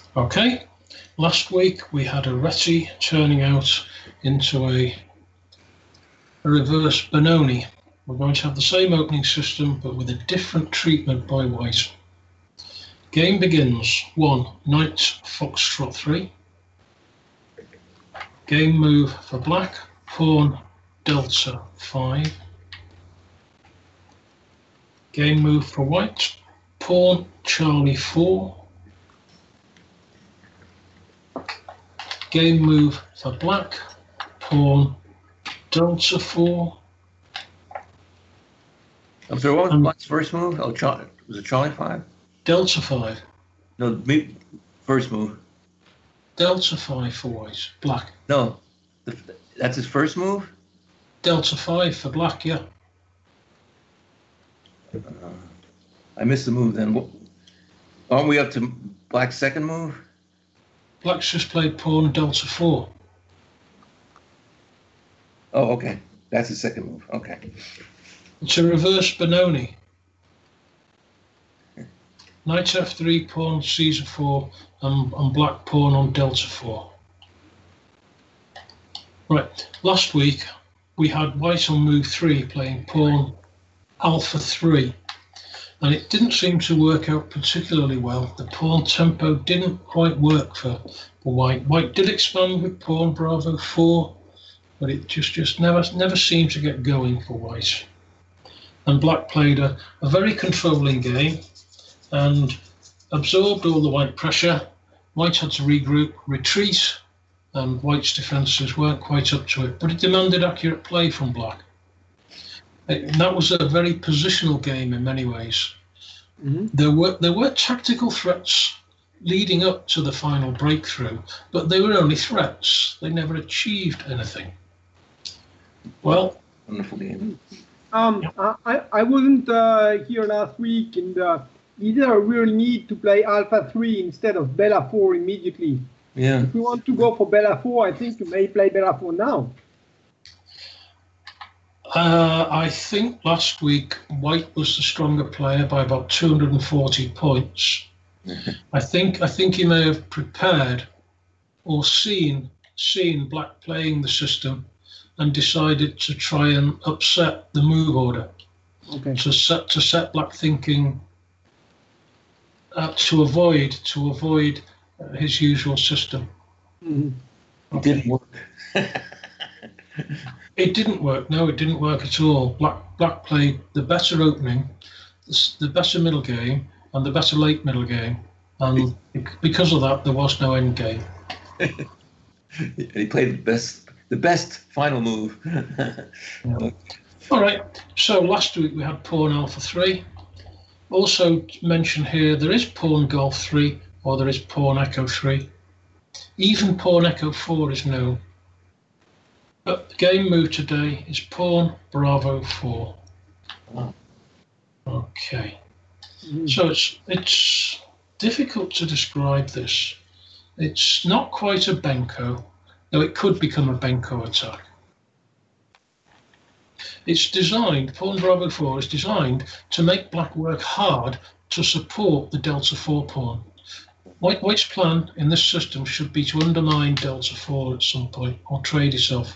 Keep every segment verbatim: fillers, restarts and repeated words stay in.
Okay, last week we had a Reti turning out into a, a reverse Benoni. We're going to have the same opening system, but with a different treatment by white. Game begins. One, Knight Foxtrot three. Game move for black, Pawn Delta five. Game move for white, Pawn Charlie four. Game move for black, Pawn Delta four. I'm sorry, what was black's first move? Oh, Charlie, was it Charlie five? Delta five. No, me, first move. Delta five for white, black. No, the, that's his first move? Delta five for black, yeah. Uh, I missed the move then. What, aren't we up to black's second move? Black's just played Pawn Delta four. Oh, okay. That's his second move. Okay. It's a reverse Benoni. Knight F three, Pawn Caesar four, and, and black Pawn on Delta four. Right, last week we had white on move three playing Pawn Alpha three, and it didn't seem to work out particularly well. The pawn tempo didn't quite work for, for white. White did expand with Pawn Bravo four, but it just, just never, never seemed to get going for white. And black played a, a very controlling game and absorbed all the white pressure. White had to regroup, retreat, and white's defences weren't quite up to it, but it demanded accurate play from black. It, that was a very positional game in many ways. Mm-hmm. There were there were tactical threats leading up to the final breakthrough, but they were only threats. They never achieved anything. Well, wonderful game. Um, yeah. I I wasn't uh, here last week, and uh, is there a real need to play Alpha three instead of Bella four immediately? Yeah. If you want to go for Bella four, I think you may play Bella four now. Uh, I think last week white was the stronger player by about two hundred forty points. I think I think he may have prepared or seen seen black playing the system and decided to try and upset the move order. Okay. To set to set black thinking uh, to avoid to avoid uh, his usual system. Mm-hmm. Okay. It didn't work. It didn't work. No, it didn't work at all. Black black played the better opening, the, the better middle game, and the better late middle game, and because of that, there was no end game. He played the best, the best final move. Yeah. All right. So last week we had Pawn Alpha three. Also mentioned here, there is Pawn Golf three, or there is Pawn Echo three. Even Pawn Echo four is known. But the game move today is Pawn Bravo four. Oh. Okay. Mm-hmm. So it's it's difficult to describe this. It's not quite a Benko, though it could become a Benko attack. It's designed, Pawn Bravo four is designed to make black work hard to support the Delta four pawn. White, White's plan in this system should be to undermine Delta four at some point or trade itself.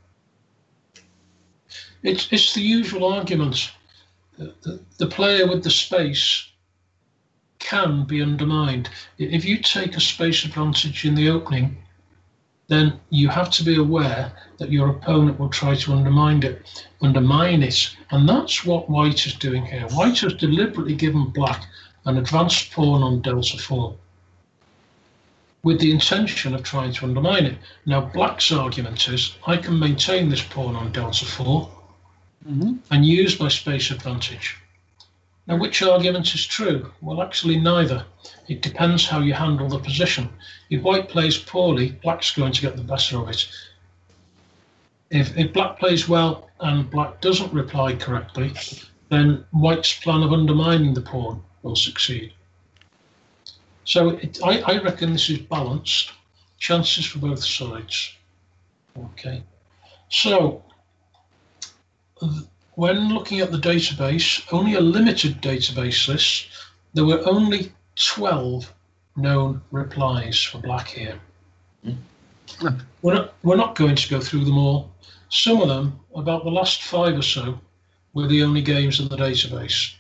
It's, it's the usual argument. The, the, the player with the space can be undermined. If you take a space advantage in the opening, then you have to be aware that your opponent will try to undermine it, undermine it. And that's what White is doing here. White has deliberately given black an advanced pawn on Delta four with the intention of trying to undermine it. Now, black's argument is, I can maintain this pawn on Delta four mm-hmm. and use my space advantage. Now, which argument is true? Well, actually, neither. It depends how you handle the position. If white plays poorly, black's going to get the better of it. If, if black plays well and black doesn't reply correctly, then white's plan of undermining the pawn will succeed. So it, I, I reckon this is balanced. Chances for both sides. Okay. So when looking at the database, only a limited database list, there were only twelve known replies for black here. Mm. We're not, we're not going to go through them all. Some of them, about the last five or so, were the only games in the database.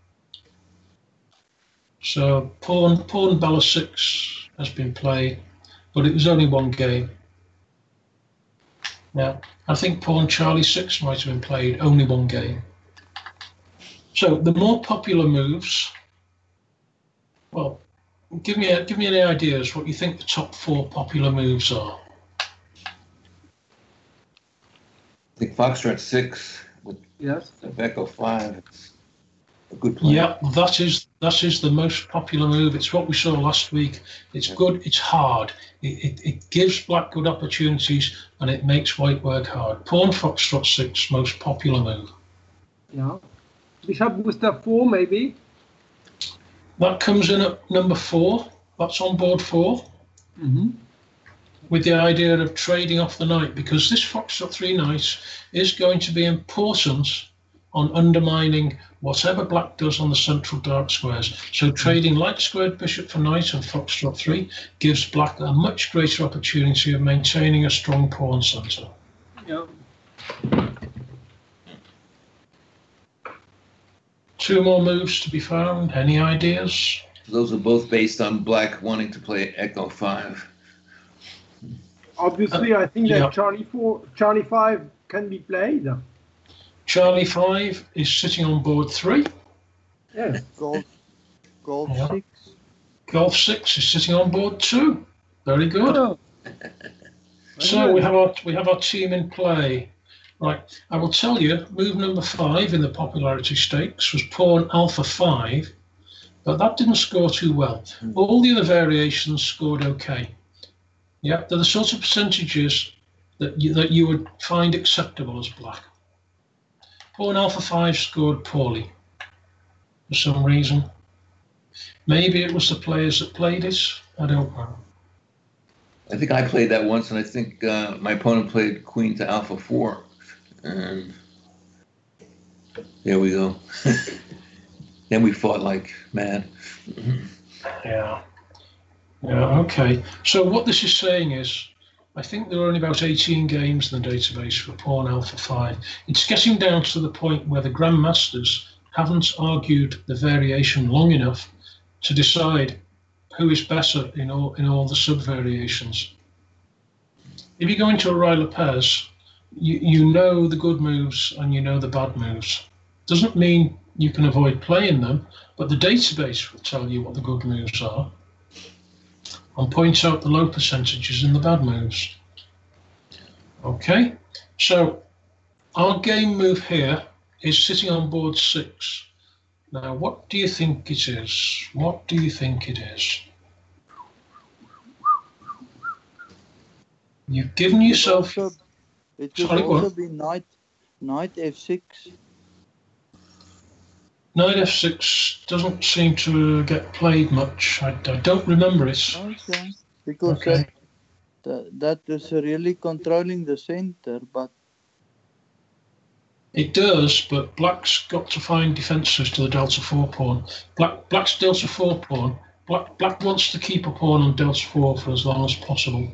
So Pawn, Pawn Bella six has been played, but it was only one game. Now, I think Pawn Charlie six might have been played, only one game. So the more popular moves, well, give me a, give me any ideas what you think the top four popular moves are. I think Foxtrot six with Yes. Echo five. It's a good play. Yeah, that is that is the most popular move. It's what we saw last week. It's good. It's hard. It, it, it gives black good opportunities and it makes white work hard. Pawn Foxtrot six, most popular move. Yeah. Bishop Booster four, maybe. That comes in at number four. That's on board four. Mm-hmm. With the idea of trading off the knight, because this Foxtrot three knight is going to be important on undermining whatever black does on the central dark squares. So trading light squared bishop for knight and Foxtrot three gives black a much greater opportunity of maintaining a strong pawn center. Yeah. Two more moves to be found. Any ideas? Those are both based on black wanting to play Echo five. Obviously, I think yeah. that Charlie four, Charlie five can be played. Charlie five is sitting on board three. Yes. Golf, golf Yeah. six. Golf six is sitting on board two. Very good. Oh. So we have our we have our team in play. Right, I will tell you, move number five in the popularity stakes was Pawn Alpha five, but that didn't score too well. All the other variations scored okay. Yeah, they're the sort of percentages that you, that you would find acceptable as black. Pawn Alpha five scored poorly for some reason. Maybe it was the players that played it. I don't know. I think I played that once, and I think uh, my opponent played Queen to Alpha four. And there we go. Then we fought like mad. Yeah. Yeah, okay. So what this is saying is, I think there are only about eighteen games in the database for Pawn Alpha five. It's getting down to the point where the Grandmasters haven't argued the variation long enough to decide who is better in all in all the sub-variations. If you go into a Ruy Lopez, you, you know the good moves and you know the bad moves. Doesn't mean you can avoid playing them, but the database will tell you what the good moves are and point out the low percentages in the bad moves. Okay, so our game move here is sitting on board six. Now, what do you think it is? What do you think it is? You've given yourself... Also, it could Sorry, go also on. be knight, knight f six. Knight f six doesn't seem to get played much. I, I don't remember it. Okay, because Okay. that, that is really controlling the center, but It does, but black's got to find defences to the delta four pawn. Black, black's delta four pawn. Black, black wants to keep a pawn on delta four for as long as possible.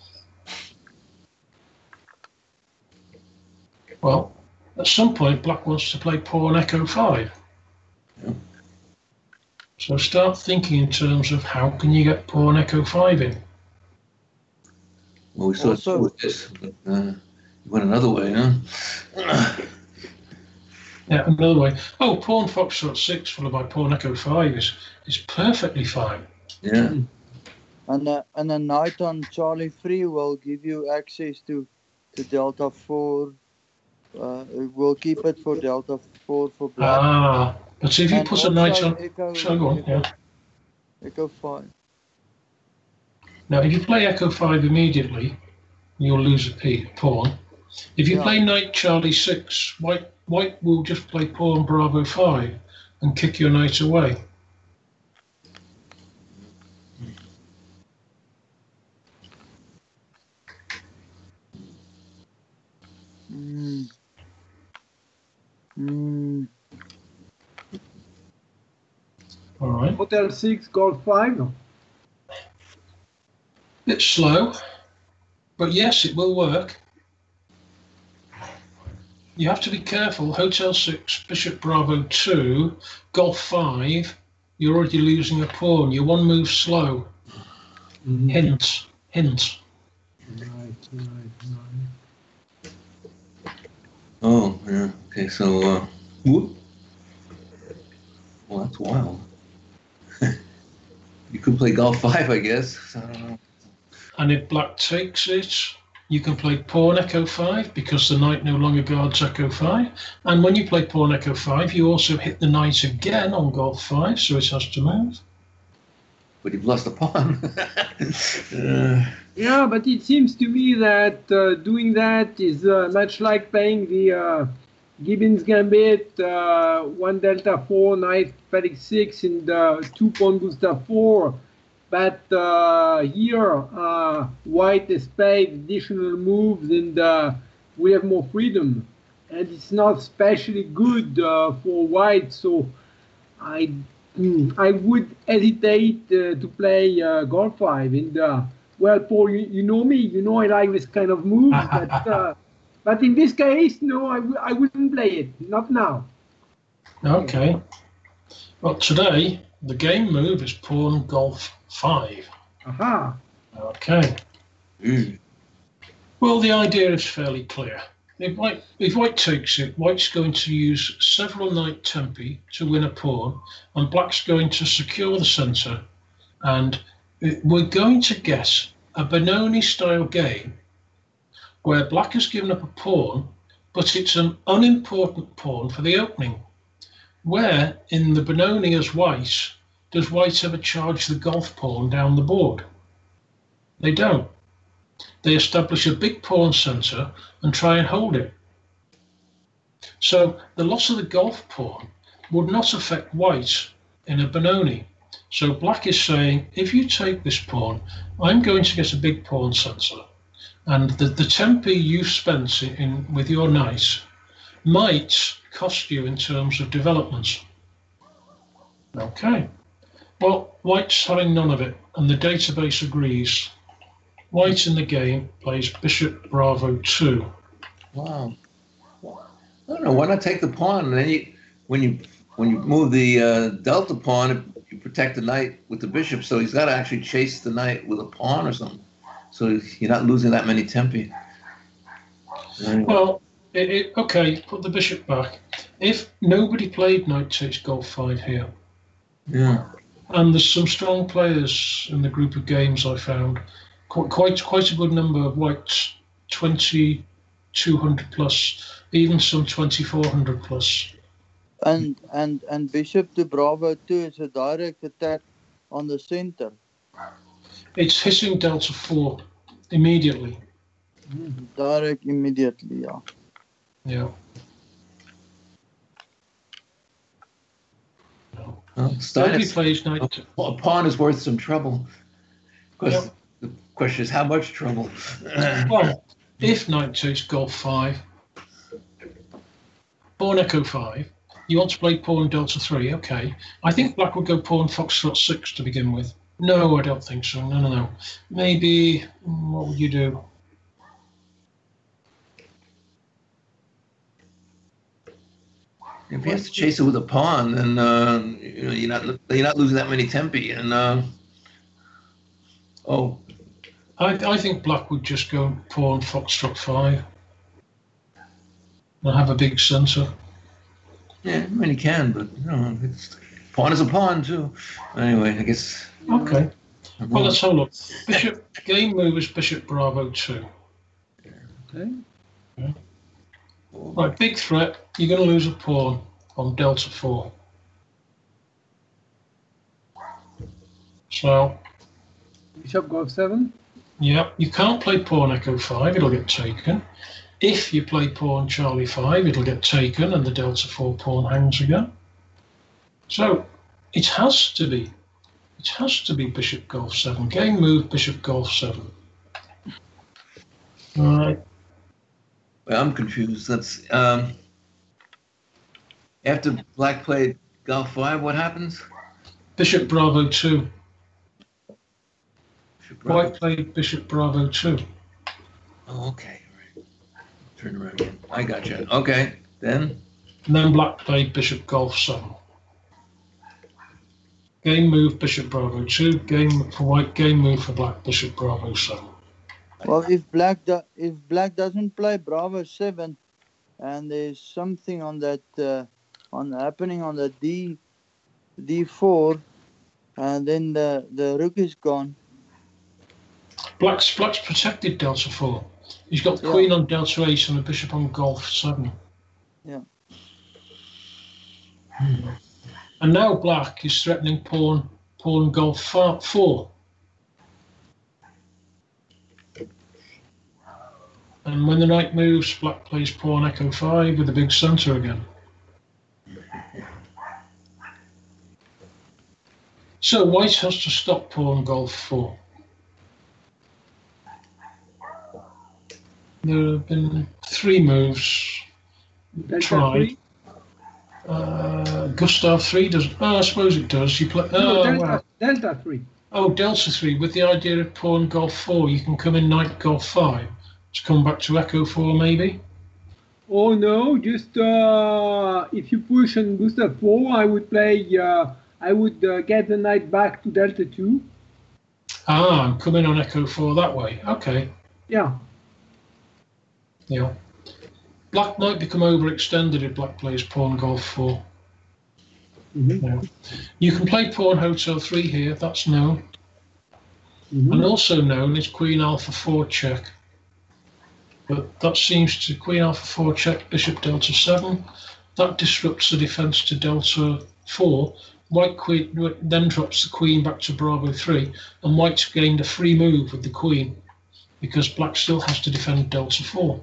Well, at some point, black wants to play pawn echo five. Yeah. So start thinking in terms of how can you get pawn echo five in. Well, we saw Also- it with this. But, uh, went another way, huh? Yeah, another way. Oh, pawn foxtrot six followed by pawn echo five is, is perfectly fine. Yeah. and a, and a knight on Charlie three will give you access to to delta four. Uh, it will keep it for delta four for black. Ah, but if you And put a knight also on... Echo, Sorry, go on, echo, yeah. echo five. Now, if you play echo five immediately, you'll lose a p pawn. If you Yeah. play knight Charlie six, white white will just play pawn bravo five and kick your knight away. Mm. Mm. All right. Hotel six, Golf five. No? Bit slow, but yes, it will work. You have to be careful. Hotel six, Bishop Bravo two, Golf five. You're already losing a pawn. You're one move slow. Mhm. Hint, hint. Right, right, right. Oh, yeah. Okay, so, uh, whoop. Well, that's wild. You could play Golf five, I guess. I don't know. And if black takes it, you can play pawn Echo five because the knight no longer guards Echo five. And when you play pawn Echo five, you also hit the knight again on Golf five, so it has to move. But you've lost a pawn. uh, Yeah, but it seems to me that uh, doing that is uh, much like playing the uh, Gibbons Gambit, uh, one Delta four, knight Felix six, and uh, two pawn booster four. But uh, here, uh, white has played additional moves, and uh, we have more freedom. And it's not especially good uh, for white, so I mm, I would hesitate uh, to play uh, Golf five. And uh, well, Paul, you, you know me, you know I like this kind of moves, but uh, but in this case, no, I, w- I wouldn't play it, not now. Okay. Well, today, the game move is pawn Golf five. Aha. Okay. mm. Well, the idea is fairly clear. If white, if white takes it, white's going to use several knight tempi to win a pawn, and black's going to secure the centre. And it- we're going to get a Benoni-style game where black has given up a pawn, but it's an unimportant pawn for the opening. Where in the Benoni as white, does white ever charge the golf pawn down the board? They don't. They establish a big pawn centre and try and hold it. So the loss of the golf pawn would not affect white in a Benoni. So black is saying, if you take this pawn, I'm going to get a big pawn centre. And the, the tempi you've spent in, in with your knight might cost you in terms of development. Okay. Well, white's having none of it, and the database agrees. White in the game plays Bishop Bravo two. Wow. I don't know. Why not take the pawn? And then you, when you when you move the uh, delta pawn, you protect the knight with the bishop. So he's got to actually chase the knight with a pawn or something. So you're not losing that many tempi. Anyway. Well, it, it, okay, put the bishop back. If nobody played knight takes Golf five here, Yeah. and there's some strong players in the group of games I found, quite quite, quite a good number of whites, twenty-two hundred plus, even some twenty-four hundred plus. And and and Bishop to Bravo two is a direct attack on the center. It's hitting Delta four immediately. Direct immediately, yeah. Yeah. Well, Nobody Steinitz, plays knight. a pawn is worth some trouble. Because Yep. the question is how much trouble. Well, if knight takes Golf five, pawn Echo five, you want to play pawn Delta three, okay. I think black would go pawn Foxtrot six to begin with. No, I don't think so. No, no, no. Maybe, mm, what would you do? If he has to chase it with a pawn, then uh, you know you're not you're not losing that many tempi. And uh, oh, I, I think black would just go pawn Foxtrot five and have a big centre. yeah, I mean he can, but you know, it's, pawn is a pawn too. Anyway, I guess. Okay. Well, let's have a look. Bishop, game move is Bishop Bravo two. Okay. Right, big threat. You're going to lose a pawn on Delta four. So, Bishop Golf seven. yeah, you can't play pawn Echo five. It'll get taken. If you play pawn Charlie five, it'll get taken and the Delta four pawn hangs again. So, it has to be. It has to be Bishop Golf seven. Game move, Bishop Golf seven. All right. Well, I'm confused. That's um, after black played Golf five. What happens? Bishop Bravo two. Bishop Bravo. White played Bishop Bravo two. Oh, okay. Right. Turn around again. I got you. Okay. Then? And then Black played Bishop Golf seven. Game move, Bishop Bravo two. Game for White, game move for Black, Bishop Bravo seven. Well, if black do, if black doesn't play Bravo seven, and there's something on that uh, on happening on the D D four, and then the the rook is gone. Black's Black's protected Delta four. He's got the Yeah. Queen on Delta eight and the Bishop on Golf seven. Yeah. Hmm. And now Black is threatening Pawn Pawn Golf fa- four. And when the knight moves, Black plays Pawn Echo five with a big centre again. So White has to stop Pawn Golf four. There have been three moves Delta tried. three? Uh, Gustav three does. Oh, I suppose it does. You play. No, Oh, Delta, wow. Delta three. Oh, Delta three with the idea of Pawn Golf four. You can come in Knight Golf five to come back to Echo four, maybe. Oh no, just uh, if you push on Gustav four, I would play. Uh, I would uh, get the knight back to Delta two. Ah, I'm coming on Echo four that way. Okay. Yeah. Yeah. Black might become overextended if Black plays Pawn Golf four. Mm-hmm. Yeah. You can play Pawn Hotel three here. That's known. Mm-hmm. And also known is Queen Alpha four check. But that seems to Queen Alpha four check Bishop Delta seven. That disrupts the defense to Delta four. White Queen then drops the Queen back to Bravo three, and White's gained a free move with the Queen because Black still has to defend Delta four.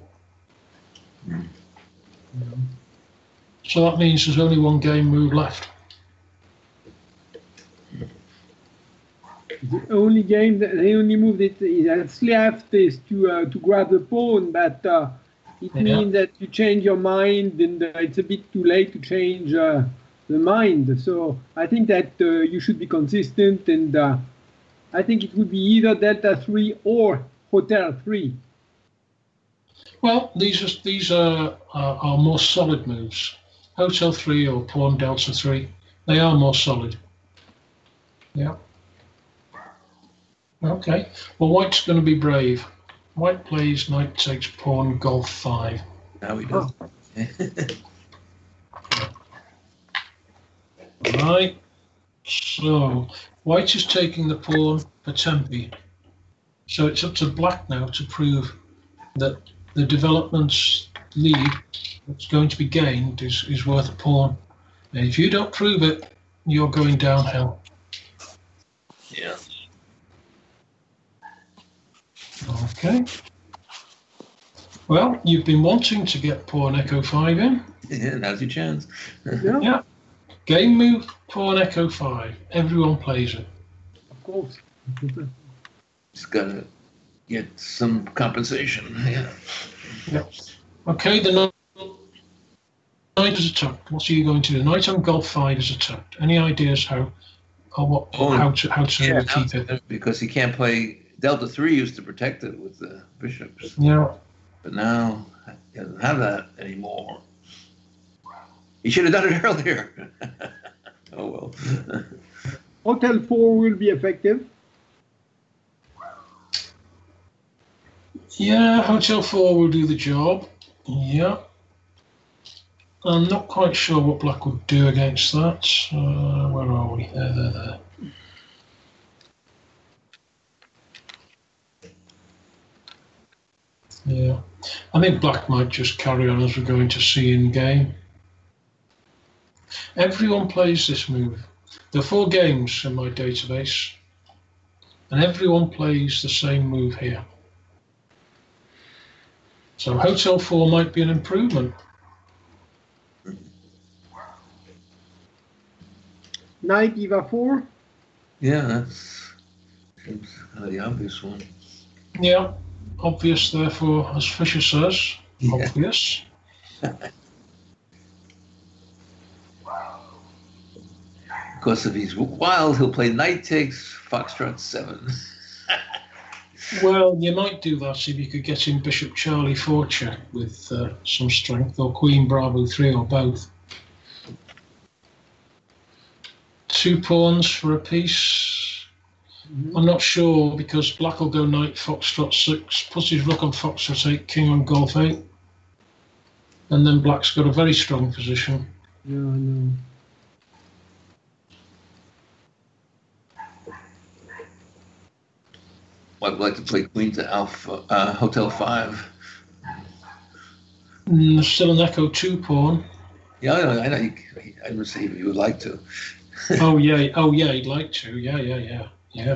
So that means there's only one game move left. The only game, that, the only move that is left is to uh, to grab the pawn, but uh, it Yeah. means that you change your mind, and uh, it's a bit too late to change uh, the mind. So I think that uh, you should be consistent, and uh, I think it would be either Delta three or Hotel three. Well, these are these are are, are more solid moves. Hotel three or Pawn Delta three, they are more solid. Yeah. Okay. Well, White's going to be brave. White plays Knight takes Pawn Golf five. Now he does. Right. So White is taking the pawn for Tempe. So it's up to Black now to prove that the development's lead that's going to be gained is, is worth a pawn. And if you don't prove it, you're going downhill. Yeah. Okay. Well, you've been wanting to get Pawn Echo five in. Yeah, now's your chance. Yeah, Yeah. Game move, Pawn Echo five. Everyone plays it. of course. Just gotta get some compensation. Yeah. Yep. Okay, the knight knight is attacked. What are you going to do? Knight on Golf five is attacked. Any ideas how or what Oh, how to how to Yeah, keep it? because he can't play. Delta three used to protect it with the bishops, Yeah. but now he doesn't have that anymore. He should have done it earlier. Oh well. Hotel four will be effective. Yeah, Hotel four will do the job. Yeah. I'm not quite sure what Black would do against that. Uh, where are we? There, there, there. Yeah. I think Black might just carry on as we're going to see in game. Everyone plays this move. There are four games in my database, and everyone plays the same move here. So Hotel four might be an improvement. Knight E V A four. Yeah, that's seems kind of the obvious one. Yeah, obvious, therefore, as Fisher says, Yeah. obvious. Because if he's wild, he'll play knight takes Foxtrot seven. Well, you might do that if you could get in Bishop Charlie four check with uh, some strength, or Queen Bravo three, or both. Two pawns for a piece. Mhm. I'm not sure, because black will go knight foxtrot six, puts his rook on foxtrot eight, king on golf eight, and then black's got a very strong position. Yeah, I know. I'd like to play queen to alpha, uh, hotel five. Mm, there's still an echo two pawn. Yeah, I know. I know. You, I would say you would like to. Oh yeah, oh yeah, he'd like to. Yeah, yeah, yeah, yeah.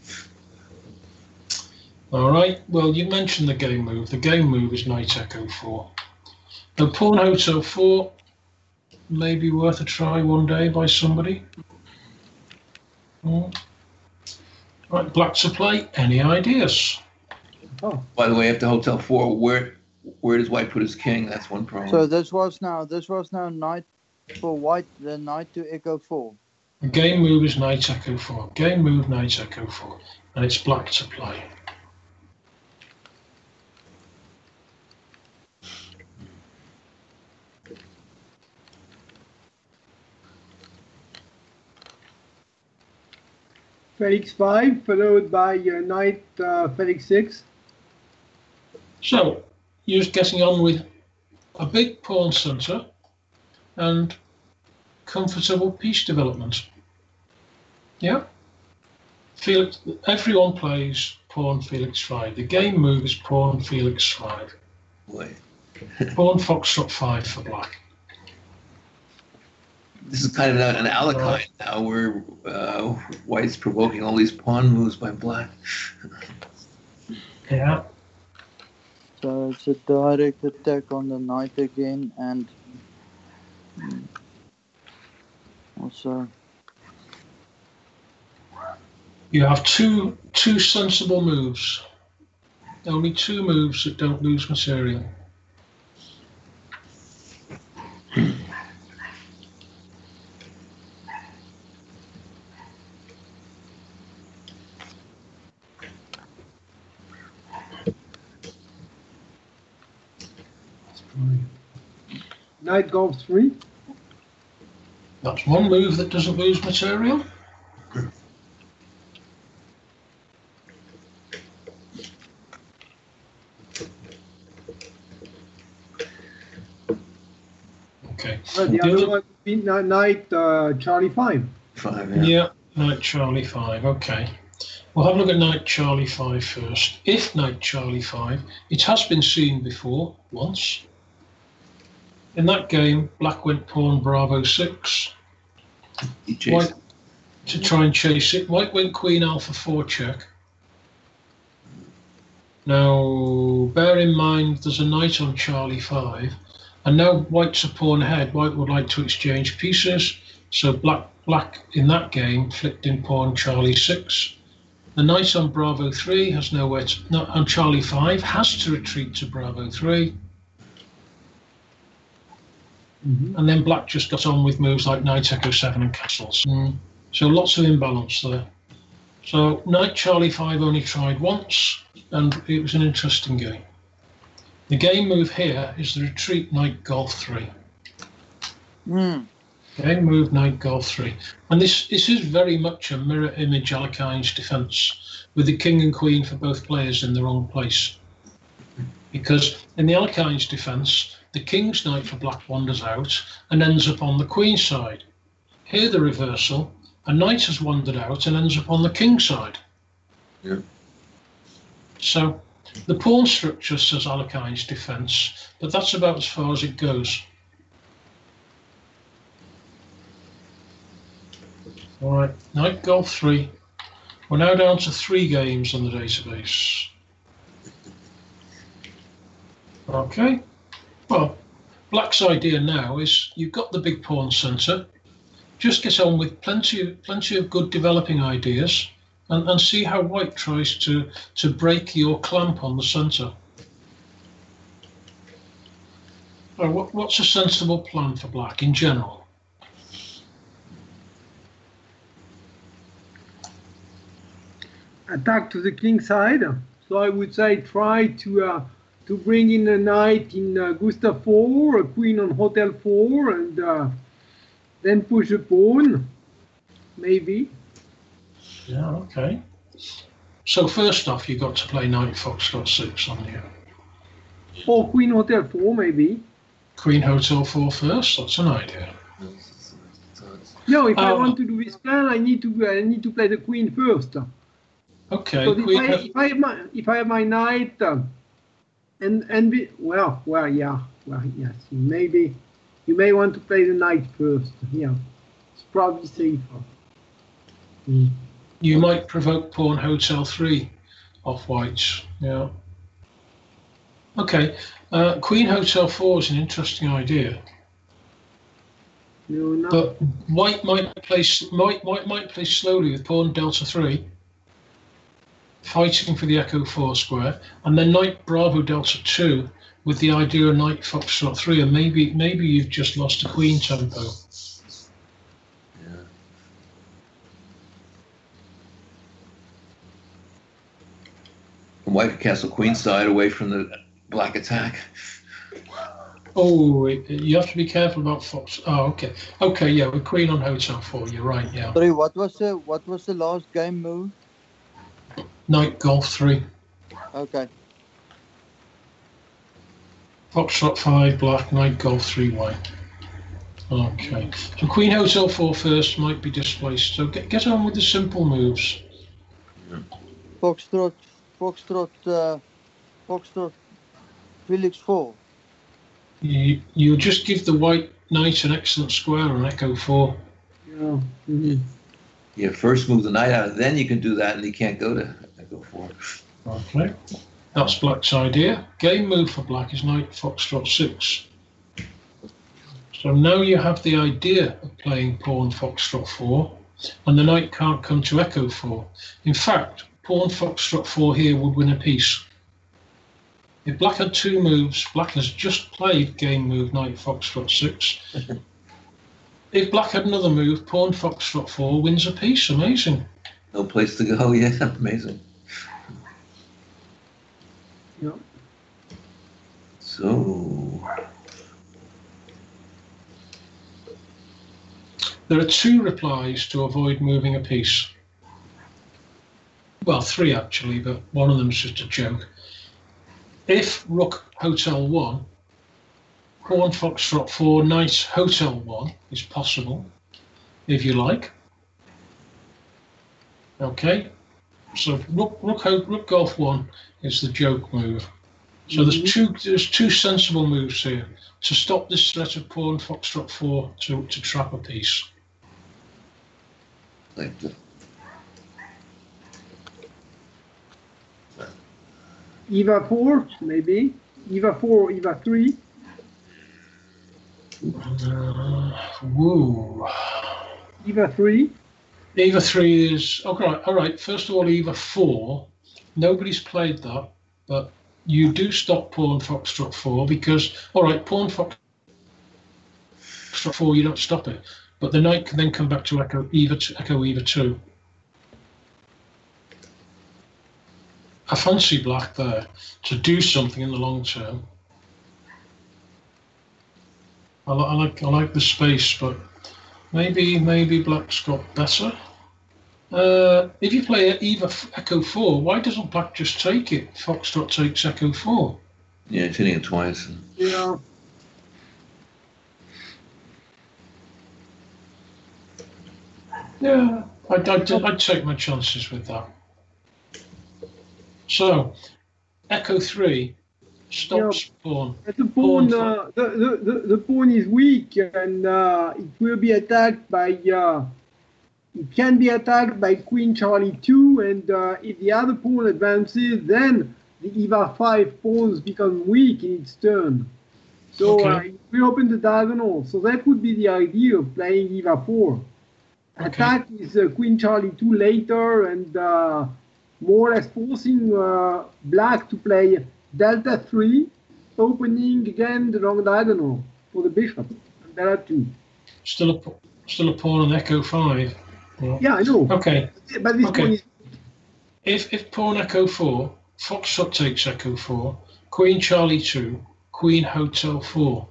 All right. Well, you mentioned the game move. The game move is knight echo four. Now, pawn hotel four may be worth a try one day by somebody. Mm. Right, black to play. Any ideas? Oh, By the way, after hotel four, where where does white put his king? That's one problem. So this was now this was now knight for white, the knight to echo four. The game move is knight echo four. Game move knight echo four, and it's black to play. Felix five, followed by uh, knight uh, Felix six. So you're getting on with a big pawn centre and comfortable piece development. Yeah. Felix, everyone plays pawn Felix five. The game move is pawn Felix five. Boy, Pawn foxtrot five for black. this is kind of an Alekhine now, where uh, white's provoking all these pawn moves by black. Yeah. So it's a direct attack on the knight again, and mm, also You have two two sensible moves. Only two moves that don't lose material. Knight golf three. That's one move that doesn't lose material. Okay. Uh, the The other other- one would be kni- knight uh, Charlie five. Five, yeah. Yeah, knight Charlie five. Okay. We'll have a look at knight Charlie five first. If knight Charlie five, it has been seen before once. In that game, black went pawn Bravo six. He chased White to try and chase it. White went queen alpha four check. Now, bear in mind there's a knight on Charlie five, and now white's a pawn ahead. White would like to exchange pieces, so black black in that game flicked in pawn Charlie six. The knight on Bravo three has nowhere to, no, on Charlie five has to retreat to Bravo three, Mm-hmm. and then black just got on with moves like knight echo seven and castles. Mm. So lots of imbalance there. So knight Charlie five only tried once, and it was an interesting game. The game move here is the retreat knight golf three. mm, Game move knight golf three. And this, this is very much a mirror image Alekhine's defence, with the king and queen for both players in the wrong place. Because in the Alekhine's defence, the king's knight for black wanders out and ends up on the queen side. Here the reversal, a knight has wandered out and ends up on the king side. Yeah. So the pawn structure says Alekhine's defence, but that's about as far as it goes. All right, knight golf three. We're now down to three games on the database. Okay. Well, black's idea now is you've got the big pawn centre. Just get on with plenty of plenty of good developing ideas, and, and see how white tries to to break your clamp on the centre. Well, what, what's a sensible plan for black in general? Attack to the king side. So I would say try to uh, to bring in a knight in uh, Gustav four, a queen on Hotel four, and uh, then push a pawn, maybe. Yeah, okay. So first off, you got to play Knight Foxtrot six on you. Or Queen Hotel four, maybe. Queen Hotel four first. That's an idea. No, if I Um, want to do this plan, I need to I need to play the queen first. Okay. So if Queen I, Ho- if I have my if I have my knight, uh, and and be, well well yeah well yes maybe you may want to play the knight first. Yeah, it's probably safer. Mm. you might provoke Pawn Hotel three off whites. Yeah. Okay. Uh, Queen Hotel four is an interesting idea. No, no. But white might play s- might might might play slowly with pawn delta three, fighting for the echo four square, and then knight bravo delta two with the idea of knight foxtrot three, and maybe maybe you've just lost a queen tempo. Yeah. And white could castle queenside away from the black attack. Oh, it- you have to be careful about fox. Oh, okay, okay, yeah, with queen on hotel four, you're right. Yeah, Sorry, what was the what was the last game move? knight golf three, Okay. foxtrot five black, knight golf three white. Okay, so queen hotel four first might be displaced. So get get on with the simple moves. Foxtrot, Foxtrot, uh, Foxtrot, Felix four. You you just give the white knight an excellent square on echo four. Yeah. Mhm. Yeah, first move the knight out, and then you can do that, and he can't go to echo four. Okay, that's black's idea. Game move for black is knight foxtrot six. So now you have the idea of playing pawn foxtrot four, and the knight can't come to echo four. In fact, pawn foxtrot four here would win a piece. If black had two moves, black has just played game move knight foxtrot six. If black had another move, pawn foxtrot four wins a piece. Amazing. No place to go. Yeah, amazing. Yeah. So, There are two replies to avoid moving a piece. Well, three actually, but one of them's just a joke. If rook hotel one, pawn foxtrot four, knight hotel one is possible, if you like. Okay, so rook rook, ho- rook golf one is the joke move. So there's two there's two sensible moves here to stop this threat of pawn foxtrot four to to trap a piece. like the, Eva four, maybe. Eva four, Eva three. Uh, woo. Eva three. Eva three is okay. All right, all right. First of all, Eva four. Nobody's played that, but you do stop pawn foxtrot four because all right, pawn foxtrot four. You don't stop it, but the knight can then come back to echo Eva t- echo Eva two. I fancy black there to do something in the long term. I, li- I like I like the space, but maybe maybe black's got better. Uh, if you play Eva f- echo four, why doesn't black just take it? Foxtrot takes echo four. yeah, it's hitting it twice. Yeah. Yeah, I'd, I'd, I'd take my chances with that. So, echo three stops pawn. But the pawn, Pawn uh, the, the, the, the pawn is weak, and uh, it will be attacked by. Uh, it can be attacked by Queen Charlie two, and uh, if the other pawn advances, then the Eva five pawns become weak in its turn. So Okay. uh, it will open the diagonal. So that would be the idea of playing Eva four. Okay. Attack is uh, Queen Charlie two later, and uh, more or less forcing uh, black to play Delta three, opening again the long diagonal for the bishop. Delta two. Still a p- still a pawn on echo five. Yeah. Yeah, I know. Okay. But this Okay. pawn is If if pawn echo four, Foxtrot takes Echo four, Queen Charlie two, Queen Hotel four.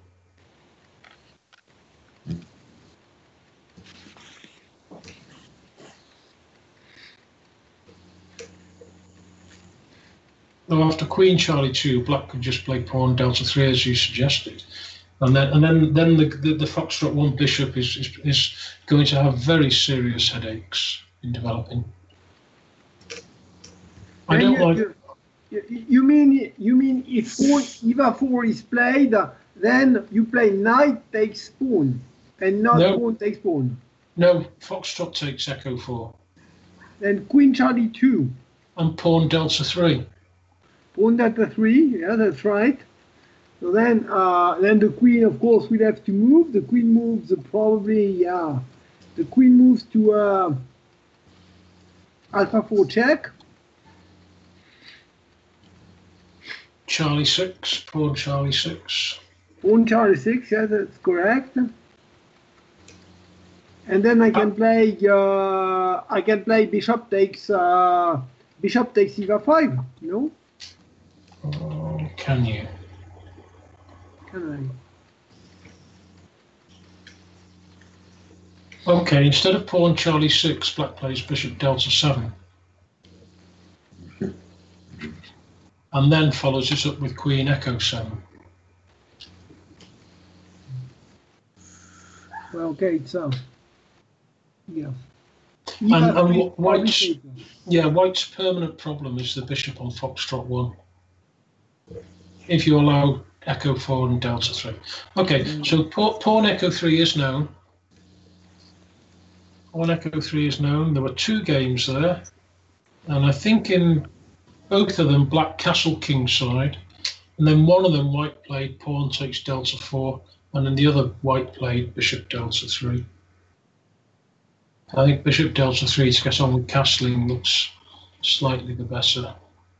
Now after Queen Charlie two, Black could just play Pawn Delta three as you suggested. And then, and then, then the, the, the Foxtrot one bishop is, is, is going to have very serious headaches in developing. I And don't you, like... you, you mean you mean if pawn E V A four is played, then you play knight takes pawn, and not No. pawn takes pawn. No, Foxtrot takes Echo four. Then Queen Charlie two, And Pawn Delta three. pawn delta three. Yeah, that's right. So then, uh, then the queen, of course, will have to move. The queen moves uh, probably, yeah. The queen moves to uh, alpha four check. Charlie six, Pawn Charlie six. Pawn Charlie six, yeah, that's correct. And then I can play, uh, I can play bishop takes, uh, bishop takes E V A five. No, Oh, can you? can Okay, instead of Pawn Charlie six, Black plays Bishop Delta seven. And then follows it up with Queen Echo seven. I? Well, okay, it's uh, yeah. And, and three, wh- White's, obviously. yeah, White's permanent problem is the bishop on Foxtrot one. If you allow Echo four and Delta three. Okay, so pa- Pawn Echo three is known. Pawn Echo three is known. There were two games there. And I think in both of them, Black Castle Kingside. And then one of them, White played Pawn takes Delta four. And then the other, White played Bishop Delta three. I think Bishop Delta three to get on with castling looks slightly the better.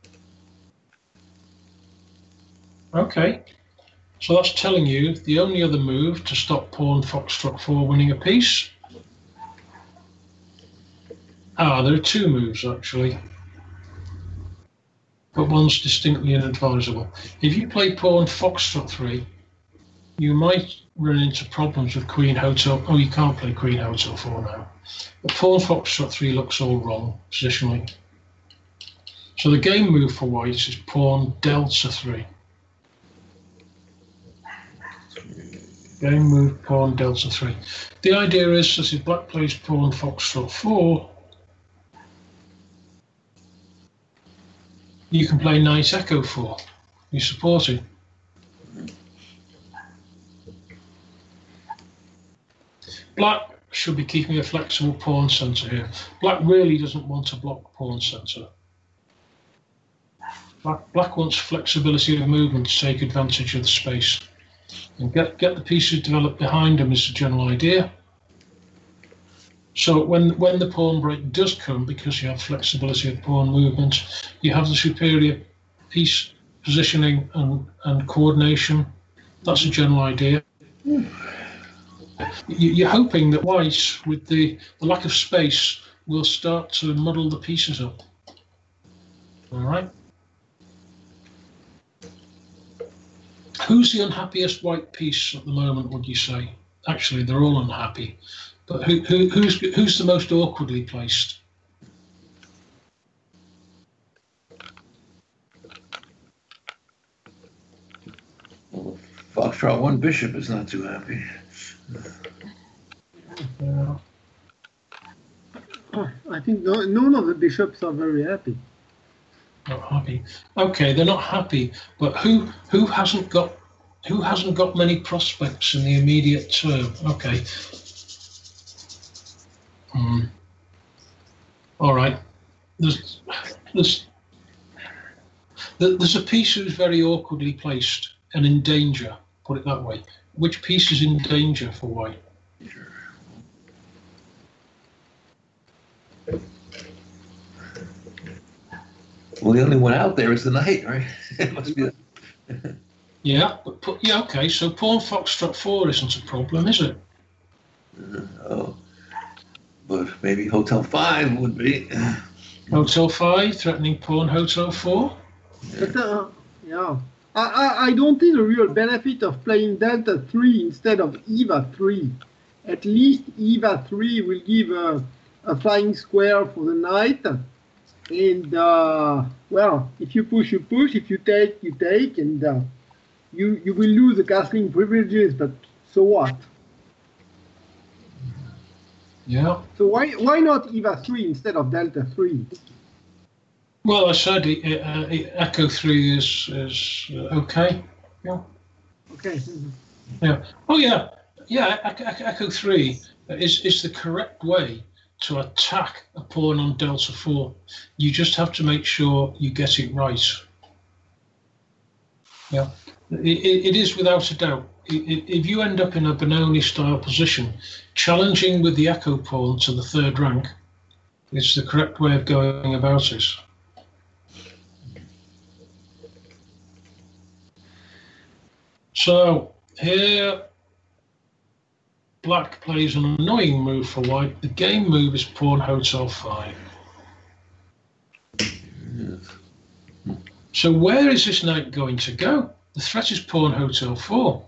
Okay, so that's telling you the only other move to stop Pawn Foxtrot four winning a piece. Ah, there are two moves actually, but one's distinctly inadvisable. If you play Pawn Foxtrot three, you might run into problems with Queen Hotel. Oh, you can't play Queen Hotel four now. But Pawn Foxtrot three looks all wrong positionally. So the game move for White is Pawn Delta three. Game move Pawn Delta three. The idea is that if Black plays Pawn Foxtrot four, you can play Knight Echo four. You support it. Black should be keeping a flexible pawn centre here. Black really doesn't want to block pawn centre. Black, Black wants flexibility of movement to take advantage of the space. And get, get the pieces developed behind him is the general idea. So when, when the pawn break does come, because you have flexibility of pawn movement, you have the superior piece positioning and, and coordination. That's a general idea. You, you're hoping that White, with the, the lack of space, will start to muddle the pieces up. All right. Who's the unhappiest White piece at the moment, would you say? Actually, they're all unhappy. But who, who, who's, who's the most awkwardly placed? Well, Foxtrot one bishop is not too happy. Yeah. I think no, none of the bishops are very happy. Not happy. Okay, they're not happy. But who who hasn't got who hasn't got many prospects in the immediate term? Okay. Hmm. All right. There's there's there's a piece who's very awkwardly placed and in danger. Put it that way. Which piece is in danger for White? Well, the only one out there is the knight, right? It must be. The... Yeah, but put, yeah, okay. So Pawn Foxtrot four isn't a problem, is it? Uh, oh, but maybe Hotel five would be. Hotel five threatening Pawn Hotel four. But uh, yeah, I, I I don't see the real benefit of playing Delta three instead of Eva three. At least Eva three will give a, a flying square for the knight. And uh, well, if you push, you push. If you take, you take, and uh, you you will lose the castling privileges. But so what? Yeah. So why why not Eva three instead of Delta three? Well, I said it, uh, it, Echo three is is uh, okay. Yeah. Okay. Yeah. Oh yeah. Yeah. Echo, Echo three is is the correct way to attack a pawn on Delta four. You just have to make sure you get it right. Yeah. It, it, it is without a doubt. If you end up in a Benoni style position, challenging with the Echo pawn to the third rank is the correct way of going about it. So here, Black plays an annoying move for White. The game move is pawn Hotel five. Yes. So where is this knight going to go? The threat is pawn Hotel four.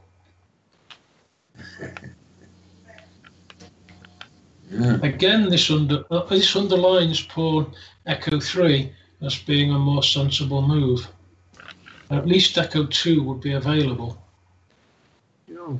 Yeah. Again, this under uh, this underlines pawn Echo three as being a more sensible move. At least Echo two would be available. Yeah.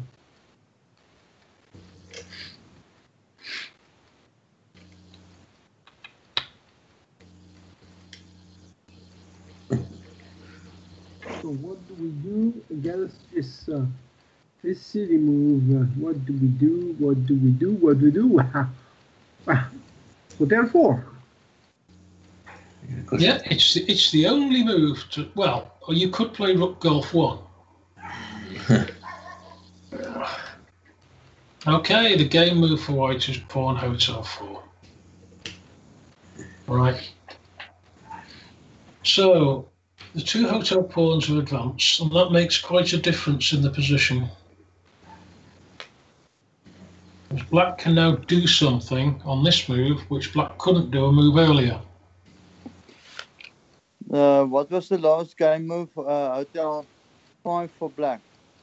So what do we do against this uh, this silly move? Uh, what do we do? What do we do? What do we do? Ah, Hotel four. Yeah, Yeah, it's the, it's the only move to, well, or you could play Rook Golf one. Okay, the game move for White is pawn Hotel four. Right. So the two hotel pawns are advanced, and that makes quite a difference in the position. Black can now do something on this move, which Black couldn't do a move earlier. Uh, what was the last game move? Uh, Hotel five for Black.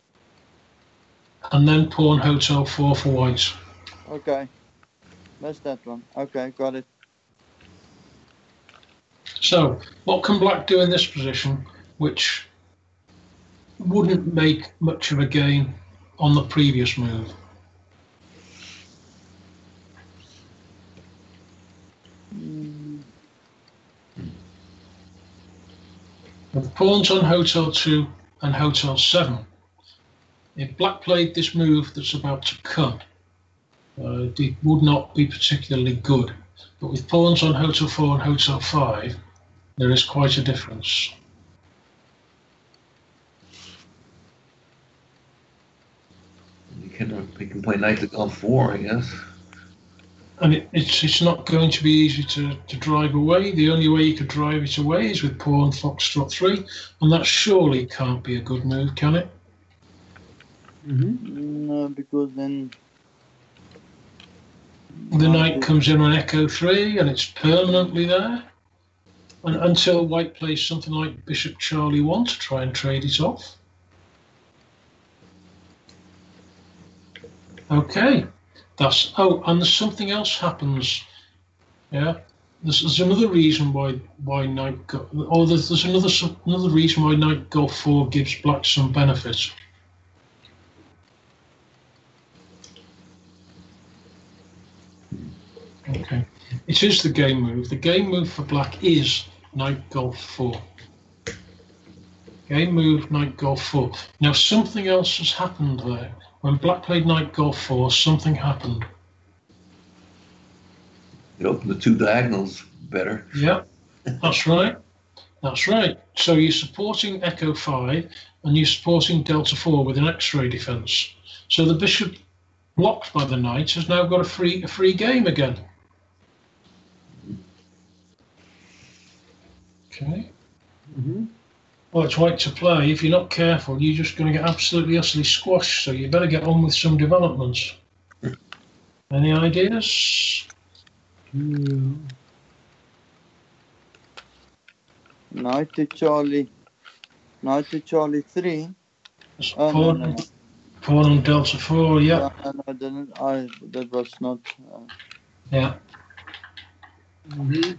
And then pawn Hotel four for White. Okay. Missed that one. Okay, got it. So, what can Black do in this position, which wouldn't make much of a gain on the previous move? Mm. With pawns on Hotel two and Hotel seven, if Black played this move that's about to come, uh, it would not be particularly good. But with pawns on Hotel four and Hotel five, there is quite a difference. You can, you can play knight to Golf four, I guess. And it, it's it's not going to be easy to, to drive away. The only way you could drive it away is with pawn Foxtrot three, and that surely can't be a good move, can it? Mm-hmm. No, because then The knight comes in on Echo three, and it's permanently there. And until White plays something like Bishop Charlie one to try and trade it off. Okay, that's, oh, and there's something else happens. Yeah, there's, there's another reason why why Knight go, oh, there's, there's another another reason why Knight Golf four gives Black some benefits. Okay, it is the game move. The game move for Black is Knight Golf four. Game move, Knight Golf four. Now something else has happened there. When Black played Knight Golf four, something happened. It opened the two diagonals better. Yeah, that's right. That's right. So you're supporting Echo five and you're supporting Delta four with an X-ray defense. So the bishop blocked by the knight has now got a free a free game again. Okay. Mm-hmm. Well, it's White to play. If you're not careful, you're just going to get absolutely utterly squashed. So you better get on with some developments. Any ideas? Yeah. Knight to Charlie. Knight to Charlie three. It's Oh, no, pawn, no, no. pawn on delta four, yeah. No, no, I didn't. I, that was not. Uh, Yeah. Mhm.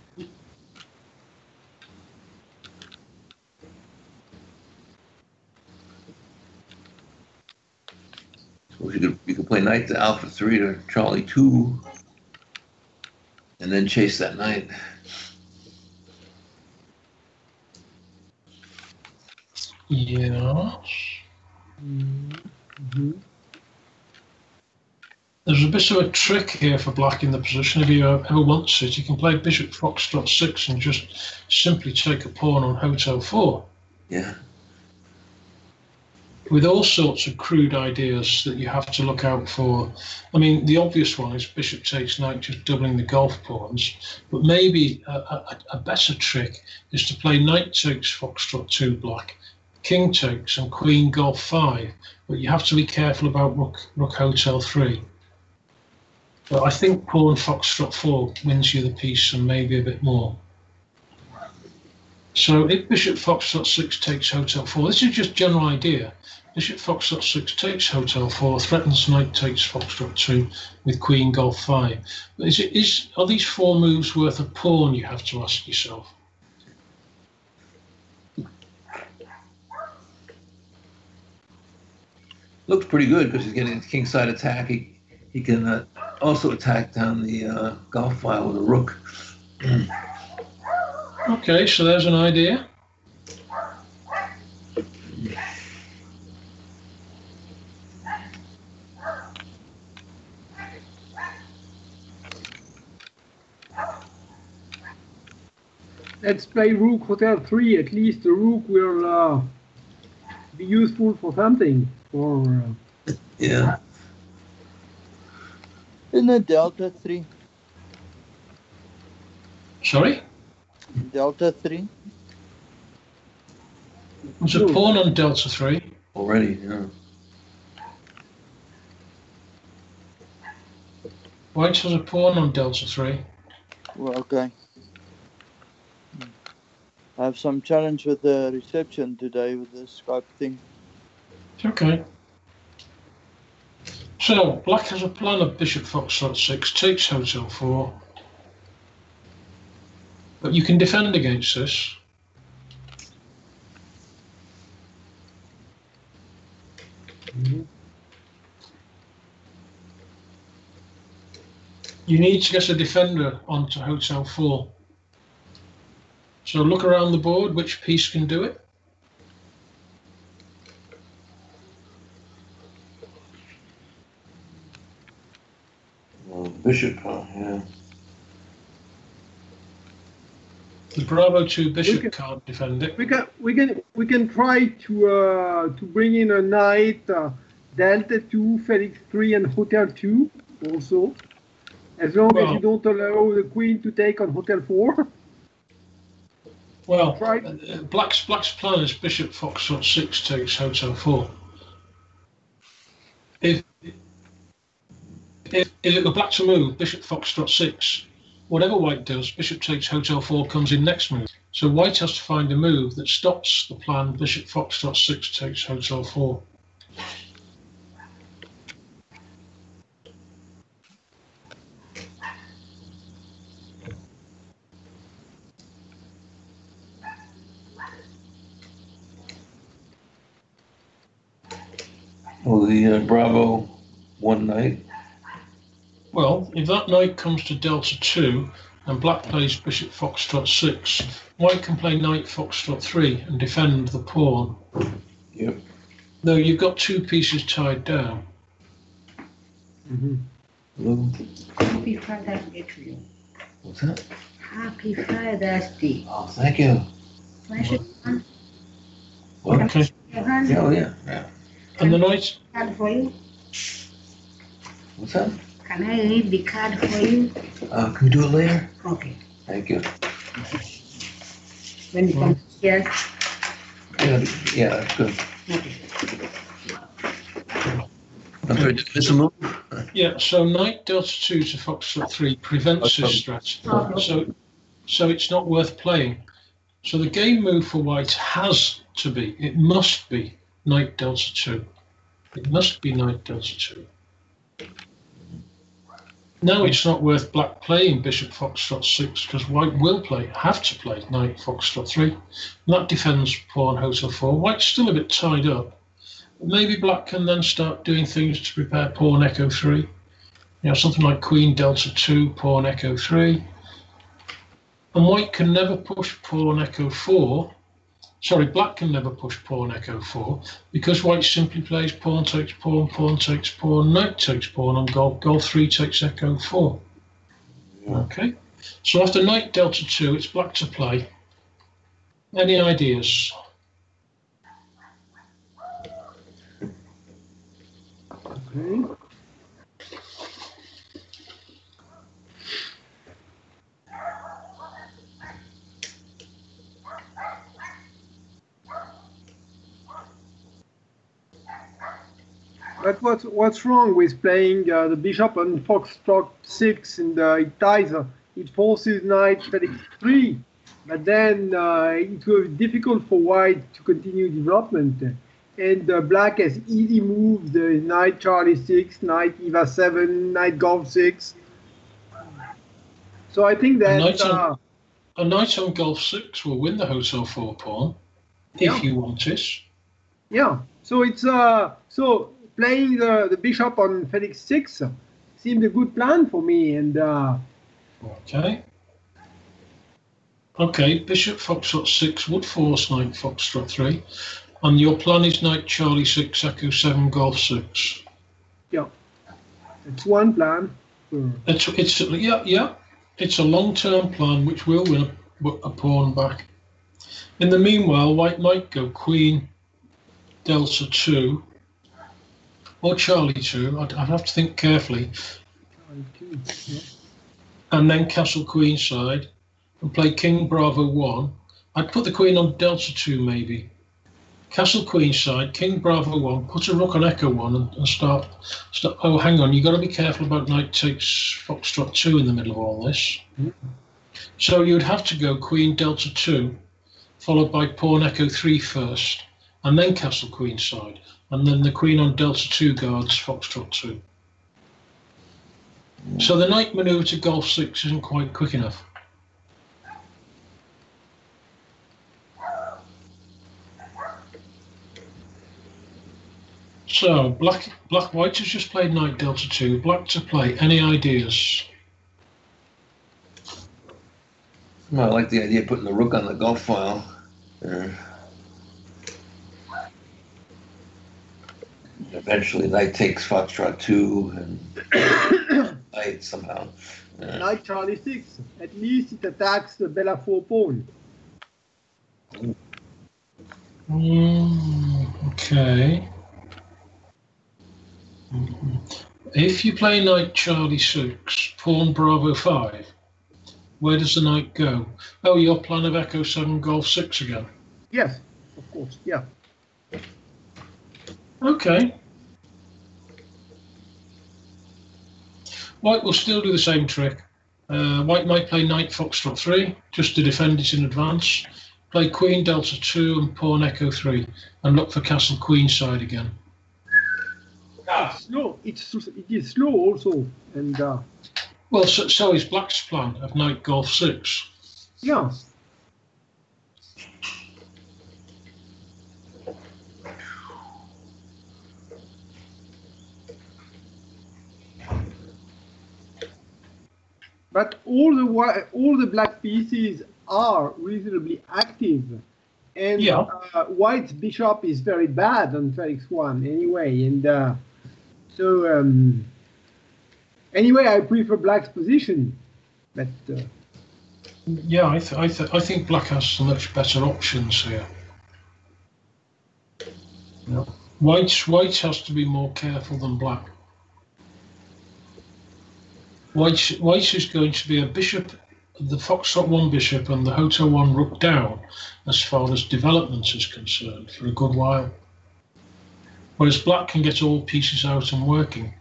So you could, you could play knight to alpha three to Charlie two, and then chase that knight. Yes. Mhm. There's a bit of a trick here for black in the position. If you ever want it, you can play bishop foxtrot six and just simply take a pawn on hotel four. Yeah. With all sorts of crude ideas that you have to look out for. I mean, the obvious one is bishop takes knight, just doubling the golf pawns. But maybe a, a, a better trick is to play knight takes foxtrot two black, king takes, and queen golf five. But you have to be careful about rook, rook hotel three. But I think pawn foxtrot four wins you the piece and maybe a bit more. So if bishop foxtrot six takes hotel four, this is just general idea. Bishop foxtrot six takes hotel four, threatens knight takes foxtrot two with queen golf five. But is it is are these four moves worth a pawn? You have to ask yourself. Looks pretty good because he's getting his kingside attack. He he can uh, also attack down the uh, golf file with a rook. Okay, so there's an idea. Let's play rook hotel three. At least the rook will uh, be useful for something. For uh, Yeah. in the delta three. Sorry, Delta three. there's a pawn on delta three. Already, yeah. White has a pawn on delta three. Well, okay. I have some challenge with the reception today with the Skype thing. Okay. So black has a plan of bishop foxtrot six, takes hotel four. But you can defend against this. Mhm. You need to get a defender onto hotel four. So look around the board, which piece can do it? Well, bishop, uh, yeah. The Bravo two bishop Okay. can't defend it. we can we can we can try to uh, to bring in a knight uh, delta two, Felix three, and hotel two also, as long as Well- you don't allow the queen to take on hotel four. Well, Right. uh, black's black's plan is bishop foxtrot six takes hotel four. If if, if it were black to move, bishop foxtrot six, whatever white does, bishop takes hotel four comes in next move. So white has to find a move that stops the plan bishop foxtrot six takes hotel four. Well, the uh, Bravo one knight. Well, if that knight comes to delta two and black plays bishop foxtrot six, white can play knight foxtrot three and defend the pawn. Yep. Though you've got two pieces tied down. Mhm. Hello. Happy Father's Day to you. What's that? Happy Father's Day. Oh, thank you. Can I shake your hand? What? Okay. Your hand? Yeah, oh, yeah, yeah. And the knight, Card for you? What's that? Can I read the card for you? Uh, can we do it later? Okay. Thank you. When you come here. Yeah, yeah, that's good. Okay. I'm sorry, did I miss a move? yeah, so knight delta two to foxtrot three prevents this strat. So, so it's not worth playing. So the game move for white has to be, it must be knight delta two. It must be knight delta two. Now it's not worth black playing bishop foxtrot six because white will play, have to play knight foxtrot three. And that defends pawn hotel four. White's still a bit tied up. Maybe black can then start doing things to prepare pawn echo three. You know, something like queen delta two, pawn echo three. And white can never push pawn echo four. Sorry, black can never push pawn echo four because white simply plays pawn takes pawn, pawn takes pawn, knight takes pawn, and gold, gold three takes echo four. Yeah. Okay, so after knight delta two, it's black to play. Any ideas? Okay. But what's what's wrong with playing uh, the bishop on foxtrot six and uh, it ties, uh, it forces knight takes three, but then uh, it will be difficult for white to continue development. And uh, black has easy moves: the knight Charlie six, knight Eva seven, knight golf six. So I think that a knight, uh, on, a knight on golf six will win the hotel four pawn yeah. if you want it. Yeah. So it's uh so. Playing the, the bishop on Felix six seemed a good plan for me, and uh, okay, okay. Bishop foxtrot six would force knight foxtrot three, and your plan is knight Charlie six, echo seven, golf six. Yeah, it's one plan. For... It's it's yeah yeah. It's a long-term plan which will win a, a pawn back. In the meanwhile, white might go queen delta two. Or Charlie two, I'd, I'd have to think carefully. Charlie two, yeah. And then castle queen side and play king bravo one. I'd put the queen on delta two maybe. Castle queen side, king bravo one, put a rook on echo one and, and start, start. Oh, hang on, you've got to be careful about knight takes foxtrot two in the middle of all this. Mm-hmm. So you'd have to go queen delta two, followed by pawn echo three first, and then castle queen side. And then the queen on delta two guards foxtrot two. So the knight maneuver to golf six isn't quite quick enough. So black, black white has just played knight delta two. Black to play. Any ideas? Well, I like the idea of putting the rook on the golf file. Uh, Eventually, knight takes foxtrot two and knight somehow. Uh, knight Charlie six. At least it attacks the Bella four pawn. Mm, okay. Mm-hmm. If you play knight Charlie six, pawn Bravo five, where does the knight go? Oh, your plan of echo seven, golf six again. Yes, of course. Yeah. Okay. White will still do the same trick. Uh, white might play knight foxtrot three, just to defend it in advance. Play queen delta two and pawn echo three, and look for castle queen side again. It's slow. It's it is slow also, and uh, well, so, so is black's plan of knight golf six. Yeah. But all the all the black pieces are reasonably active, and yeah. uh, white's bishop is very bad on Felix one anyway, and uh, so um, anyway I prefer black's position, but uh, yeah, I th I, th I think black has some much better options here. Yeah. White white has to be more careful than black. White, white is going to be a bishop, the foxtrot one bishop and the hotel one rook down as far as development is concerned for a good while. Whereas black can get all pieces out and working.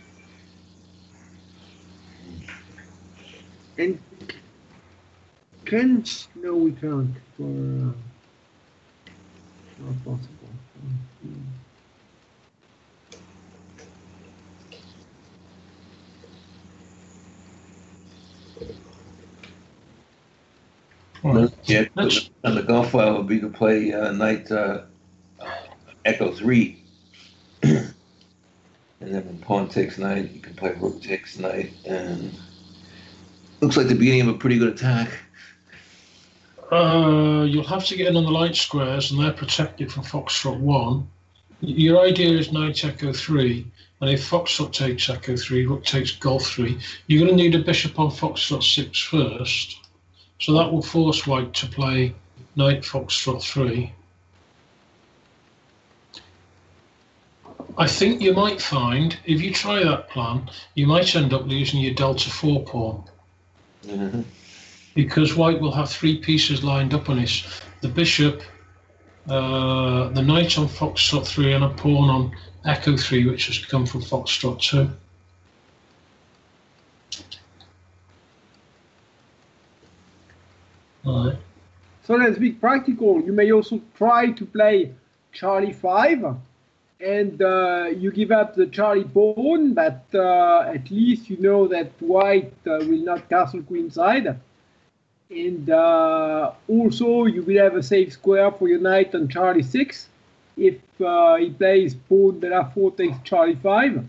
And action? No, we can't. For uh, not possible. Mm. Right. Yeah, Let's- on the golf file would be to play uh, knight uh, echo three. And then when pawn takes knight, you can play rook takes knight, and looks like the beginning of a pretty good attack. Uh, you'll have to get in on the light squares, and they're protected from Foxtrot one. Your idea is knight echo three, and if Foxtrot takes echo three, rook takes golf three, you're going to need a bishop on Foxtrot six first. So that will force white to play knight Foxtrot three. I think you might find, if you try that plan, you might end up losing your delta four pawn. Mm-hmm. Because white will have three pieces lined up on it. The bishop, uh, the knight on Foxtrot three, and a pawn on echo three, which has come from Foxtrot two. All right. So let's be practical. You may also try to play Charlie five, and uh, you give up the Charlie pawn, but uh, at least you know that white uh, will not castle queenside. And uh, also you will have a safe square for your knight on Charlie six. If uh, he plays pawn bella four takes Charlie five.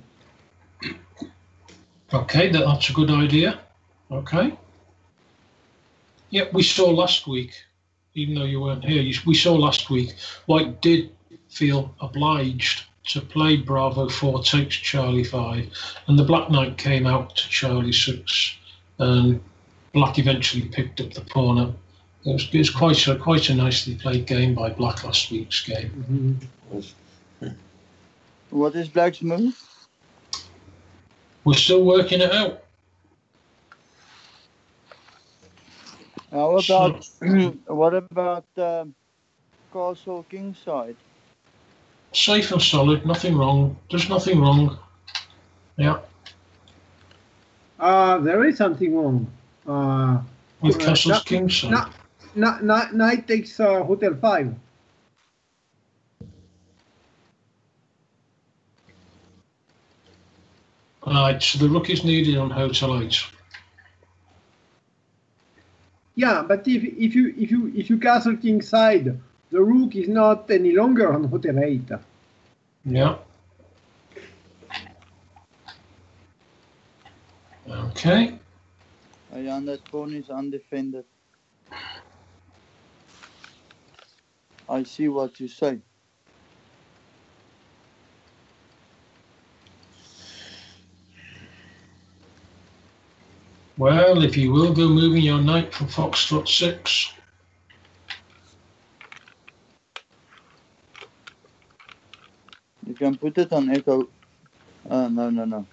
Okay, that, that's a good idea. Okay. Yeah, we saw last week, even though you weren't here, you, we saw last week, white did feel obliged to play Bravo four takes Charlie five, and the black knight came out to Charlie six, and black eventually picked up the pawn up. It was, it was quite a quite a nicely played game by black last week's game. Mm-hmm. What is black's move? We're still working it out. How about what about um, castle kingside? Safe and solid, nothing wrong. There's nothing wrong. Yeah, Uh, there is something wrong. Uh, with uh, castle's no- king side. no- no- no- Knight takes uh, hotel five. Right, so the rook is needed on hotel eight. Yeah, but if if you if you if you castle king side, the rook is not any longer on hotel eight. Yeah. Okay. And that pawn is undefended. I see what you say. Well, if you will go moving your knight from Foxtrot six. You can put it on echo. Uh, no, no, no.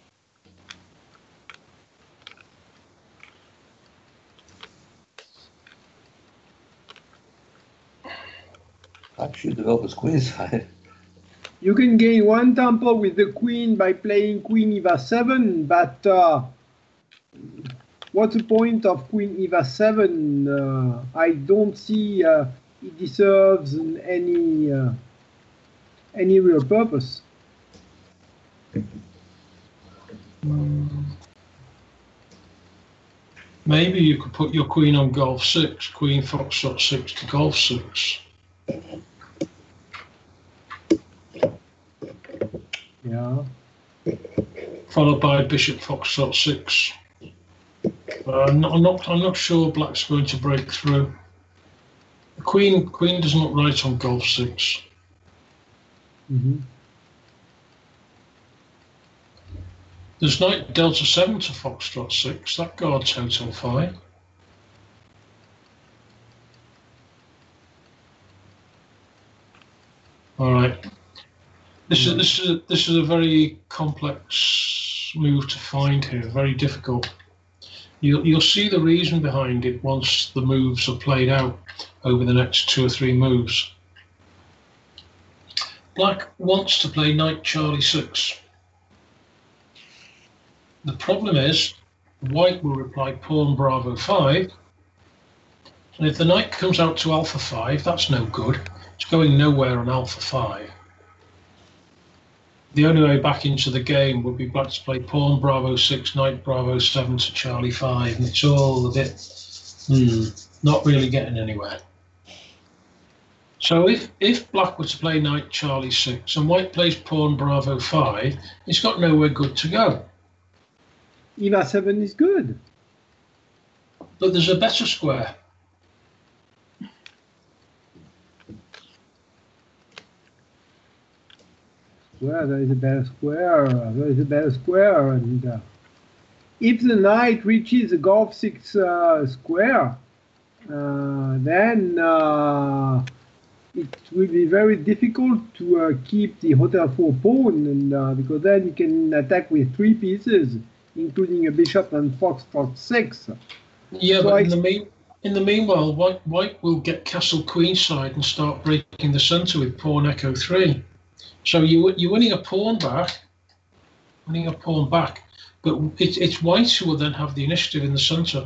I should develop his queenside. You can gain one tempo with the queen by playing queen e seven, but uh, what's the point of queen e seven? Uh, I don't see uh, it deserves any uh, any real purpose. Maybe you could put your queen on golf six, queen Foxtrot six to golf six. Yeah. Followed by bishop Foxtrot six. Uh, I'm, not, I'm not. I'm not sure black's going to break through. The queen. Queen does not write on golf six. Mm-hmm. There's knight delta seven to Foxtrot six. That guards hotel five. All right. This is this is a, this is a very complex move to find here. Very difficult. You'll you'll see the reason behind it once the moves are played out over the next two or three moves. Black wants to play knight Charlie six. The problem is, white will reply pawn Bravo five, And if the knight comes out to alpha five, that's no good. It's going nowhere on alpha five. The only way back into the game would be black to play pawn bravo six, knight bravo seven to Charlie five, and it's all a bit, hmm, not really getting anywhere. So if, if black were to play knight Charlie six and white plays pawn bravo five, it's got nowhere good to go. E V A seven is good. But there's a better square. Well, there is a better square. There is a better square, and uh, if the knight reaches the Golf six uh, square, uh, then uh, it will be very difficult to uh, keep the Hotel four pawn, and uh, because then you can attack with three pieces, including a bishop and Foxtrot six. Yeah, So but I- in the mean, in the meanwhile, white white will get castle queenside and start breaking the centre with pawn echo three. So you you're winning a pawn back, winning a pawn back, but it, it's white who will then have the initiative in the centre.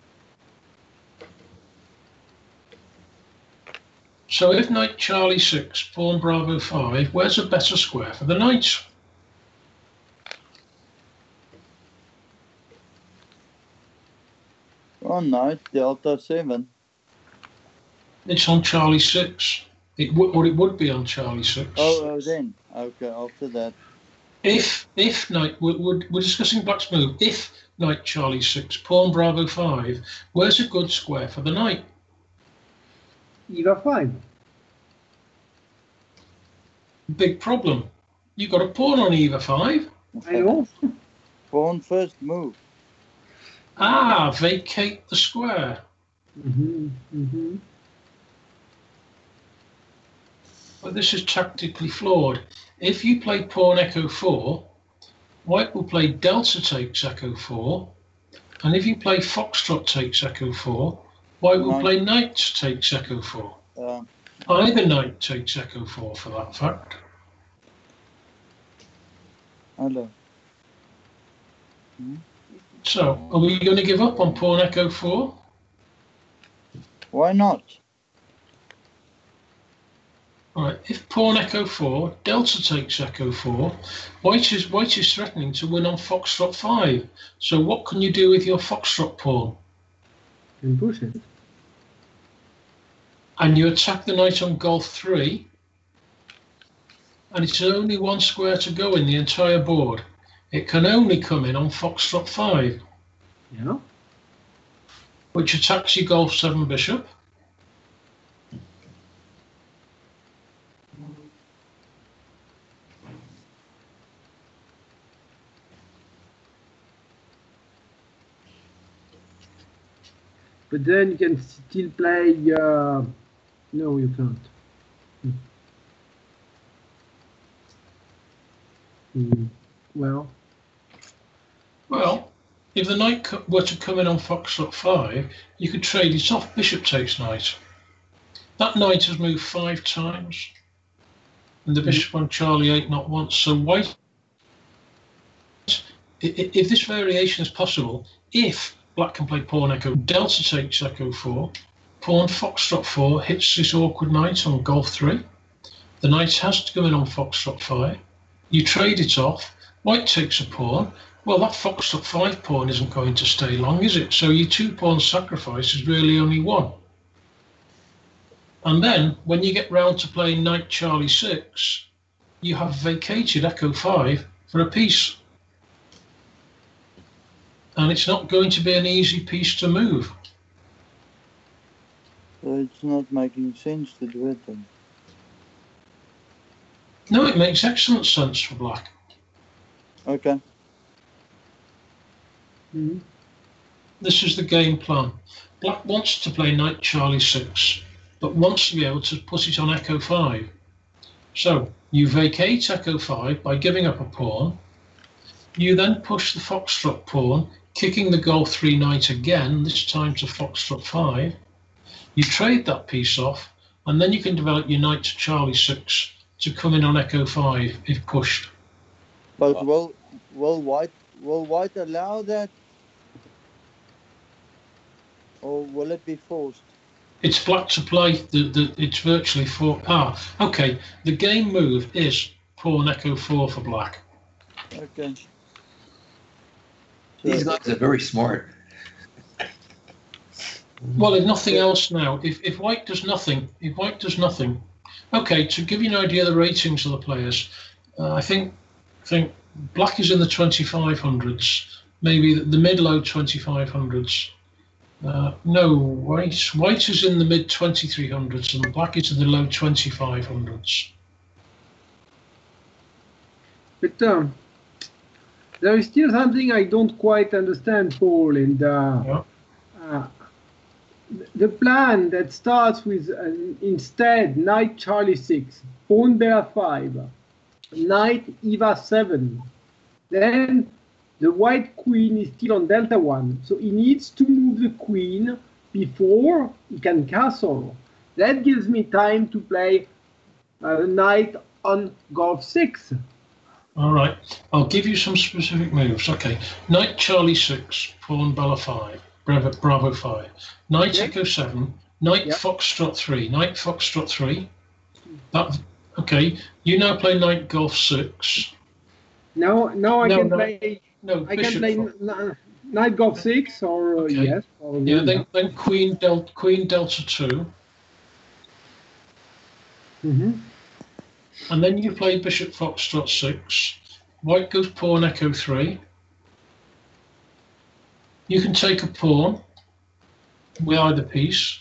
So if knight Charlie six, pawn bravo five, where's a better square for the knight? Oh, knight delta seven. It's on Charlie six. It would, or it would be on Charlie six. Oh, oh, then. Okay, after that. If if knight we're, we're, we're discussing black's move. If knight Charlie six, pawn bravo five, where's a good square for the knight? E V A five. Big problem. You've got a pawn on E V A five. I know. Pawn first move. Ah, vacate the square. Mm-hmm, mm-hmm. But this is tactically flawed. If you play pawn echo four, white will play delta takes echo four, and if you play foxtrot takes echo four, white will Knight. play knight takes echo four. Uh, Either knight takes echo four for that fact. hello. So, are we going to give up on pawn echo four? Why not? All right, if pawn echo four, delta takes echo four, white is white is threatening to win on foxtrot five. So what can you do with your foxtrot pawn? And push it. And you attack the knight on golf three, and it's only one square to go in the entire board. It can only come in on foxtrot five, Yeah. which attacks your golf seven bishop. But then you can still play. Uh, no, you can't. Hmm. Hmm. Well, Well, if the knight co- were to come in on foxtrot five, you could trade it off. Bishop takes knight. That knight has moved five times, and the bishop on Charlie eight not once. So white, i- i- if this variation is possible, if black can play pawn echo, delta takes echo four, pawn foxtrot four hits this awkward knight on golf three. The knight has to come in on foxtrot five. You trade it off. White takes a pawn. Well, that foxtrot five pawn isn't going to stay long, is it? So your two pawn sacrifice is really only one. And then when you get round to playing knight Charlie six, you have vacated echo five for a piece. And it's not going to be an easy piece to move. So it's not making sense to do it then. No, it makes excellent sense for black. Okay. mhm. This is the game plan. Black wants to play knight Charlie six, but wants to be able to put it on echo five. So you vacate echo five by giving up a pawn. You then push the foxtrot pawn, kicking the golf three knight again, this time to foxtrot five. You trade that piece off, and then you can develop your knight to Charlie six to come in on echo five if pushed. But will will white will white allow that, or will it be forced? It's black to play. The, the, it's virtually four. Ah, okay. The game move is pawn echo four for black. Okay. These So, guys are very smart. Well, if nothing else now, if, if white does nothing, if white does nothing, okay, to give you an idea of the ratings of the players, uh, I think I think black is in the twenty-five hundreds, maybe the, the mid-low twenty-five hundreds. Uh, no, white white is in the mid twenty-three hundreds and black is in the low twenty-five hundreds. But um, there is still something I don't quite understand, Paul. And uh, Yeah. uh, the plan that starts with uh, instead knight Charlie six, pawn bear five, knight Eva seven. Then the white queen is still on delta one, so he needs to move the queen before he can castle. That gives me time to play uh, knight on golf six. All right, I'll give you some specific moves. Okay, knight Charlie six, pawn Bella five, Bravo, Bravo five, knight Yeah. Echo seven, knight Yeah. Foxtrot three, knight Foxtrot three. That okay. You now play knight Golf six. Now, now I No, can no. play. No, I can bishop. play Fox. n- n- knight golf six, or uh, Okay. yes, probably. Yeah, then then Queen Del Queen Delta two, hmm and then you play Bishop Foxtrot six. White goes pawn Echo three. You can take a pawn with either piece.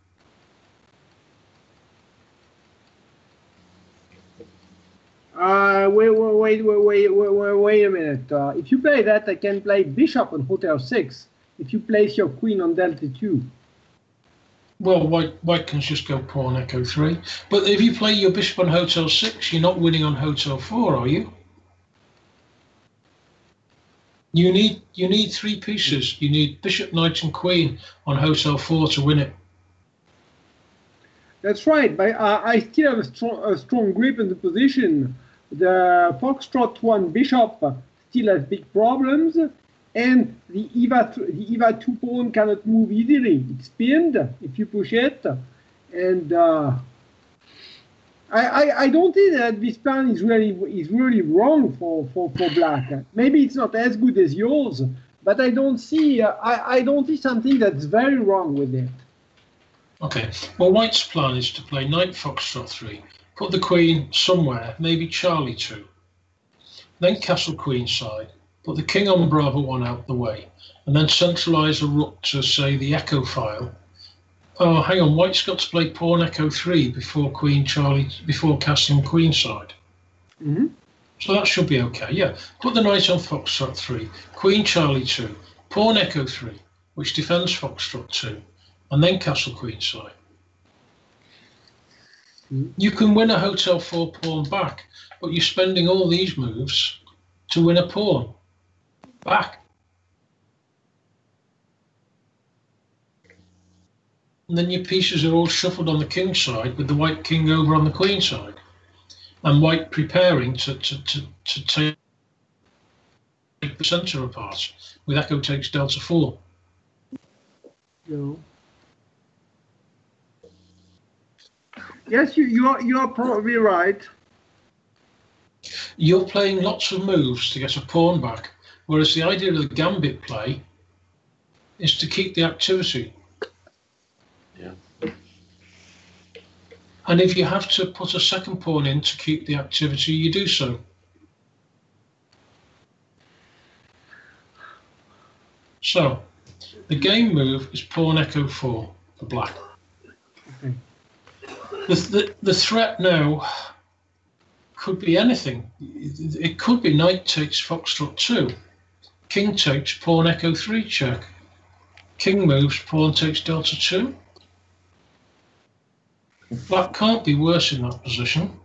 Uh, wait, wait, wait, wait, wait, wait, wait a minute. Uh, if you play that, I can play bishop on hotel six. If you place your queen on delta two. Well, white white can just go pawn Echo three. But if you play your bishop on Hotel six, you're not winning on Hotel four, are you? You need you need three pieces. You need bishop, knight, and queen on Hotel four to win it. That's right, but uh, I still have a strong, a strong grip in the position. The Foxtrot one bishop still has big problems, and the Eva the Eva two pawn cannot move easily. It's pinned if you push it, and uh, I, I I don't think that this plan is really is really wrong for, for, for black. Maybe it's not as good as yours, but I don't see uh, I I don't see something that's very wrong with it. Okay. Well, white's plan is to play knight Foxtrot three, put the queen somewhere, maybe Charlie two, then castle queen side, put the king on Bravo one out the way, and then centralise a rook to, say, the Echo file. Oh, hang on, white's got to play pawn Echo three before queen Charlie, before castling queen side. Mm-hmm. So that should be okay, yeah. Put the knight on Foxtrot three, queen Charlie two, pawn Echo three, which defends Foxtrot two, and then castle queen side. Mm-hmm. You can win a Hotel four pawn back, but you're spending all these moves to win a pawn back. And then your pieces are all shuffled on the king side with the white king over on the queen side. And white preparing to, to, to, to take the centre apart with Echo takes Delta four. No. Yes, you, you are you are probably right. You're playing lots of moves to get a pawn back, whereas the idea of the gambit play is to keep the activity. Yeah. And if you have to put a second pawn in to keep the activity, you do so. So, the game move is pawn Echo four for black. Okay. The, the, the threat now could be anything. It, it could be knight takes Foxtrot two, king takes pawn Echo three check, king moves, pawn takes Delta two. Black can't be worse in that position.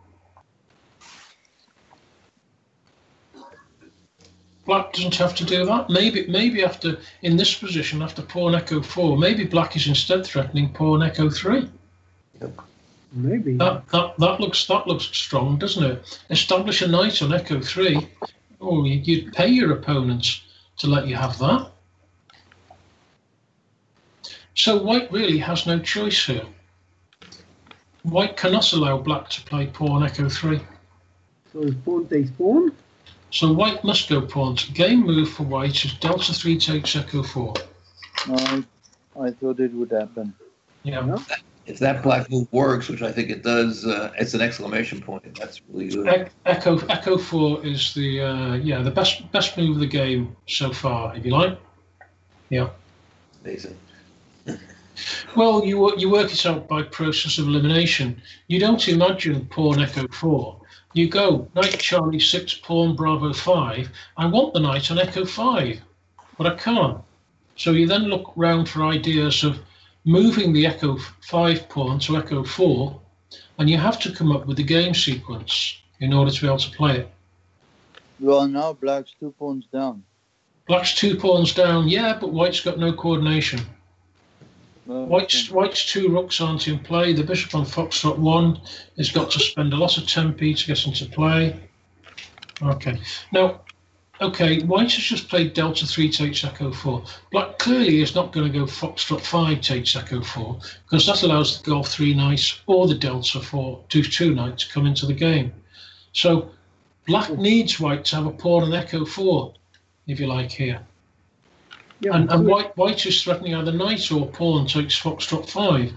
Black doesn't have to do that. Maybe maybe after, in this position, after pawn Echo four, maybe black is instead threatening pawn Echo three. Maybe. That, that, that, looks, that looks strong, doesn't it? Establish a knight on Echo three. Oh, you- you'd pay your opponents to let you have that. So white really has no choice here. White cannot allow black to play pawn echo three. So if pawn takes pawn. So white must go pawn. Game move for white is delta three takes echo four. No, I, I thought it would happen. Yeah. Yeah. If that black move works, which I think it does, uh, it's an exclamation point. That's really good. E- Echo Echo four is the uh, yeah the best best move of the game so far, if you like. Yeah. Amazing. Well, you wo- you work it out by process of elimination. You don't imagine pawn echo four. You go knight Charlie six, pawn Bravo five. I want the knight on echo five, but I can't. So you then look round for ideas of moving the echo five pawn to echo four, and you have to come up with the game sequence in order to be able to play it. Well, now black's two pawns down. Black's two pawns down, yeah, but white's got no coordination. Uh, White's, white's two rooks aren't in play. The bishop on foxtrot one has got to spend a lot of tempi to get into play. Okay. Now, okay, white has just played delta three takes echo four. Black clearly is not going to go foxtrot five takes echo four, because that allows the golf three knight or the delta four, two, two knight to come into the game. So black needs white to have a pawn on echo four, if you like, here. Yeah, And, and so- white, white is threatening either knight or pawn takes foxtrot five.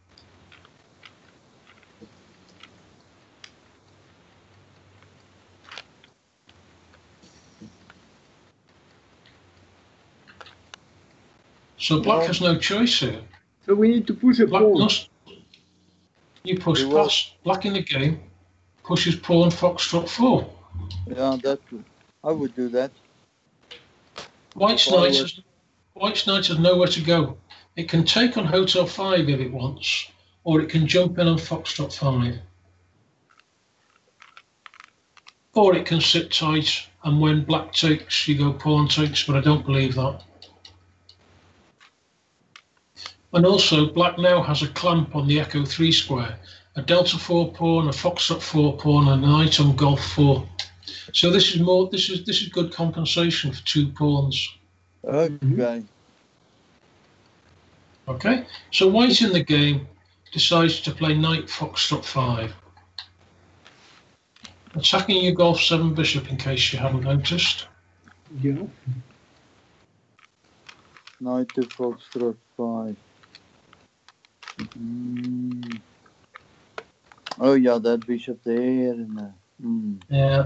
So black Well- has no choice here. So we need to push a Black pawn. must. You push It will- past. Black in the game pushes pawn foxtrot four. Yeah, that I would do that. White's Well, knight it- has, White's knight has nowhere to go. It can take on hotel five if it wants, or it can jump in on foxtrot five. Or it can sit tight, and when black takes, you go pawn takes, but I don't believe that. And also, black now has a clamp on the echo three square, a delta four pawn, a foxtrot four pawn, and a knight on golf four. So this is more. This is this is good compensation for two pawns. Okay. Okay, so white in the game decides to play knight foxtrot five, attacking your golf seven bishop in case you haven't noticed. Yeah. Knight to foxtrot five. Mm. Oh yeah, that bishop there and uh, mm. Yeah.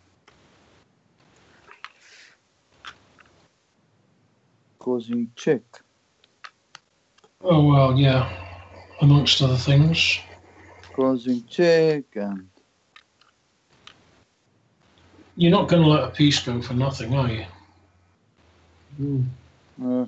causing check. Oh well, yeah. Amongst other things. Causing check and You're not going to let a piece go for nothing, are you? Mm. uh,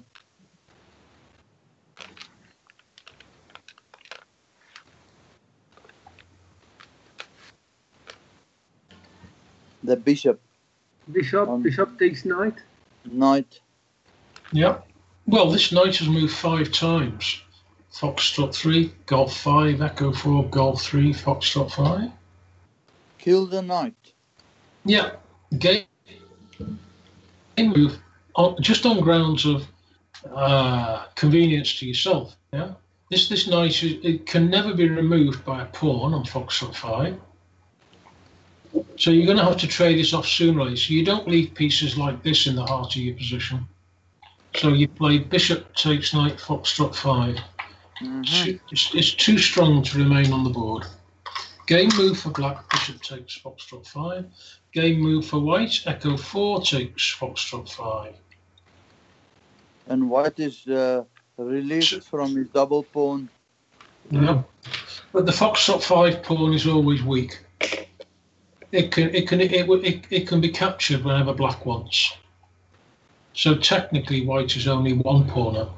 the bishop Bishop. Um, Bishop takes knight. knight. Yeah. Well, this knight has moved five times. Foxtrot three, golf five, echo four, golf three, foxtrot five. Kill the knight. Yeah. Game, game move on, just on grounds of uh, convenience to yourself. Yeah. This this knight is, it can never be removed by a pawn on foxtrot five. So you're going to have to trade this off sooner or later. So you don't leave pieces like this in the heart of your position. So you play bishop takes knight foxtrot five. Mhm. It's, it's too strong to remain on the board. Game move for black, bishop takes foxtrot five. Game move for white, echo four takes foxtrot five. And white is uh, relieved from his double pawn. Yeah. But the foxtrot five pawn is always weak. It can it can it, it, it can be captured whenever black wants. So technically white is only one pawn up.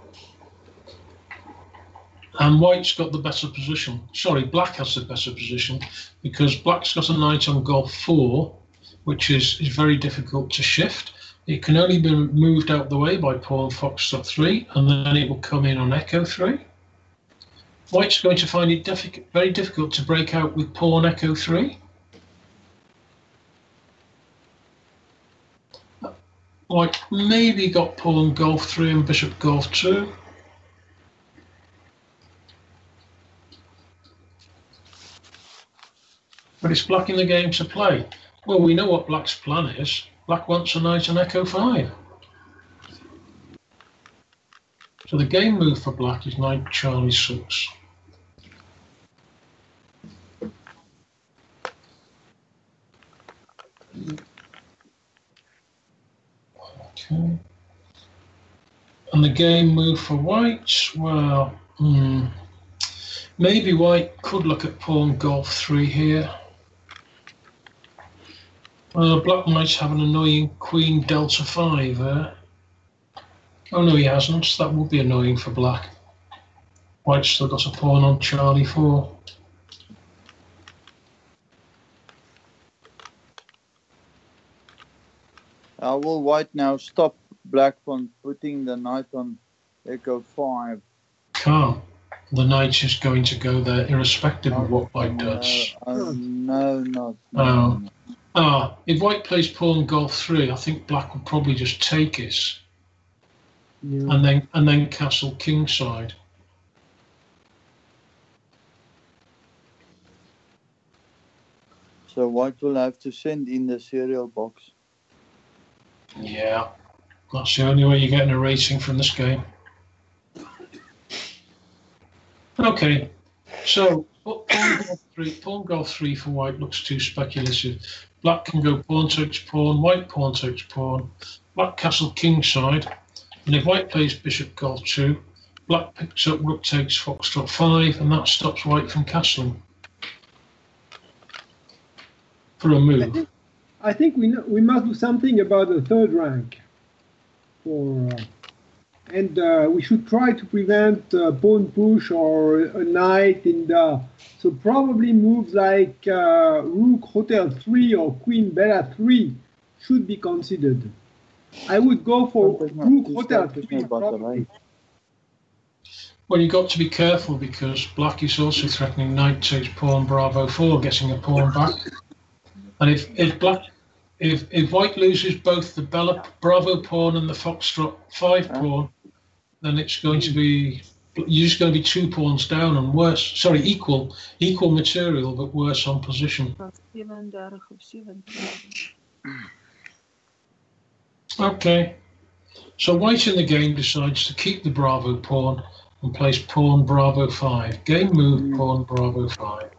And white's got the better position. Sorry, black has the better position because black's got a knight on golf four, which is, is very difficult to shift. It can only be moved out the way by pawn foxtrot three, and then it will come in on echo three. White's going to find it diffi- very difficult to break out with pawn echo three. White maybe got pawn golf three and bishop golf two. But it's black in the game to play. Well, we know what black's plan is. Black wants a knight and echo five. So the game move for black is knight Charlie six. Okay. And the game move for white, well, hmm, maybe white could look at pawn golf three here. Uh, black might have an annoying queen delta five there. Oh no, he hasn't. That would be annoying for black. White's still got a pawn on Charlie four. Uh, will white now stop black from putting the knight on echo five? Can't. The knight is going to go there irrespective of what white does. Uh, uh, no, not. No, Oh. no. Ah, if white plays pawn golf three, I think black would probably just take it Yeah. and then and then castle kingside. So white will have to send in the serial box. Yeah, that's the only way you're getting a rating from this game. Okay, so pawn golf three, pawn golf three for white looks too speculative. Black can go pawn takes pawn, white pawn takes pawn, black castle kingside, and if white plays bishop golf two, black picks up rook takes foxtrot five, and that stops white from castling for a I move. think, I think we know, we must do something about the third rank, for, uh, and uh, we should try to prevent uh, pawn push or a knight in the. So probably moves like uh, rook hotel three or queen bella three should be considered. I would go for Don't take my- rook please hotel don't take three my butter, probably. right? Well, you've got to be careful because black is also threatening knight takes pawn bravo four, getting a pawn back. And if, if black, if if white loses both the bella bravo pawn and the foxtrot five pawn, then it's going to be you're just going to be two pawns down and worse. Sorry, equal equal material but worse on position. Okay, so white in the game decides to keep the bravo pawn and plays pawn bravo five. Game move pawn bravo five.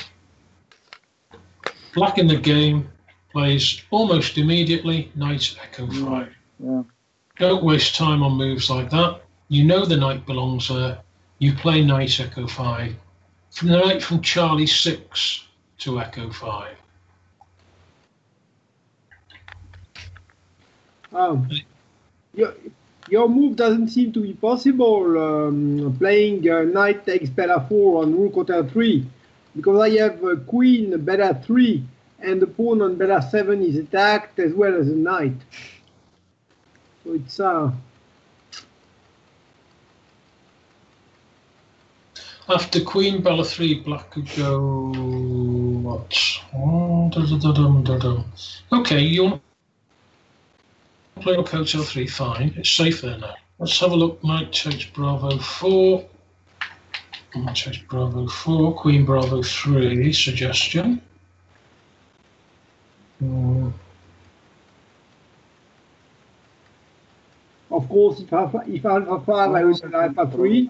Black in the game plays almost immediately knight echo five. Yeah. Don't waste time on moves like that. You know the knight belongs there. You play knight echo five. From the knight from Charlie six to echo five. Um, your, your move doesn't seem to be possible um, playing uh, knight takes bella four on rook hotel three, because I have uh, queen bella three and the pawn on bella seven is attacked as well as a knight. So it's uh, After queen bella three, black could go what? Oh, da, da, da, dum, da, dum. Okay, you want to play rook hotel three? Fine, it's safe there now. Let's have a look. Knight takes bravo four. Knight takes bravo four. Queen bravo three. Suggestion. Hmm. of course if alpha, if alpha five I would play alpha three.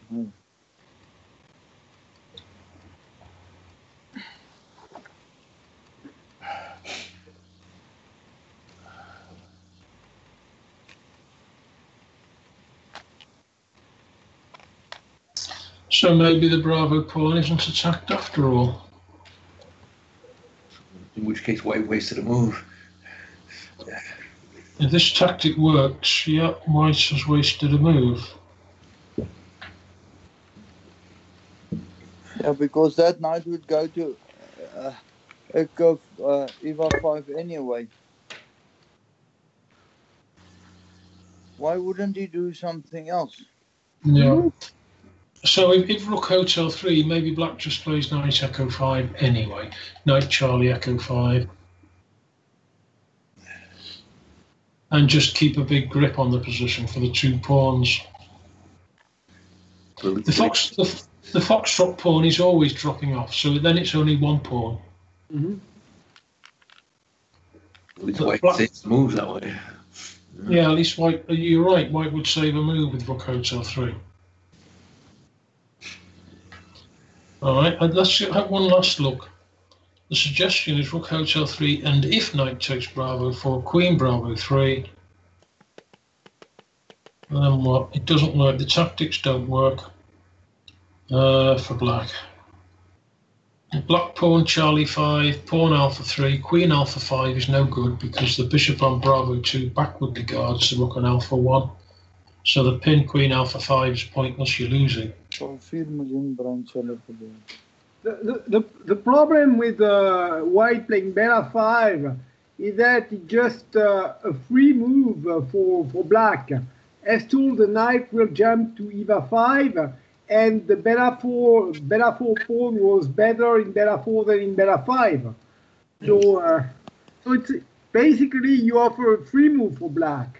So maybe the bravo pawn isn't attacked after all. In which case, white wasted a move. If this tactic works, yeah, white has wasted a move. Yeah, because that knight would go to uh, echo uh, E five anyway. Why wouldn't he do something else? Yeah. So if, if rook hotel three, maybe black just plays knight echo five anyway. Knight Charlie echo five. And just keep a big grip on the position for the two pawns. The fox, the, the foxtrot pawn is always dropping off, so then it's only one pawn. Mhm. At least The white black- saves moves that way. Yeah, at least white. You're right. White would save a move with rook hotel three. All right, and let's have one last look. The suggestion is rook hotel three, and if knight takes bravo four, queen bravo three. And then what? It doesn't work. The tactics don't work uh, for black. Black pawn Charlie five, pawn alpha three, queen alpha five is no good because the bishop on bravo two backwardly guards the rook on alpha one. So the pin queen alpha five is pointless, you're losing. और फिर मुझे branch चले पड़े The, the, the, the problem with uh, white playing beta five is that it's just uh, a free move uh, for, for black. As told, the knight will jump to e five, and the beta four, beta four pawn was better in beta four than in beta five. So, uh, so it's basically you offer a free move for black.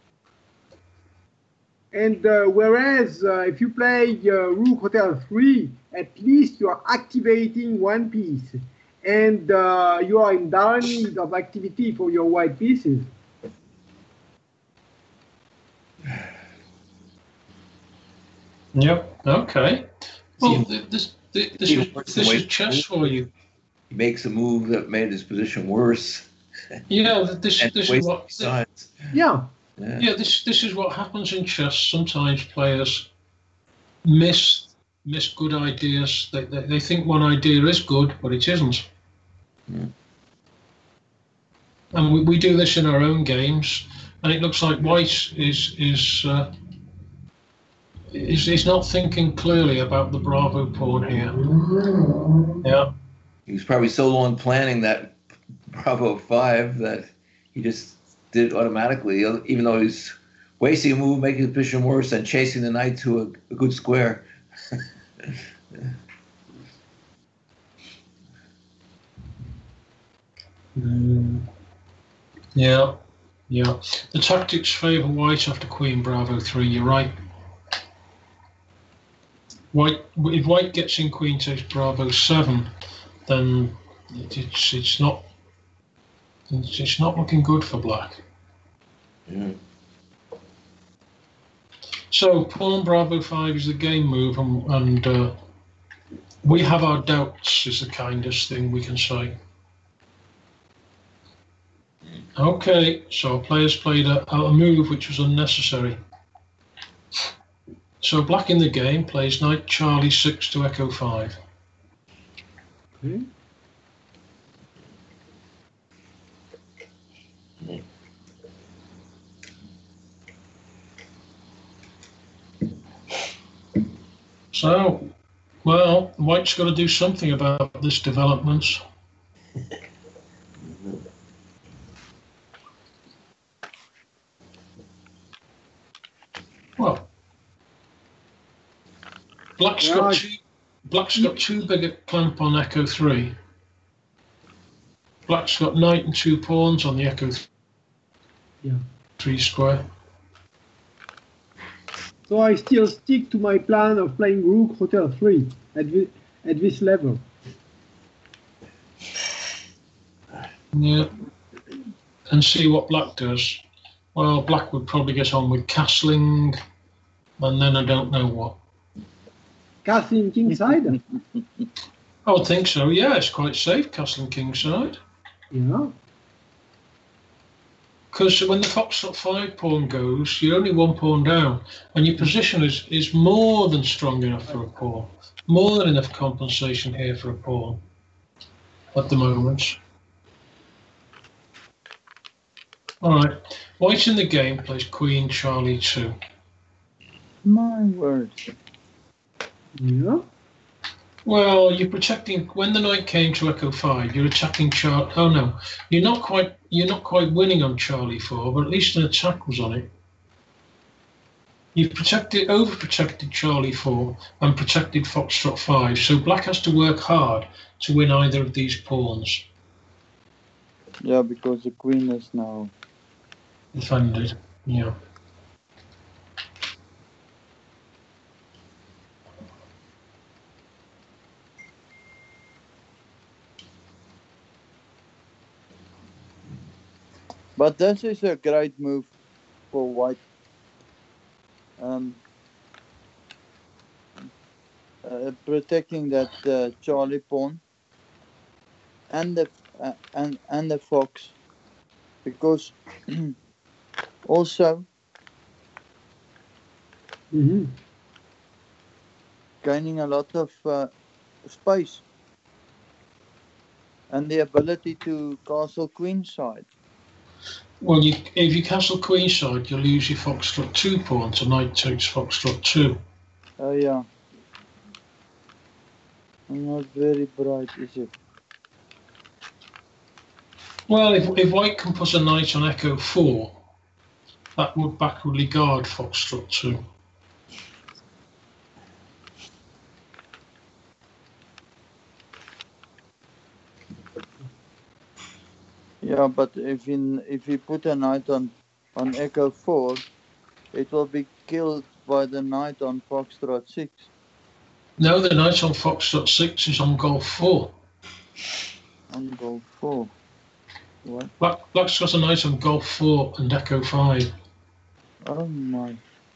And uh, whereas uh, if you play uh, rook hotel three, at least you are activating one piece, and uh, you are in dire need of activity for your white pieces. Yep. Okay. Well, See, th- this th- this see, is works this the way- is chess for you. He makes a move that made his position worse. Yeah. th- This And this is wastes what. th- sides. Yeah. Yeah. Yeah. This this is what happens in chess. Sometimes players miss miss good ideas. They they, they think one idea is good, but it isn't. Yeah. And we, we do this in our own games, and it looks like white is is. Uh, He's, he's not thinking clearly about the bravo pawn here. Yeah. He was probably so long planning that bravo five that he just did it automatically, even though he's wasting a move, making the position worse, and chasing the knight to a, a good square. Mm. Yeah. Yeah. The tactics favour white after queen bravo three. You're right. White, if white gets in queen takes bravo seven, then it's it's not it's, it's not looking good for black. Yeah. So pawn bravo five is the game move, and, and uh, we have our doubts is the kindest thing we can say. Okay, so players played a, a move which was unnecessary. So black in the game plays knight Charlie six to echo five. Okay. So, well, white's got to do something about this development. Well, black's got Right. two. Black's got too big a clamp on echo three. Black's got knight and two pawns on the echo th- Yeah. three square. So I still stick to my plan of playing rook hotel three at this, at this level. Yeah. And see what black does. Well, black would probably get on with castling, and then I don't know what. Castling kingside. I would think so. Yeah, it's quite safe castling kingside. Yeah. Because when the foxtrot five pawn goes, you're only one pawn down, and your position is, is more than strong enough for a pawn. More than enough compensation here for a pawn at the moment. All right, white in the game plays queen Charlie two. My word. Yeah. Well, you're protecting when the knight came to echo five. You're attacking Charlie. Oh no, you're not quite. You're not quite winning on Charlie four, but at least an attack was on it. You've protected, overprotected Charlie four and protected Foxtrot five. So black has to work hard to win either of these pawns. Yeah, because the queen is now. Defended. Yeah. But this is a great move for white. Um, uh, protecting that uh, Charlie pawn and the uh, and and the fox, because also Mm-hmm. gaining a lot of uh, space and the ability to castle queenside. Well, you, if you castle queenside, you lose your foxtrot two pawn to knight takes foxtrot two. Oh yeah. Not very bright, is it? Well, if, if white can put a knight on echo four, that would backwardly guard foxtrot two. Yeah, but if in if you put a knight on on echo four, it will be killed by the knight on foxtrot six. No, the knight on foxtrot six is on golf four. On golf four. What? Black, black's got a knight on golf four and echo five. Oh my.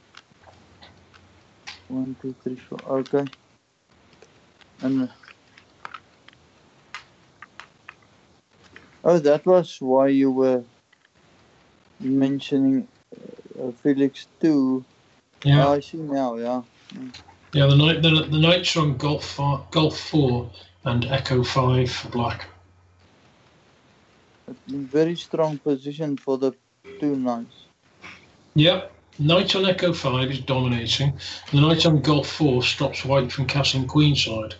One, two, three, four. Okay. And oh, that was why you were mentioning uh, Felix two. Yeah. Oh, I see now. Yeah. Yeah, the knight the, the knights are on golf four, golf four and echo five for black. Very strong position for the two knights. Yep. Knight on echo five is dominating. The knight on golf four stops white from castling queenside.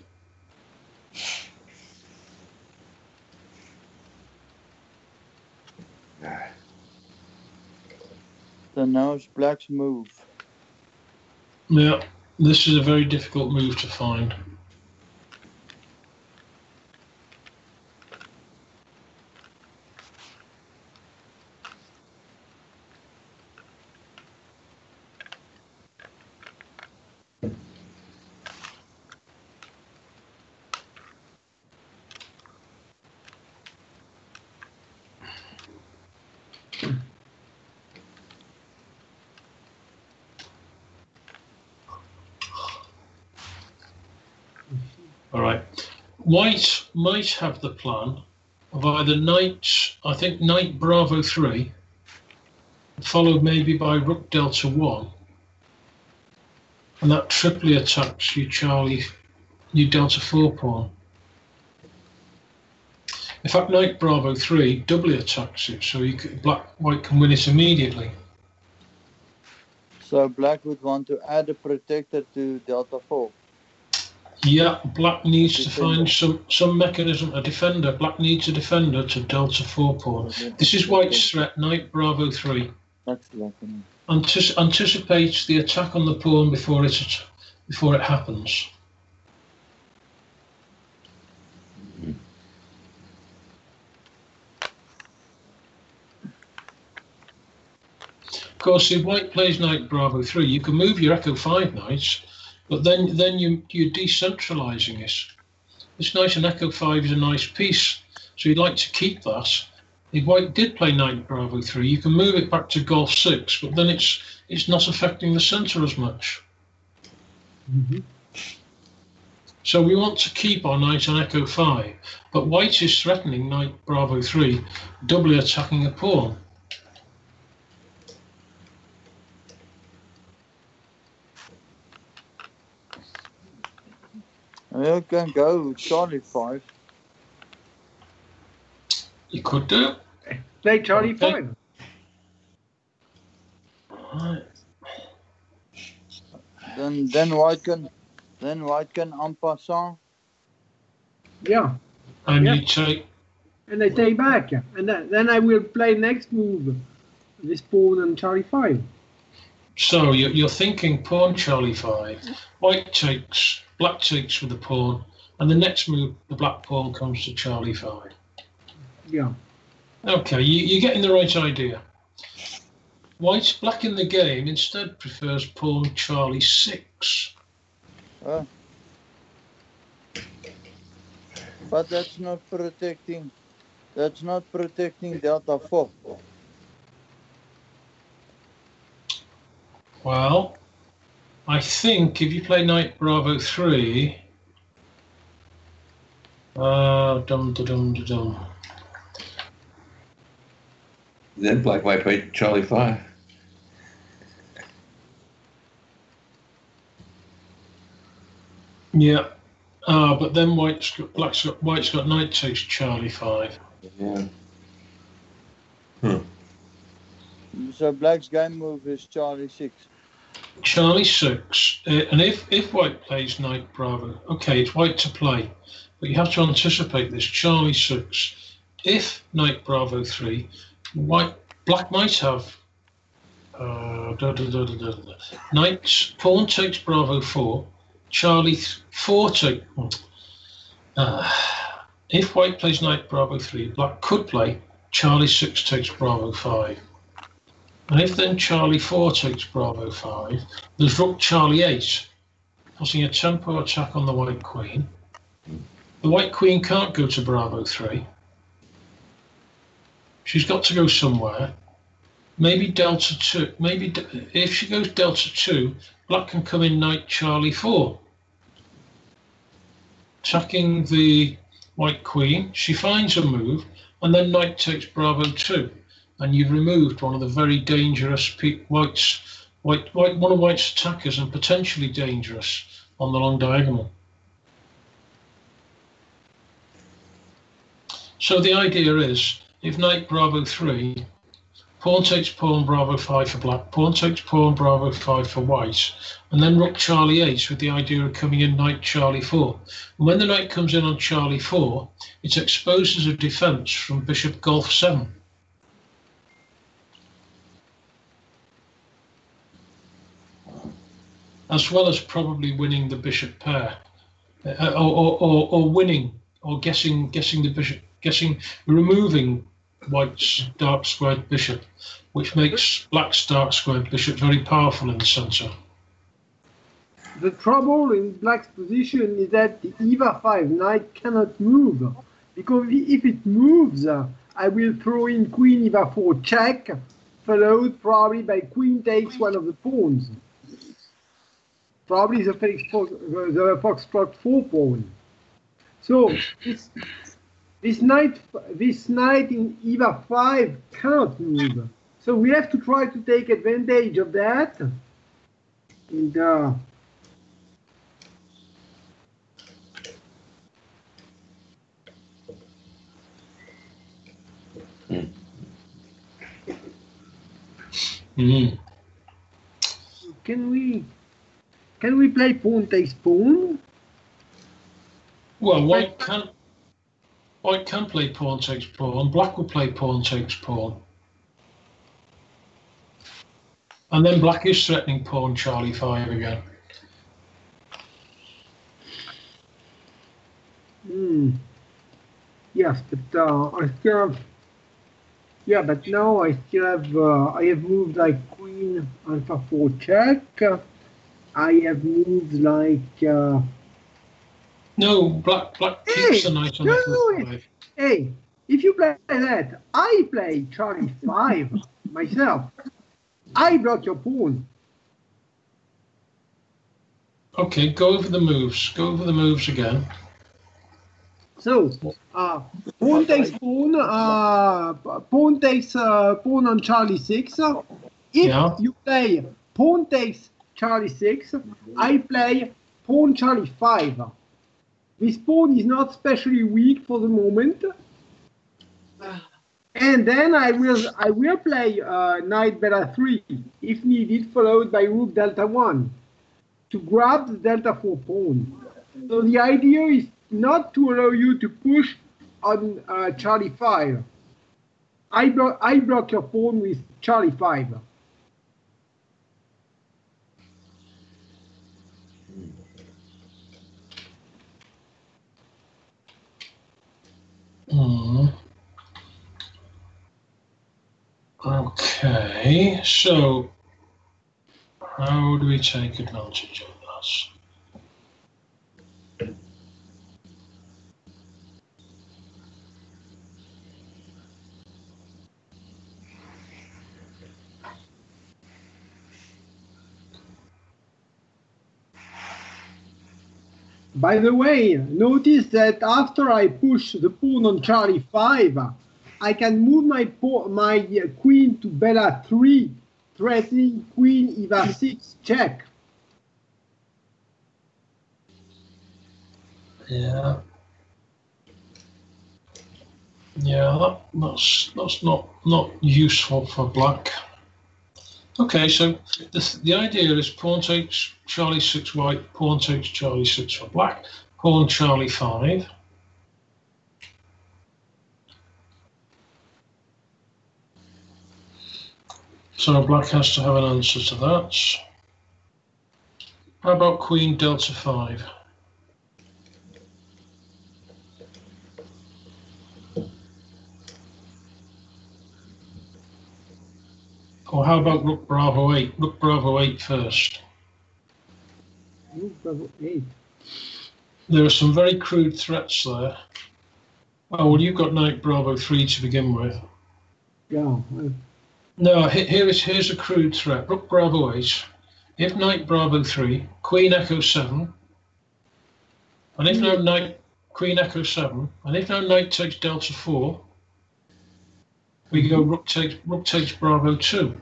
So now it's black's move. Yeah, this is a very difficult move to find. All right. White might have the plan of either knight, I think knight bravo three, followed maybe by rook delta one, and that triply attacks you Charlie, you delta four pawn. In fact, knight bravo three doubly attacks it, so you could, black white can win it immediately. So black would want to add a protector to delta four. Yeah, black needs to Defender. find some, some mechanism, a defender. Black needs a defender to delta four pawn. This is white's threat, knight bravo three. That's lucky. Antici- anticipates the attack on the pawn before it, before it happens. Of course, if white plays knight bravo three, you can move your echo five knights, but then then you, you're decentralizing it. This knight on echo five is a nice piece, so you'd like to keep that. If white did play knight bravo three, you can move it back to golf six, but then it's it's not affecting the center as much. Mm-hmm. So we want to keep our knight on echo five, but white is threatening knight bravo three, doubly attacking a pawn. You can go Charlie five. You could do. Play Charlie Okay. five. Right. Then then white can then white can en passant. Yeah, And Yeah. you take, and I take back, and then, then I will play next move, this pawn on Charlie five. so you're, you're thinking pawn Charlie five, white takes, black takes with the pawn, and the next move, the black pawn comes to Charlie five. Yeah. Okay, you, you're getting the right idea. White, black in the game, instead prefers pawn Charlie six. Uh, but that's not protecting. That's not protecting delta four. Well, I think if you play knight Bravo three, uh, dum da dum da dum. Then black might play Charlie five. Yeah. Ah, but then white's got, black's got, white's got knight takes Charlie five. Yeah. So black's game move is Charlie six. Charlie six, uh, and if, if white plays knight Bravo, okay, it's white to play, but you have to anticipate this. Charlie six, if knight Bravo three, white black might have uh, da, da, da, da, da, da. knight pawn takes Bravo four, Charlie four take. Uh, if white plays knight Bravo three, black could play Charlie six takes Bravo five. And if then Charlie four takes Bravo five, there's rook Charlie eight, forcing a tempo attack on the white queen. The white queen can't go to Bravo three. She's got to go somewhere. Maybe Delta two. Maybe if she goes Delta two, black can come in knight Charlie four, attacking the white queen. She finds a move, and then knight takes Bravo two. And you've removed one of the very dangerous white's, white, white, one of white's attackers, and potentially dangerous on the long diagonal. So the idea is, if knight Bravo three, pawn takes pawn Bravo five for black, pawn takes pawn Bravo five for white, and then rook Charlie eight with the idea of coming in knight Charlie four. And when the knight comes in on Charlie four, it exposes a defense from bishop Golf seven. As well as probably winning the bishop pair, uh, or, or, or winning, or guessing, guessing the bishop, guessing, removing white's dark squared bishop, which makes black's dark squared bishop very powerful in the center. The trouble in black's position is that the e v five knight cannot move, because if it moves, uh, I will throw in queen e v four check, followed probably by queen takes one of the pawns. Probably the Felix Fox, the Foxtrot four pawn. So this this knight this knight in e v five cannot move. So we have to try to take advantage of that. And uh, Mm. can we can we play pawn takes pawn? Well, white can white can play pawn takes pawn. Black will play pawn takes pawn, and then black is threatening pawn Charlie five again. Hmm. Yes, but uh, I still have. Yeah, but now I still have. Uh, I have moved like queen alpha four check. I have moved like. Uh, No, black black keeps hey, the knight on no, F five. Hey, if you play that, I play Charlie five myself. I block your pawn. Okay, go over the moves. Go over the moves again. So, uh, pawn takes pawn. Uh, pawn takes uh, pawn on Charlie six. If Yeah. you play pawn takes Charlie six, I play pawn Charlie five. This pawn is not especially weak for the moment. And then I will I will play uh, knight beta three if needed, followed by rook delta one to grab the delta four pawn. So the idea is not to allow you to push on uh, Charlie five. I, blo I block your pawn with Charlie five. Hmm. Okay, so how do we take advantage of this? By the way, notice that after I push the pawn on Charlie five, I can move my my uh, queen to Bella three, threatening queen E V A six check. Yeah. Yeah, that, that's that's not not useful for black. Okay, so the the idea is pawn takes Charlie six white, pawn takes Charlie six for black, pawn Charlie five. So black has to have an answer to that. How about queen delta five? Or how about rook bravo eight? Rook bravo eight first. Rook bravo eight. There are some very crude threats there. Oh, well, you've got knight bravo three to begin with. Yeah. No, here is here's a crude threat. Rook bravo eight. If knight bravo three, queen echo seven. And if now knight queen echo seven, and if now knight takes delta four, we go rook takes rook takes bravo two.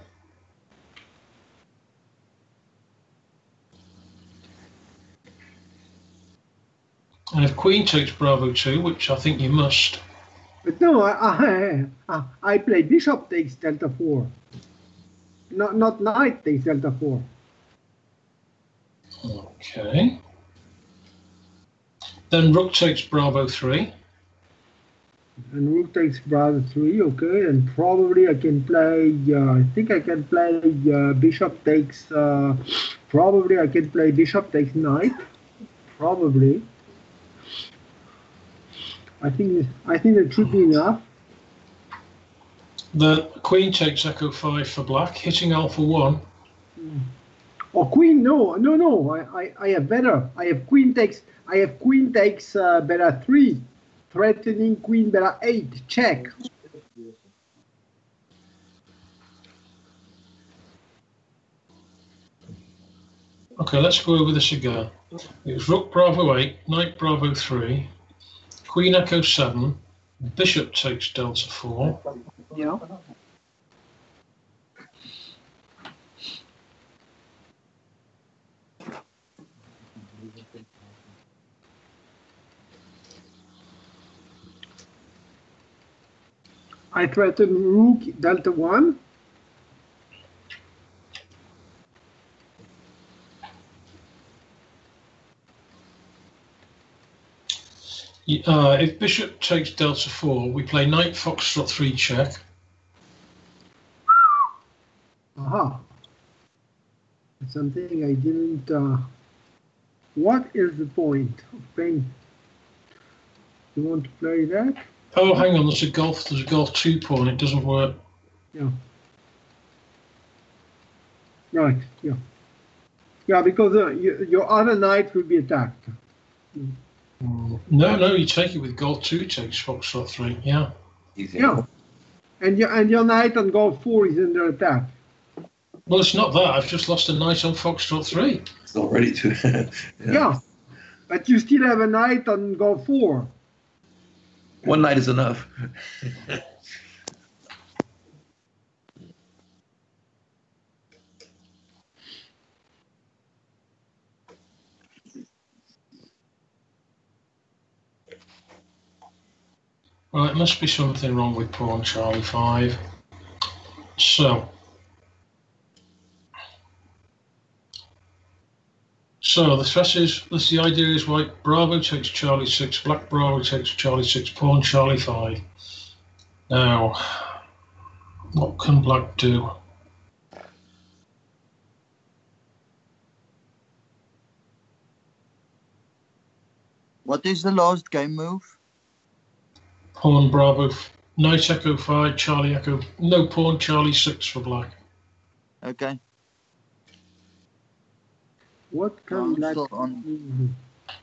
And if queen takes bravo two, which I think you must. But no, I I, I play bishop takes delta four. Not not knight takes delta four. Okay. Then rook takes bravo three. And rook takes bravo three, okay, and probably I can play, uh, I think I can play uh, bishop takes, uh, probably I can play bishop takes knight, probably. I think, I think that should be enough. The queen takes echo five for black, hitting alpha one. Or queen, no, no, no, I, I, I have better. I have queen takes, I have queen takes uh, bella three. Threatening queen bella eight, check. Okay, let's go over this again. It was rook bravo eight, knight bravo three, queen echo seven, bishop takes delta four. Yeah. I threaten rook delta one. Uh, if bishop takes delta four, we play knight foxtrot three check. Aha. Something I didn't. Uh, what is the point of playing? You want to play that? Oh, hang on. There's a golf. There's a golf two pawn. It doesn't work. Yeah. Right. Yeah. Yeah, because uh, you, your other knight will be attacked. Mm. No, no. You take it with golf two takes foxtrot three. Yeah. Easy. Yeah. And your and your knight on golf four is under attack. Well, it's not that. I've just lost a knight on foxtrot three. It's not ready to. yeah. yeah. But you still have a knight on golf four. One night is enough. Right, it must be something wrong with pawn Charlie five. So, so the threat is, this the idea is white bravo takes Charlie six, black bravo takes Charlie six, pawn Charlie five. Now, what can black do? What is the last game move? Pawn bravo, knight echo five, Charlie echo, no, pawn Charlie six for black. Okay. What can I'm black still on.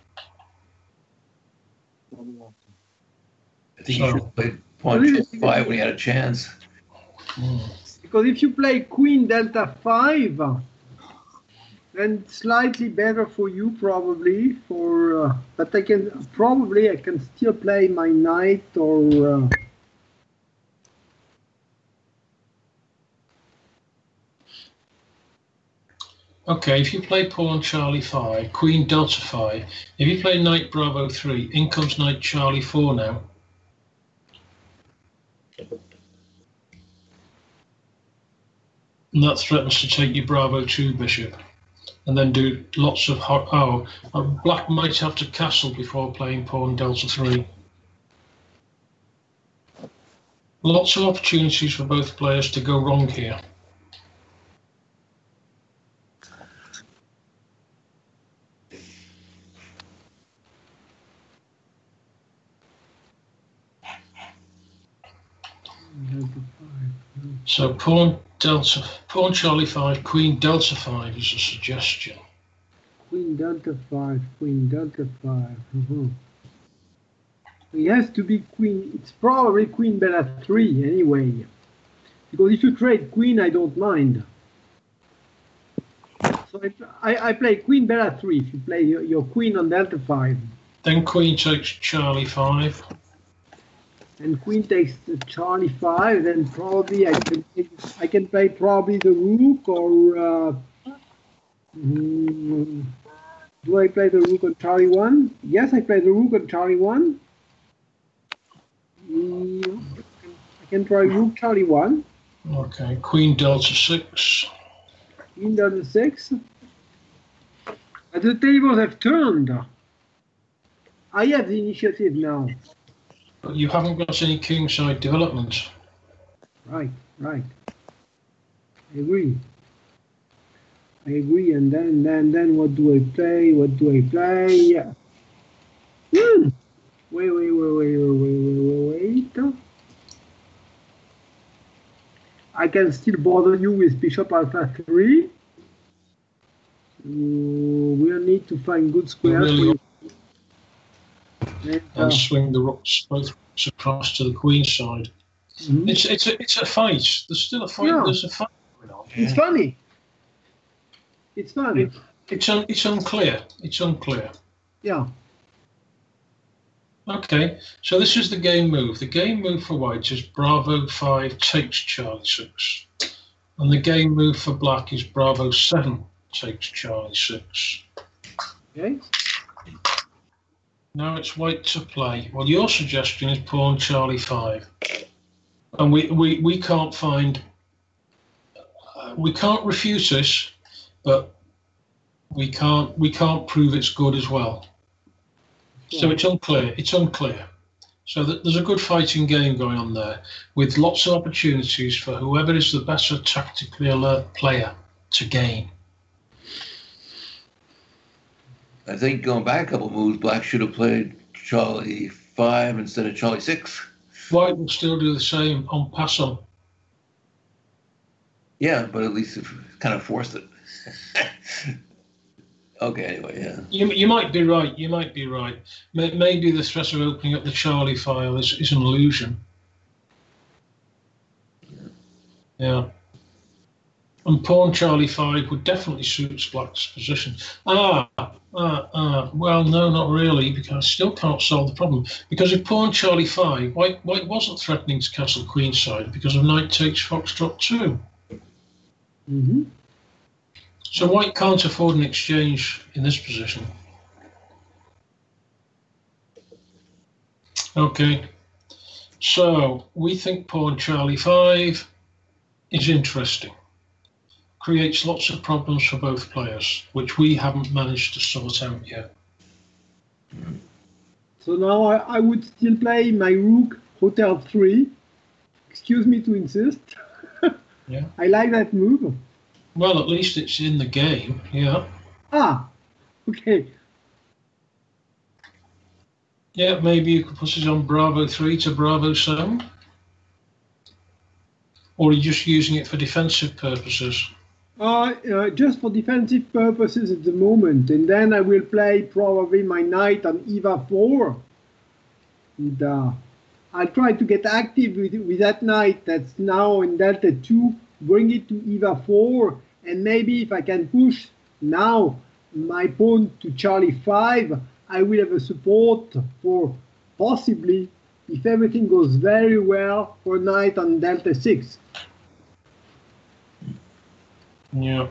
I think So- you should have played pawn five when he had a chance. Mm. Because if you play queen delta five, And slightly better for you probably. For uh, but I can probably I can still play my knight or. Uh, Okay, if you play pawn Charlie five, Queen Delta five, if you play Knight Bravo three, in comes Knight Charlie four now. And that threatens to take your Bravo two bishop. And then do lots of hot. Oh, uh, black might have to castle before playing pawn Delta three. Lots of opportunities for both players to go wrong here. So pawn Delta, pawn Charlie five, Queen Delta five is a suggestion. Queen Delta five, Queen Delta five. Mm-hmm. It has to be Queen. It's probably Queen Bella three anyway. Because if you trade Queen, I don't mind. So I, I, I play Queen Bella three. If you play your, your Queen on Delta five. Then Queen takes Charlie five. And Queen takes the Charlie five, then probably I can I can play probably the Rook or uh, mm, do I play the Rook on Charlie one? Yes, I play the Rook on Charlie one. Mm, I can try Rook Charlie one. Okay, Queen Delta six. Queen Delta six. But the tables have turned. I have the initiative now. But you haven't got any kingside development. Right, right. I agree. I agree. And then, then, then, what do I play? What do I play? Hmm. Wait, wait, wait, wait, wait, wait, wait, wait. I can still bother you with Bishop Alpha three. We'll need to find good squares. Really and, and uh, swing the rooks both rooks across to the queen side. mm-hmm. It's it's a it's a fight. There's still a fight. Yeah. There's a fight going on. It's funny. It's funny. It, it's un, it's unclear. It's unclear. Yeah. Okay, so this is the game move. The game move for white is Bravo five takes Charlie six, and the game move for black is Bravo seven takes Charlie six. Okay. Now it's white to play. Well, your suggestion is pawn Charlie five, and we we, we can't find uh, we can't refute this, but we can't we can't prove it's good as well. So it's unclear. It's unclear. So that there's a good fighting game going on there, with lots of opportunities for whoever is the better tactically alert player to gain. I think going back a couple moves, black should have played Charlie five instead of Charlie six. White will still do the same on pass on. Yeah, but at least it kind of forced it. Okay, anyway, yeah. You, you might be right. You might be right. Maybe the threat of opening up the Charlie file is, is an illusion. Yeah. And pawn Charlie five would definitely suit black's position. Ah, ah, ah. Well, no, not really, because I still can't solve the problem. Because if pawn Charlie five, white, white wasn't threatening to castle queenside because of knight takes foxtrot two. Mm-hmm. So white can't afford an exchange in this position. Okay. So we think pawn Charlie five is interesting. Creates lots of problems for both players, which we haven't managed to sort out yet. So now I, I would still play my rook hotel three. Excuse me to insist. Yeah. I like that move. Well, at least it's in the game, yeah. Ah, okay. Yeah, maybe you could put it on Bravo three to Bravo seven. Or are you just using it for defensive purposes? Uh, uh, just for defensive purposes at the moment, and then I will play probably my knight on E V A four. And uh, I'll try to get active with, with that knight that's now in Delta two, bring it to E V A four, and maybe if I can push Now, my pawn to Charlie five, I will have a support for possibly, if everything goes very well, for knight on Delta six. Yeah.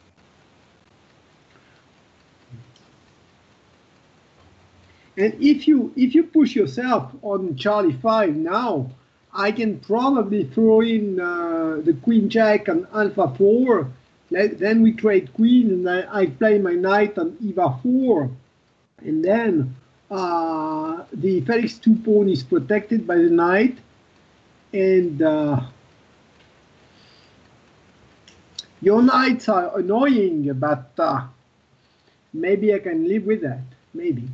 And if you if you push yourself on Charlie five now, I can probably throw in uh, the queen jack on alpha four. Let, then we trade queen, and I, I play my knight on eva four, and then uh, the Felix two pawn is protected by the knight, and uh, your knights are annoying, but uh, maybe I can live with that. Maybe.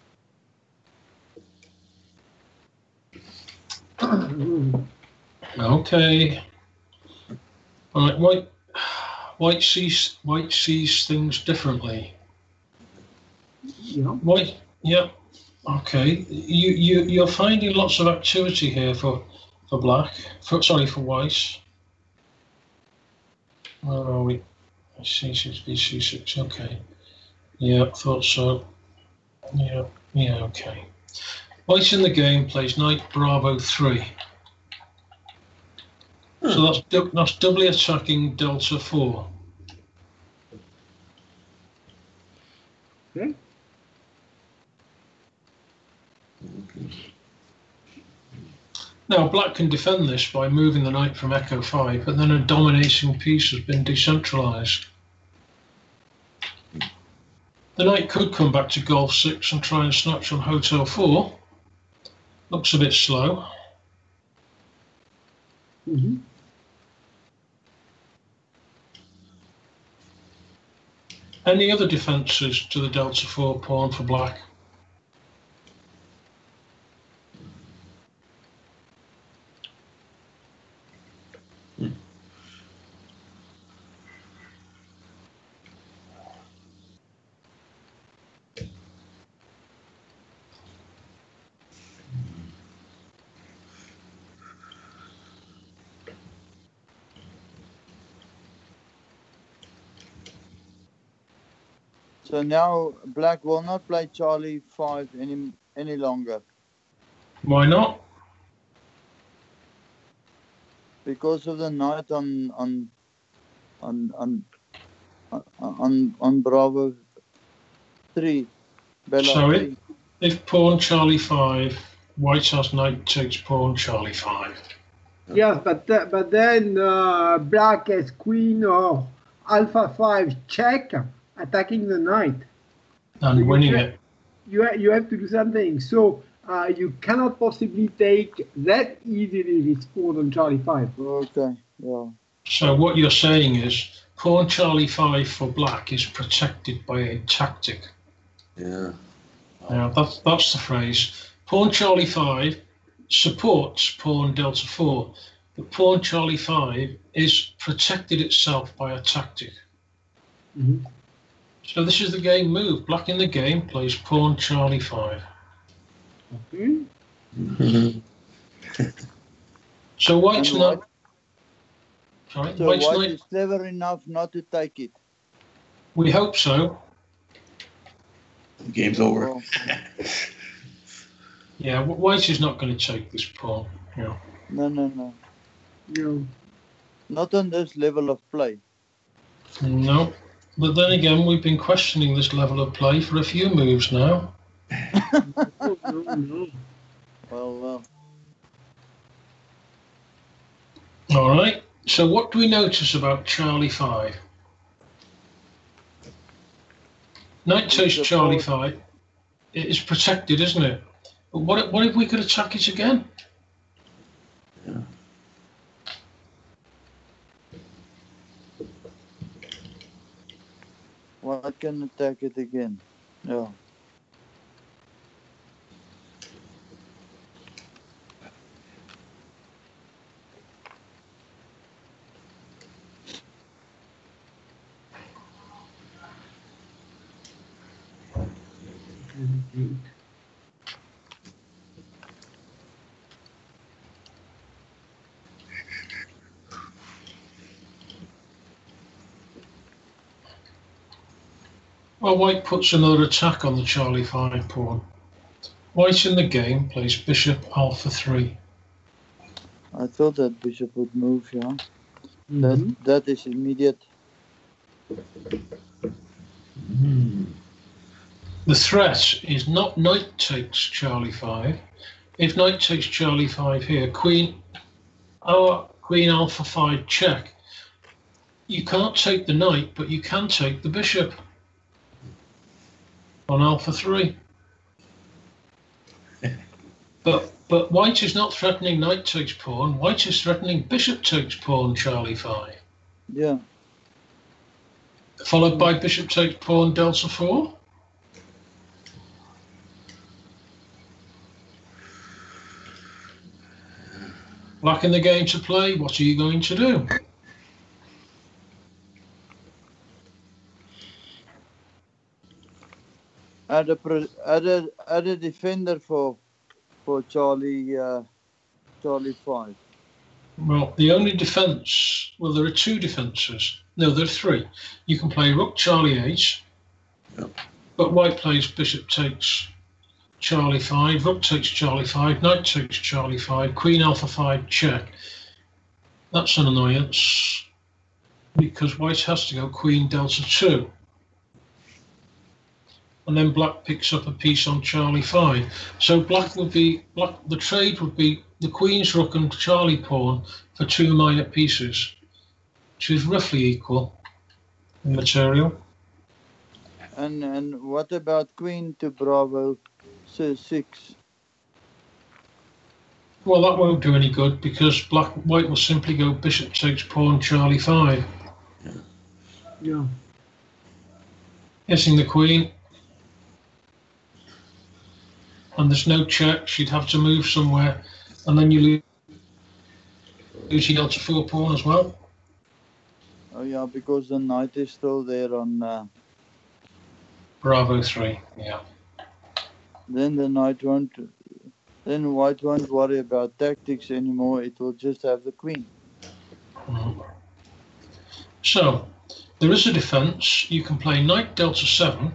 Okay. All right. White, white sees white sees things differently. Yeah. White. Yeah. Okay. You you you're finding lots of activity here for for black. For sorry for white. Where are we? C six, B C six. Okay. Yeah. Thought so. Yeah. Yeah. Okay. White in the game plays knight Bravo three. So that's du that's doubly attacking Delta four. Okay. Now black can defend this by moving the knight from Echo five, but then a dominating piece has been decentralized. The knight could come back to Golf six and try and snatch on Hotel four. Looks a bit slow. Mm-hmm. Any other defences to the Delta four pawn for black? So now black will not play Charlie five any any longer Why not? because of the knight on on on on on on Bravo three. Bella So three. if, if pawn Charlie five, white has knight takes pawn Charlie five. Yes, but th but then uh, black has queen or alpha five check, attacking the knight. And So winning you it. You ha you have to do something. So uh, you cannot possibly take that easily this pawn on Charlie five. Okay, yeah. So what you're saying is pawn Charlie five for black is protected by a tactic. Yeah. Now that's that's the phrase. Pawn Charlie five supports pawn Delta four, but pawn Charlie five is protected itself by a tactic. Mm-hmm. So this is the game move. Black in the game plays pawn Charlie five. Okay. Mm-hmm. So white's And not. white, Sorry, so white's white not. is clever enough not to take it. We hope so. The game's over. Well, Yeah, white is not going to take this pawn. Yeah. no, no, no. No. Not on this level of play. No. But then again, we've been questioning this level of play for a few moves now. No, no, no. Well, well. All right. So what do we notice about Charlie five? Knight takes Charlie five. It is protected, isn't it? But what if, what if we could attack it again? Yeah. White can attack it again. Yeah. Well, white puts another attack on the Charlie five pawn. White in the game plays bishop alpha three. I thought that bishop would move, yeah. Mhm. That that is immediate. Hmm. The threat is not knight takes Charlie five. If knight takes Charlie five here, queen, our queen alpha five check. You can't take the knight, but you can take the bishop on alpha three. But but white is not threatening knight takes pawn. White is threatening bishop takes pawn Charlie five. Yeah. Followed by bishop takes pawn delta four. Black in the game to play. What are you going to do? Add a pro- add a add a defender for for Charlie uh, Charlie five. Well, the only defence, well, there are two defences. No, there are three. You can play rook Charlie eight, Yep. but white plays bishop takes Charlie five, rook takes Charlie five, knight takes Charlie five, queen alpha five check. That's an annoyance because white has to go queen delta two. And then black picks up a piece on Charlie five. So black would be, black, the trade would be the queen's rook and Charlie pawn for two minor pieces, which is roughly equal in material. And and what about queen to Bravo so six? Well, that won't do any good because black white will simply go bishop takes pawn Charlie five, Yeah. hitting the queen. And there's no check, she'd have to move somewhere, and then you lose, lose your delta four pawn as well. Oh yeah, because the knight is still there on. Uh, Bravo three, yeah. then the knight won't. Then white won't worry about tactics anymore. It will just have the queen. Mhm. So, there is a defence. You can play knight delta seven,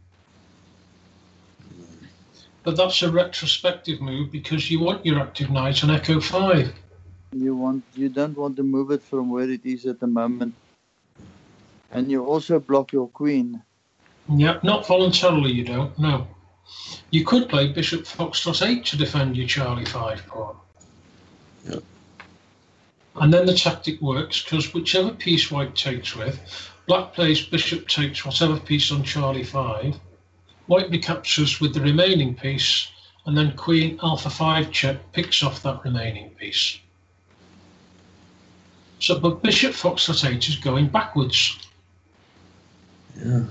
but that's a retrospective move because you want your active knight on echo five. You want. You don't want to move it from where it is at the moment. And you also block your queen. Yep, not voluntarily you don't, no. You could play bishop foxtrot eight to defend your Charlie five pawn. Yep. And then the tactic works because whichever piece white takes with, black plays bishop takes whatever piece on Charlie five, white recaptures with the remaining piece, and then queen alpha five check picks off that remaining piece. So, but bishop foxtrot eight is going backwards. Yeah.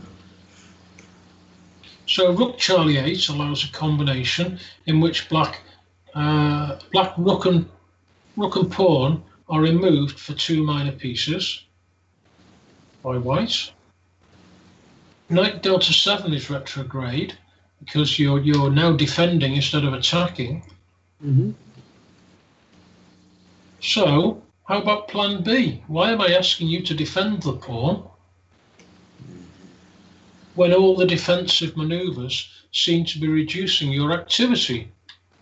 So rook Charlie eight allows a combination in which black, uh, black rook and rook and pawn are removed for two minor pieces by white. Knight delta seven is retrograde because you're you're now defending instead of attacking. Mm-hmm. So how about plan B? Why am I asking you to defend the pawn when all the defensive maneuvers seem to be reducing your activity?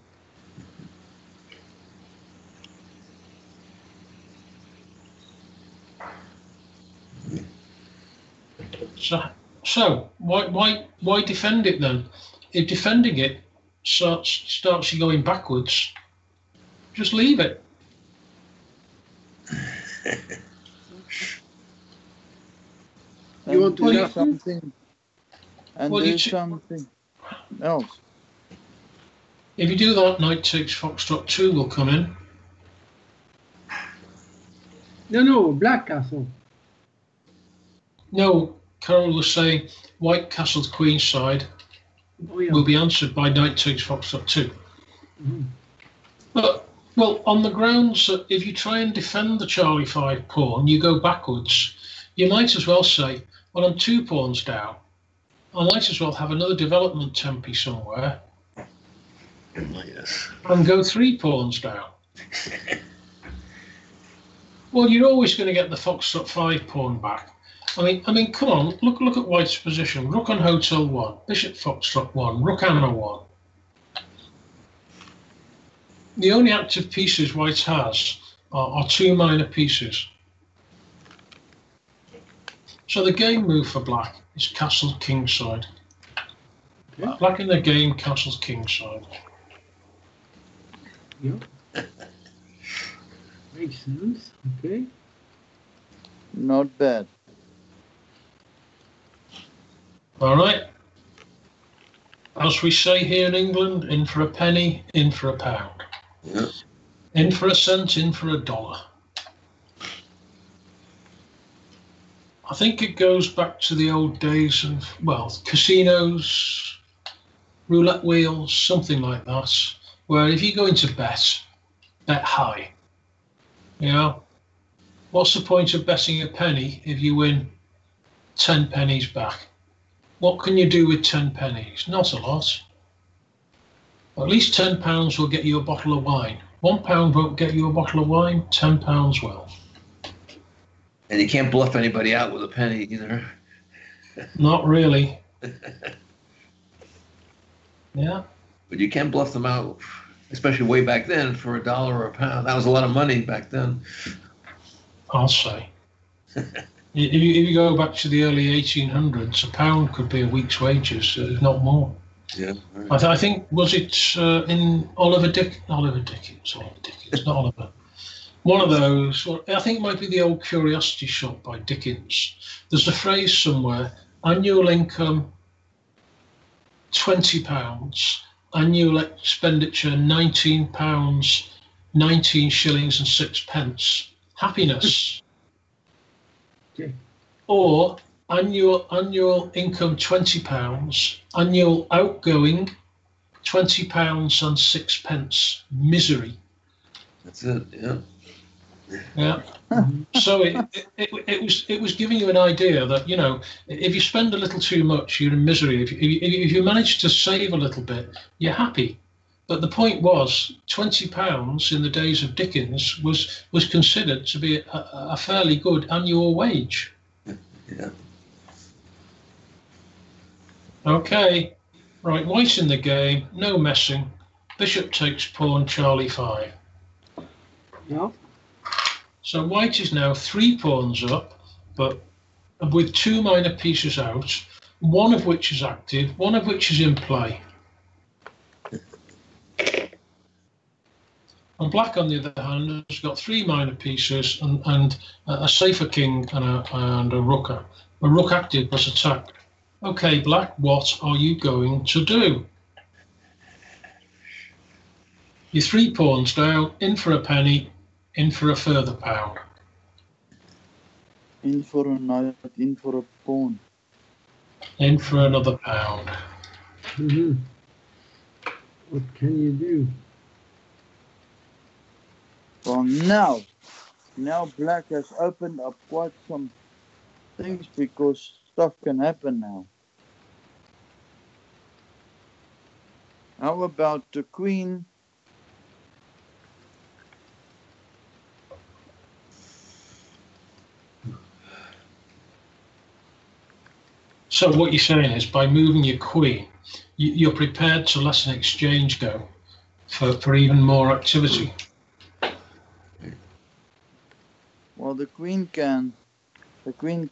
So, so why why why defend it then? If defending it starts starts you going backwards, just leave it. And You want to do do something. And Well, do you ch- something else. If you do that, knight takes foxtrot two will come in. No, no, black castle. No, Carol was saying white castled queen side Oh yeah. will be answered by knight takes foxtrot two. Mhm. But, well, on the grounds that if you try and defend the Charlie five pawn, you go backwards, you might as well say, well, I'm two pawns down. I might as well have another development tempi somewhere Yes. and go three pawns down. Well, you're always going to get the foxtrot five pawn back. I mean, I mean, come on, look look at White's position. Rook on Hotel one, Bishop Foxtrot one, Rook Hammer one. The only active pieces White has are, are two minor pieces. So the game move for Black is Castle Kingside. Okay. Black in the game, Castle's Kingside. Yeah. Makes sense. Okay. Not bad. All right. As we say here in England, in for a penny, in for a pound. Yeah. In for a cent, in for a dollar. I think it goes back to the old days of, well, casinos, roulette wheels, something like that, where if you go into bet, bet high. You know, what's the point of betting a penny if you win ten pennies back? What can you do with ten pennies? Not a lot. At least ten pounds will get you a bottle of wine. One pound won't get you a bottle of wine, ten pounds will. And you can't bluff anybody out with a penny either. Not really. Yeah. But you can bluff them out, especially way back then, for a dollar or a pound. That was a lot of money back then. I'll say. If you, if you go back to the early eighteen hundreds, a pound could be a week's wages, if not more. Yeah. Right. I, th- I think, was it uh, in Oliver Dick? Oliver Dickens, Oliver Dickens, not Oliver. One of those, or I think it might be the Old Curiosity Shop by Dickens. There's a phrase somewhere, annual income, twenty pounds, annual expenditure, nineteen pounds, nineteen shillings and six pence. Happiness. Okay. Or annual annual income twenty pounds, annual outgoing twenty pounds and six pence. Misery. That's it. Yeah. Yeah. So it, it, it, it was it was giving you an idea that, you know, if you spend a little too much, you're in misery. If you, if you manage to save a little bit, you're happy. But the point was, twenty pounds in the days of Dickens was was considered to be a, a fairly good annual wage. Yeah. Okay, right, White in the game, no messing. Bishop takes pawn, Charlie five. Yeah. So White is now three pawns up, but with two minor pieces out, one of which is active, one of which is in play. And Black, on the other hand, has got three minor pieces and, and a safer king and a, and a rooker. A rook active was attacked. Okay, Black, what are you going to do? You're three pawns down, in for a penny, in for a further pound. In for a knight, in for a pawn. In for another pound. Mm-hmm. What can you do? Well, now, now Black has opened up quite some things because stuff can happen now. How about the queen? So what you're saying is, by moving your queen, you, you're prepared to let an exchange go for, for even more activity. Well, the queen can, the queen,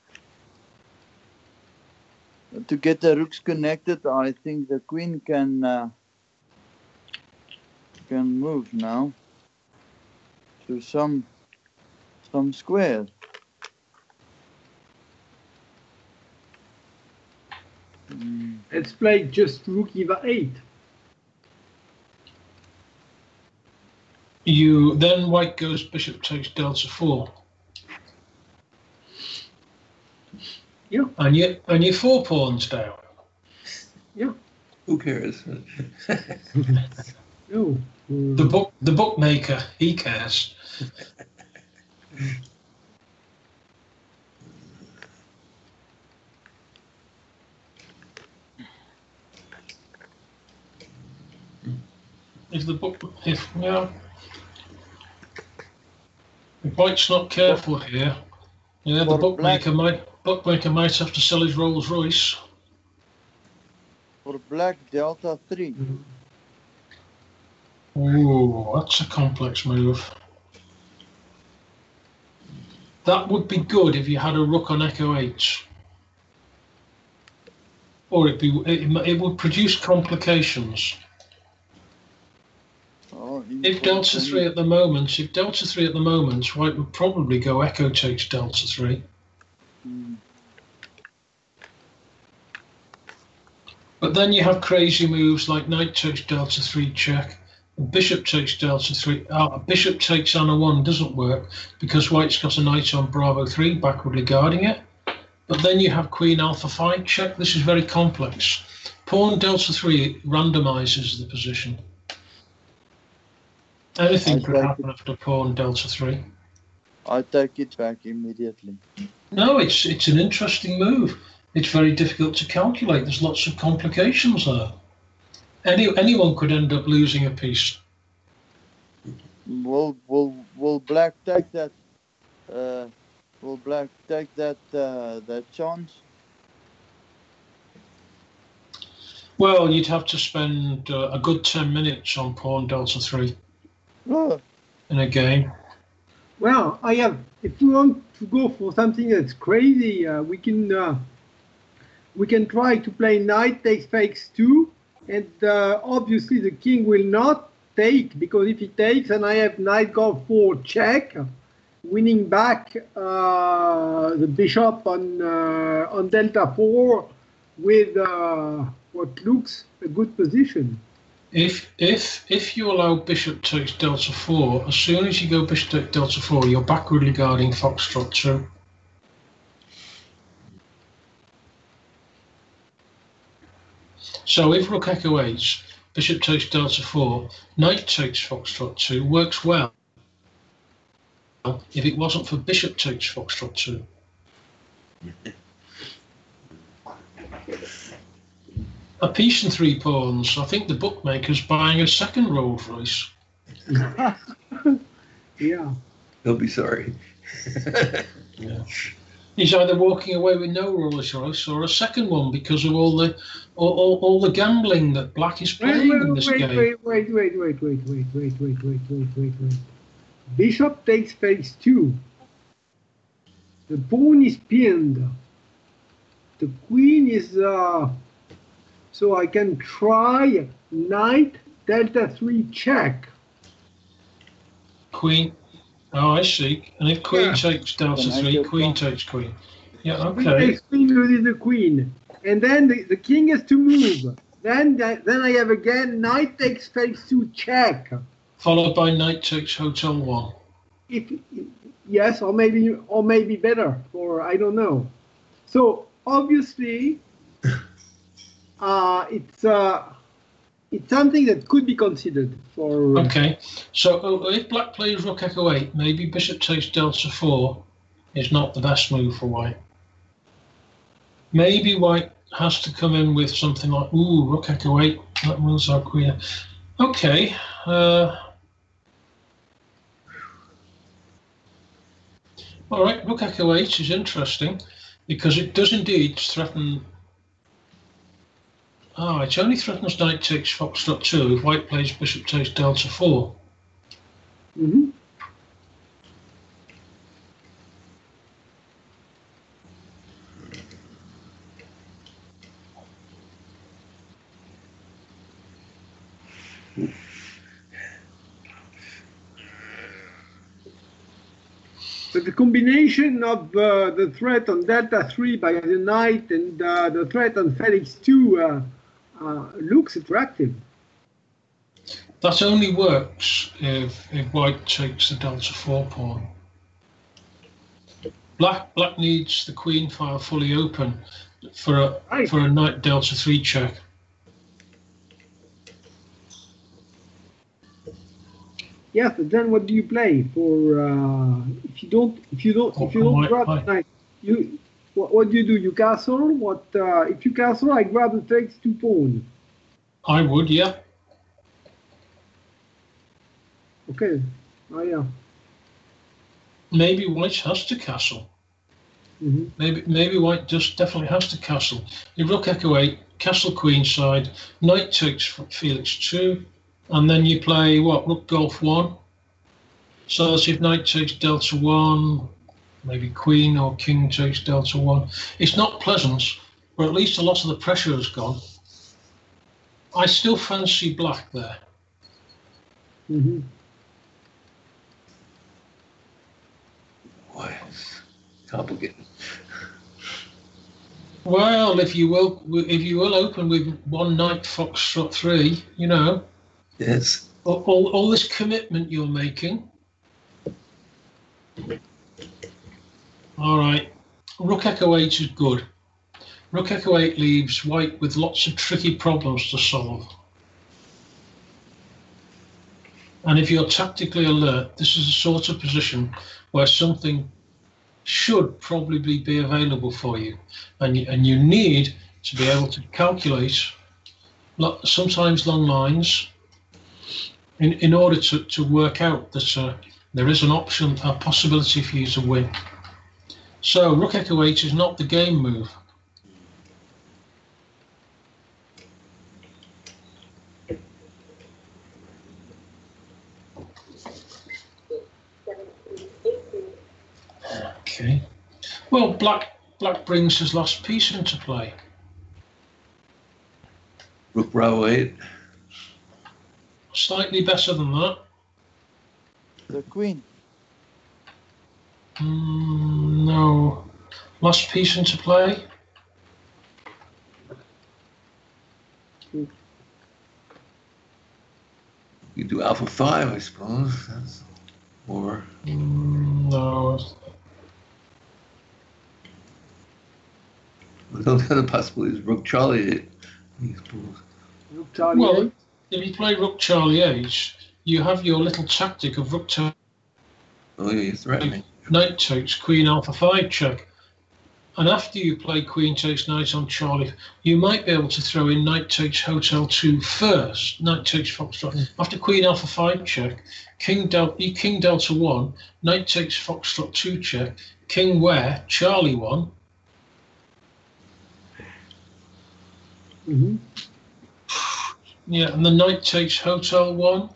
to get the rooks connected, I think the queen can, uh, can move now to some, some square. Mm. Let's play just rook e eight. You then White goes bishop takes delta four. Yeah. And you and you're four pawns down. Yeah. Who cares? No. Uh, The book the bookmaker, he cares. If the book if yeah. If White's not careful here, Yeah, the For bookmaker black- might bookmaker might have to sell his Rolls Royce. For black, delta three. Ooh, that's a complex move. That would be good if you had a rook on Echo eight. Or it'd be, it, it would produce complications. Oh, If delta three at the moment, if delta three at the moment, white would probably go Echo takes delta three. Mm. But then you have crazy moves like knight takes delta three check, bishop takes delta three. Uh, bishop takes Anna one doesn't work because white's got a knight on Bravo three backwardly guarding it. But then you have queen alpha five check. This is very complex. Pawn delta three randomizes the position. Anything I could like happen after pawn delta three. I take it back immediately. No, it's it's an interesting move. It's very difficult to calculate. There's lots of complications there. Any anyone could end up losing a piece. Will will will black take that? Uh, will black take that uh, that chance? Well, you'd have to spend uh, a good ten minutes on pawn delta three Oh, in a game. Well, I have. If we want to go for something that's crazy, uh, we can uh, we can try to play knight takes takes two, and uh, obviously the king will not take because if he takes, and I have knight go four check, winning back uh, the bishop on uh, on delta four with uh, what looks a good position. If if if you allow bishop takes delta four, as soon as you go bishop takes delta four, you're backwardly guarding foxtrot two. So if rook echo eight, bishop takes delta four, knight takes foxtrot two works well. If it wasn't for bishop takes foxtrot two. A piece and three pawns. I think the bookmaker's buying a second Rolls Royce. Yeah. He'll be sorry. Yeah. He's either walking away with no Rolls Royce or a second one because of all the all, all, all the gambling that black is Wait, playing wait, in this wait, game. wait, wait, wait, wait, wait, wait, wait, wait, wait, wait, wait, wait. Bishop takes phase two. The pawn is pinned. The queen is uh so I can try knight delta three check. Queen. Oh, I see. And if queen Yeah. takes delta Then I three, go queen down. takes queen. Yeah, Queen okay. takes queen loses the queen. And then the, the king has to move. Then that, then I have again knight takes phase two check. Followed by knight takes hotel one. If yes, or maybe or maybe better, or I don't know. So obviously, uh, it's uh, it's something that could be considered for. Okay. So uh, if black plays rook echo eight, maybe bishop takes delta four is not the best move for white. Maybe white has to come in with something like, ooh, rook echo eight. That moves our queen. Okay. Uh, all right, rook echo eight is interesting because it does indeed threaten. Ah, it only threatens knight takes foxtrot two if white plays bishop takes delta four. Mhm. But the combination of uh, the threat on delta three by the knight and uh, the threat on Felix two uh, uh, looks attractive. That only works if, if white takes the delta four pawn. Black black needs the queen file fully open for a Right. for a knight delta three check. Yes, but then what do you play for? Uh, if you don't, if you don't, if you Oh, don't my- grab my- the knight, you what, what do you do? You castle. What uh, if you castle? I grab the takes two pawn. I would, yeah. Okay. Oh yeah. Maybe white has to castle. Mm-hmm. Maybe maybe white just definitely has to castle. If rook echo eight, castle queenside, knight takes Felix two, and then you play what, rook golf one. So that's if knight takes delta one, maybe queen or king takes delta one. It's not pleasant, but at least a lot of the pressure has gone. I still fancy black there. Mm-hmm. Boy, it's complicated. Well, if you will, if you will open with one knight foxtrot three, you know, Yes. all, all, all this commitment you're making. All right, rook echo eight is good. Rook echo eight leaves white with lots of tricky problems to solve. And if you're tactically alert, this is a sort of position where something should probably be available for you. And you, and you need to be able to calculate sometimes long lines in, in order to, to work out that uh, there is an option, a possibility for you to win. So rook echo eight is not the game move. Okay. Well, black black brings his last piece into play. Rook bravo eight. Slightly better than that. The queen. Mm, no. Last piece into play. You do alpha five, I suppose. That's, or Mm, no. the other possibility is rook charlie eight. I suppose. Rook Charlie Well, eight. if you play rook Charlie eight, you have your little tactic of rook to Oh yeah, you're threatening. knight takes queen alpha five check. And after you play queen takes knight on Charlie, you might be able to throw in knight takes hotel two first. Knight takes foxtrot. After queen alpha five check, king delta king delta one, knight takes foxtrot two check, king where Charlie one. Mm-hmm. Yeah, and the knight takes hotel one.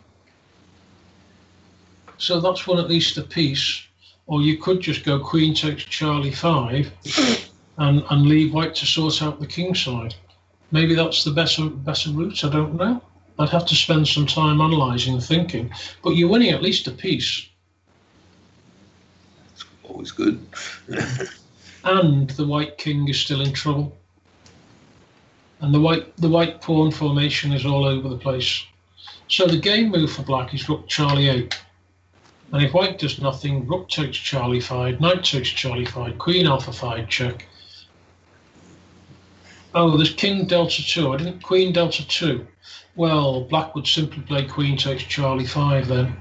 So that's one at least a piece. Or you could just go queen takes Charlie five and, and leave white to sort out the king side. Maybe that's the better better route, I don't know. I'd have to spend some time analysing and thinking. But you're winning at least a piece. It's always good. And the white king is still in trouble. And the white the white pawn formation is all over the place. So the game move for black is rook Charlie eight. And if white does nothing, rook takes Charlie five, knight takes Charlie five, queen alpha five check. Oh, there's king delta two. I didn't queen delta two. Well, black would simply play queen takes Charlie five then.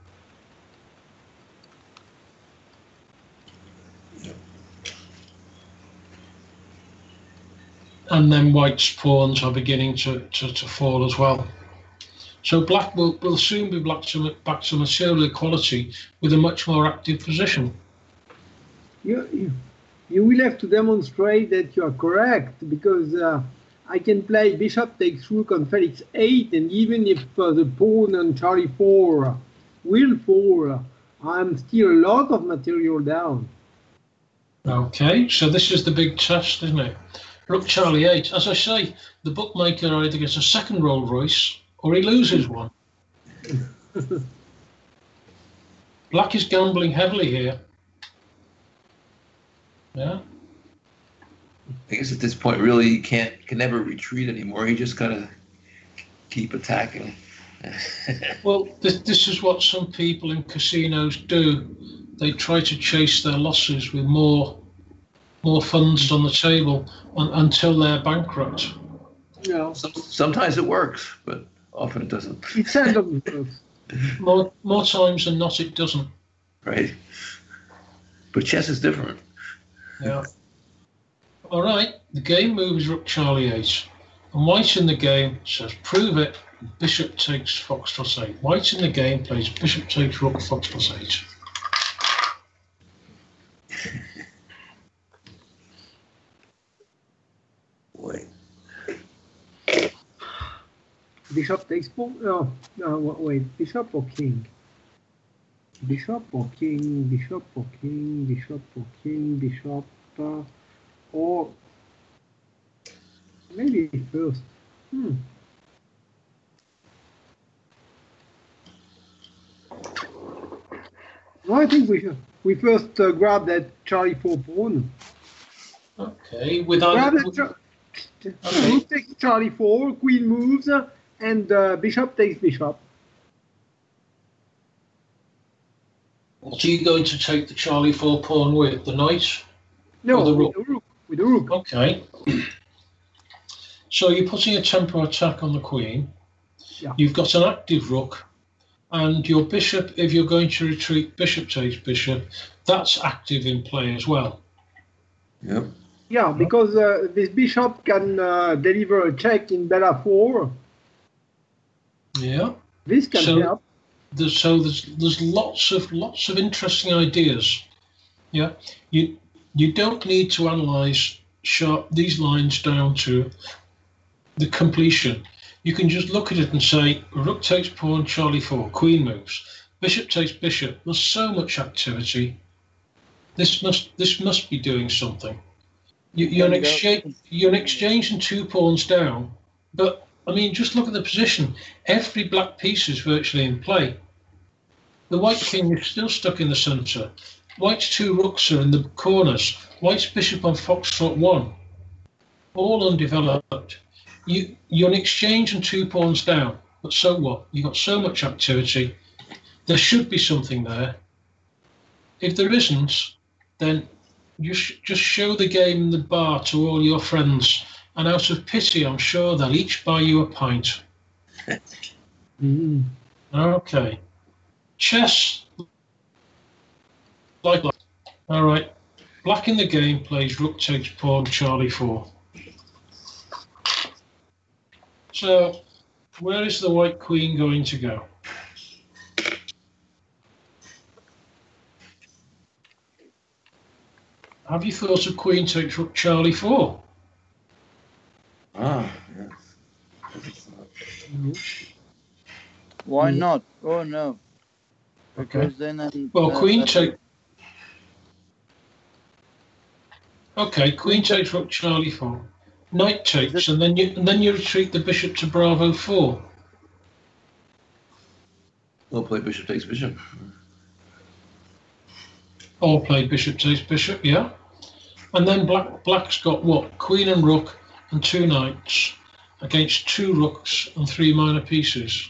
And then white's pawns are beginning to, to, to fall as well. So black will, will soon be back to, back to material equality with a much more active position. You, you, you will have to demonstrate that you are correct, because uh, I can play bishop takes rook on Felix eight, and even if uh, the pawn on Charlie four will fall, I'm still a lot of material down. Okay, so this is the big test, isn't it? Rook Charlie eight. As I say, the bookmaker either gets a second Rolls Royce or he loses one. Black is gambling heavily here. Yeah. I guess at this point, really, he can't can never retreat anymore. He just gotta keep attacking. Well, this, this is what some people in casinos do. They try to chase their losses with more more funds on the table un, until they're bankrupt. No, Some, sometimes it works, but often it doesn't. it seldom works. More more times than not, it doesn't. Right? But chess is different. Yeah. All right. The game move is rook Charlie eight, and white in the game says prove it. Bishop takes foxtrot eight. White in the game plays bishop takes rook foxtrot eight. Bishop takes pawn. No, no, wait. Bishop or king? Bishop or king? Bishop or king? Bishop or king? Bishop uh, or maybe first. Hmm. No, I think we should. We first uh, grab that Charlie four pawn. Okay, without. Grab that. Char Okay. Rook takes Charlie four. Queen moves, uh, and uh, Bishop takes Bishop. What are you going to take the Charlie four pawn with? The knight? No, Or the with the rook. With the rook. Okay. So you're putting a tempo attack on the queen. Yeah. You've got an active rook, and your bishop, if you're going to retreat, bishop takes bishop, that's active in play as well. Yep. Yeah, because uh, this bishop can uh, deliver a check in Bella four. Yeah. This can So- help. There's, so there's there's lots of lots of interesting ideas. Yeah. You you don't need to analyze sharp these lines down to the completion. You can just look at it and say, rook takes pawn, Charlie four, queen moves, bishop takes bishop. There's so much activity. This must this must be doing something. You, you're an exchange you're exchanging two pawns down, but I mean, just look at the position. Every black piece is virtually in play. The white king is still stuck in the centre. White's two rooks are in the corners. White's bishop on foxtrot one, all undeveloped. You, you're an exchange and two pawns down, but so what? You've got so much activity. There should be something there. If there isn't, then you sh just show the game in the bar to all your friends, and out of pity, I'm sure they'll each buy you a pint. Mm. Okay. Chess. Like that. All right. Black in the game plays rook takes pawn, Charlie four. So, where is the white queen going to go? Have you thought of queen takes rook, Charlie four? Ah, yes. Why Mm. not? Oh no. Okay. Because then. um, Well, uh, queen uh, take. Okay, queen takes rook, Charlie four. Knight takes, and then you and then you retreat the bishop to Bravo four. We'll play bishop takes bishop. Or play bishop takes bishop, yeah. And then black black's got what? Queen and rook and two knights against two rooks and three minor pieces.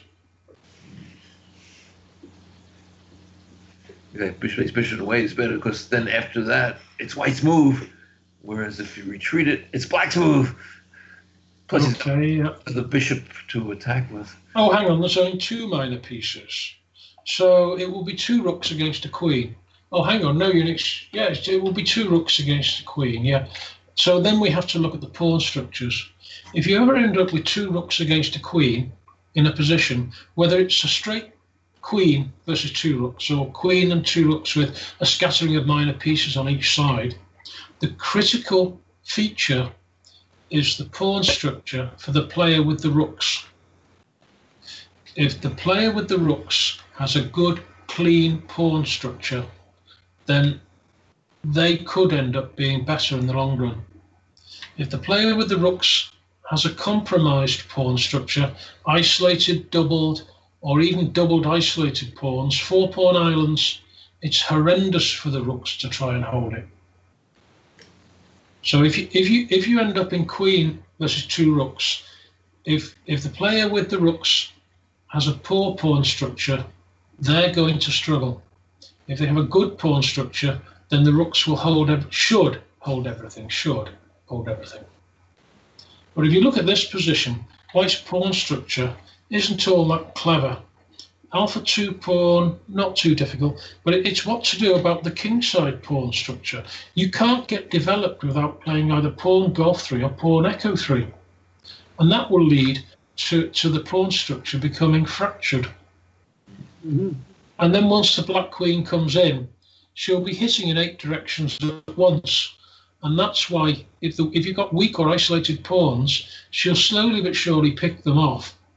Okay, bishop takes bishop away is better because then after that it's white's move. Whereas if you retreat it, it's black's move. Plus he's Okay, yeah. got the bishop to attack with. Oh, hang on, there's only two minor pieces. So it will be two rooks against a queen. Oh, hang on, no, you're next. Yes, it will be two rooks against a queen, yeah. So then we have to look at the pawn structures. If you ever end up with two rooks against a queen in a position, whether it's a straight queen versus two rooks or queen and two rooks with a scattering of minor pieces on each side, the critical feature is the pawn structure for the player with the rooks. If the player with the rooks has a good, clean pawn structure, then they could end up being better in the long run. If the player with the rooks has a compromised pawn structure, isolated, doubled, or even doubled isolated pawns, four pawn islands, it's horrendous for the rooks to try and hold it. So if you if you if you end up in queen versus two rooks, if if the player with the rooks has a poor pawn structure, they're going to struggle. If they have a good pawn structure, then the rooks will hold should hold everything, should hold everything. But if you look at this position, white's pawn structure isn't all that clever. Alpha two pawn, not too difficult, but it's what to do about the kingside pawn structure. You can't get developed without playing either pawn golf three or pawn echo three. And that will lead to, to the pawn structure becoming fractured. Mm-hmm. And then once the black queen comes in, she'll be hitting in eight directions at once. And that's why if, the, if you've got weak or isolated pawns, she'll slowly but surely pick them off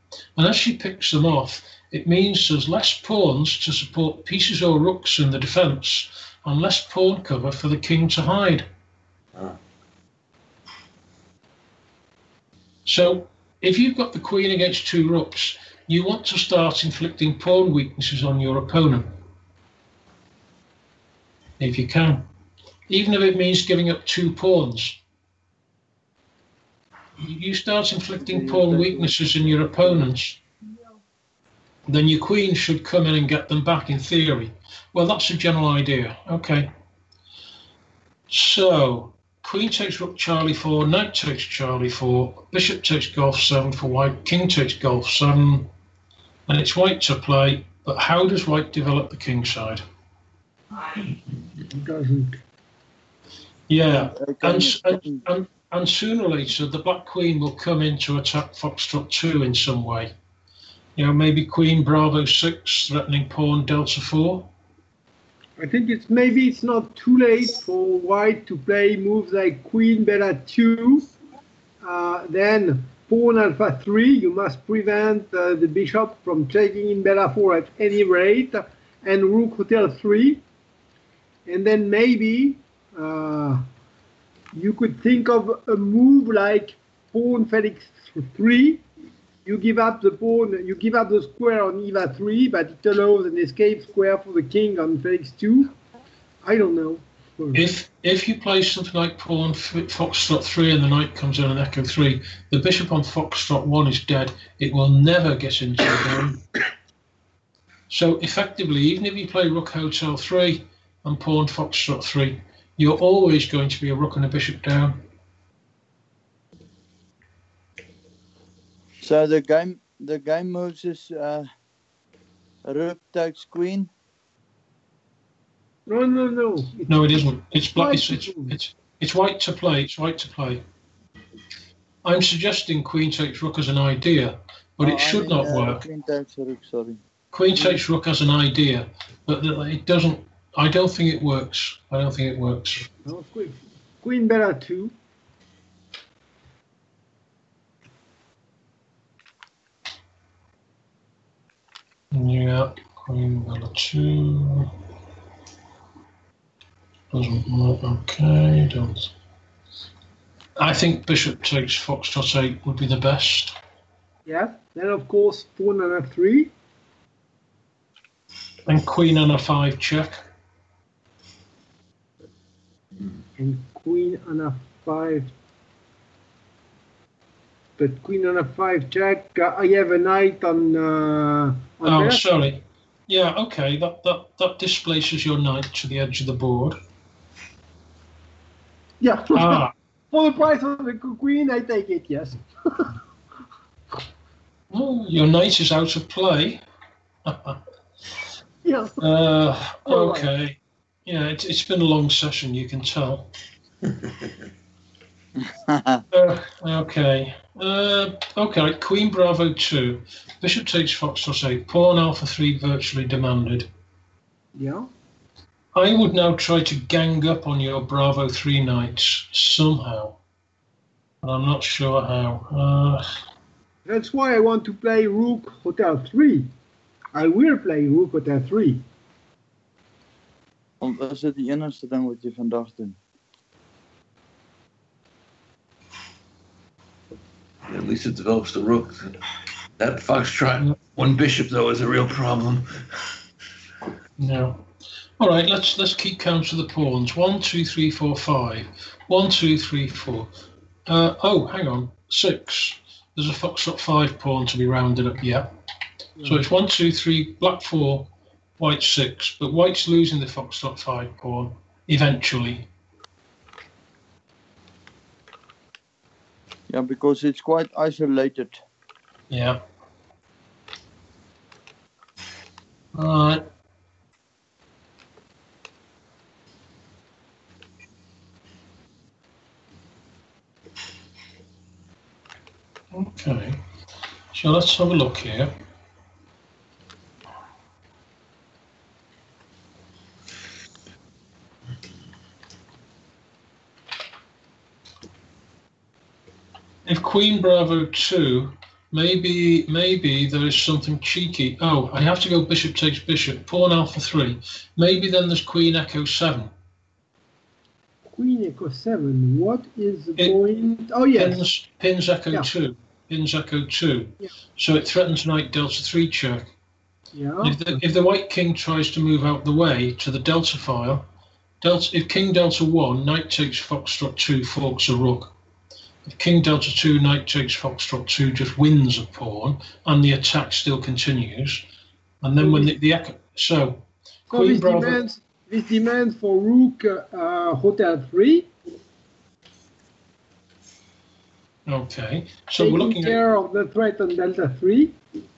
And as she picks them off, it means there's less pawns to support pieces or rooks in the defence, and less pawn cover for the king to hide. Ah. So if you've got the queen against two rooks, you want to start inflicting pawn weaknesses on your opponent, if you can, even if it means giving up two pawns. You start inflicting pawn weaknesses in your opponents, then your queen should come in and get them back in theory. Well, that's a general idea. Okay. So, queen takes rook Charlie four, knight takes Charlie four, bishop takes golf seven for white, king takes golf seven, and it's white to play. But how does white develop the king side? It doesn't. Yeah, and, and, and, and sooner or later, the black queen will come in to attack foxtrot two in some way. You know, maybe queen bravo six, threatening pawn delta four. I think it's maybe it's not too late for white to play moves like queen beta two, uh, then pawn alpha three. You must prevent uh, the bishop from taking in beta four at any rate, and rook hotel three. And then maybe uh, you could think of a move like pawn Felix three. You give up the pawn, you give up the square on Eva three, but it allows an escape square for the king on Felix two. I don't know. If if you play something like pawn foxtrot three and the knight comes in on echo three, the bishop on foxtrot one is dead. It will never get into the game. So effectively, even if you play rook hotel three and pawn foxtrot three, you're always going to be a rook and a bishop down. So the game, the game moves is uh, rook takes queen. No, no, no. It's No, it isn't. It's black. It's, white it's to it's it's white to play. It's white to play. I'm suggesting queen takes rook as an idea, but Oh, it should I mean, not uh, work. Queen takes rook. Sorry. Queen takes rook as an idea, but it doesn't. I don't think it works. I don't think it works. no, queen, queen beta two. Yeah, queen number two. Doesn't work. Okay, don't. I think bishop takes foxtrot eight would be the best. Yeah. Then of course pawn and f three. And queen on a five check. And queen on a five. But queen on a five check. Uh, I have a knight on. Uh, on Oh, there. sorry. Yeah, okay. That that that displaces your knight to the edge of the board. Yeah. Ah, For the price of the queen, I take it. Yes. oh, your knight is out of play. Yeah. Uh, All right. okay. Yeah, it's it's been a long session. You can tell. Uh, okay. Uh, okay. Queen Bravo two. Bishop takes foxtrot eight. Pawn Alpha three virtually demanded. Yeah. I would now try to gang up on your Bravo three knights somehow, but I'm not sure how. Uh, That's why I want to play rook hotel three. I will play rook hotel three. Want is dit die enigste ding wat jy vandag doen? At least it develops the rook. That foxtrot one bishop though is a real problem. no. All right. Let's let's keep count of the pawns. One, two, three, four, five. One, two, three, four. Uh, oh, hang on. Six. There's a foxtrot five pawn to be rounded up. Yeah. So it's one, two, three, black four, white six, but white's losing the foxtrot five pawn eventually. Yeah, because it's quite isolated. Yeah. All right. Okay. So let's have a look here. If Queen Bravo two Maybe, maybe there is something cheeky. Oh, I have to go bishop takes bishop, pawn alpha three. Maybe then there's queen echo seven. Queen echo seven. What is the It- point? Oh yes. Pins, pins echo Yeah. two. Pins echo two. Yeah. So it threatens knight delta three check. Yeah. If the, if the white king tries to move out the way to the delta file, delta, if king delta one, knight takes foxtrot two, forks a rook. If king delta two, knight takes foxtrot two, just wins a pawn, and the attack still continues. And then when the, the echo, so So queen this bravo, demands this demands for rook uh, hotel three, okay. So taking we're looking at care of the threat on delta three.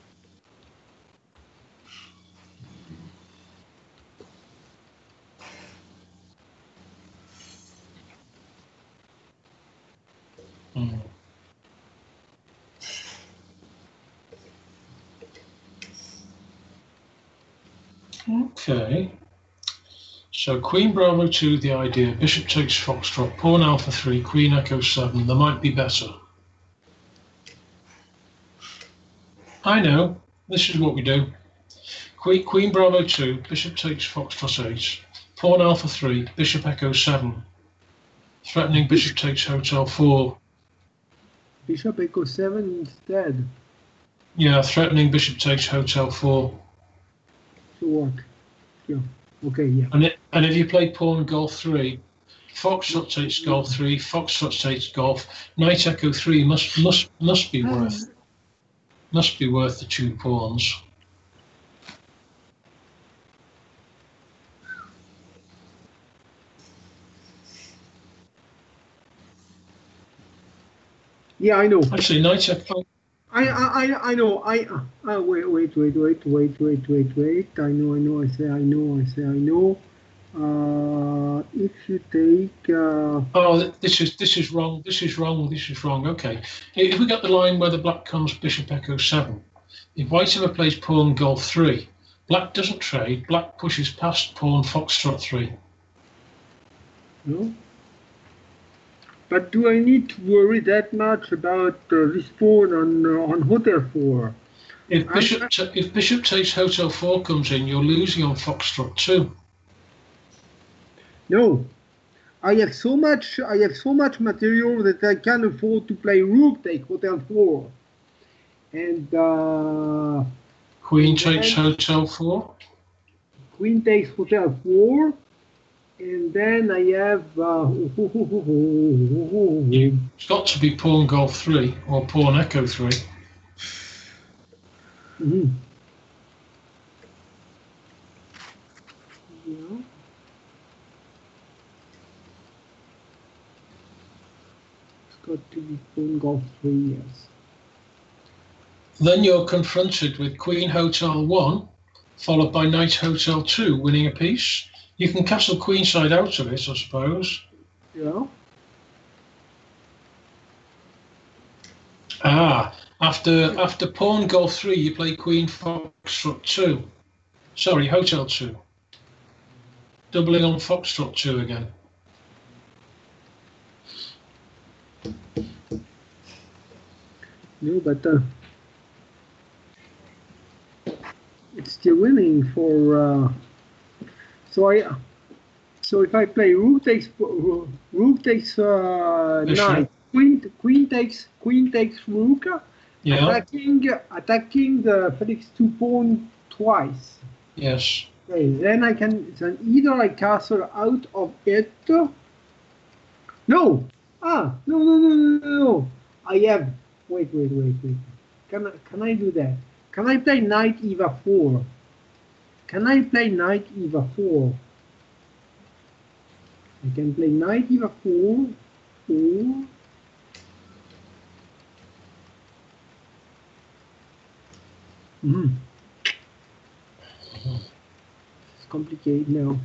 Hmm. Okay. So queen bravo two, the idea, bishop takes foxtrot, pawn alpha three, queen echo seven. There might be better. I know. This is what we do. Queen, queen bravo two, bishop takes foxtrot eight, pawn alpha three, bishop echo seven. Threatening bishop takes hotel four. Bishop echo seven instead. Yeah, threatening bishop takes hotel four. To work. Yeah. Okay. Yeah. And it, and if you play pawn golf three, foxtrot takes golf three, foxtrot takes golf, knight echo three must must must be worth must be worth the two pawns. Yeah, I know. Actually, knight echo. I I I I know. I uh, wait wait wait wait wait wait wait wait. I know I know. I say I know. I say I know. Uh, if you take uh, Oh, th- this is this is wrong. This is wrong. This is wrong. Okay, if we got the line where the black comes bishop echo seven, if white ever plays pawn golf three, black doesn't trade. Black pushes past pawn foxtrot three. no. But do I need to worry that much about uh, this pawn on uh, on hotel four? If I'm- bishop ta- if bishop takes hotel four comes in, you're losing on foxtrot two. No, I have so much. I have so much material that I can afford to play rook take hotel four, and uh, Queen takes then- hotel four. queen takes hotel four, and then I have. Uh, It's got to be pawn golf three or pawn echo three. Mhm. Yeah. It's got to be pawn golf three, yes. Then you're confronted with queen hotel one, followed by knight hotel two, winning a piece. You can castle queenside out of it, I suppose. Yeah. Ah, after after pawn golf three, you play queen foxtrot two. Sorry, hotel two. Doubling on foxtrot two again. No, but uh, it's still winning for. Uh, so I. So if I play rook takes rook takes uh, Bishop. knight, queen queen takes queen takes rook, Yeah. attacking attacking the Felix two pawn twice. Yes. Okay, then I can then either I castle out of it. No, ah, no, no, no, no, no, no. I have. Wait, wait, wait, wait. Can I can I do that? Can I play knight e four? Can I play knight e four? I can play knight e four, or mm. It's complicated now.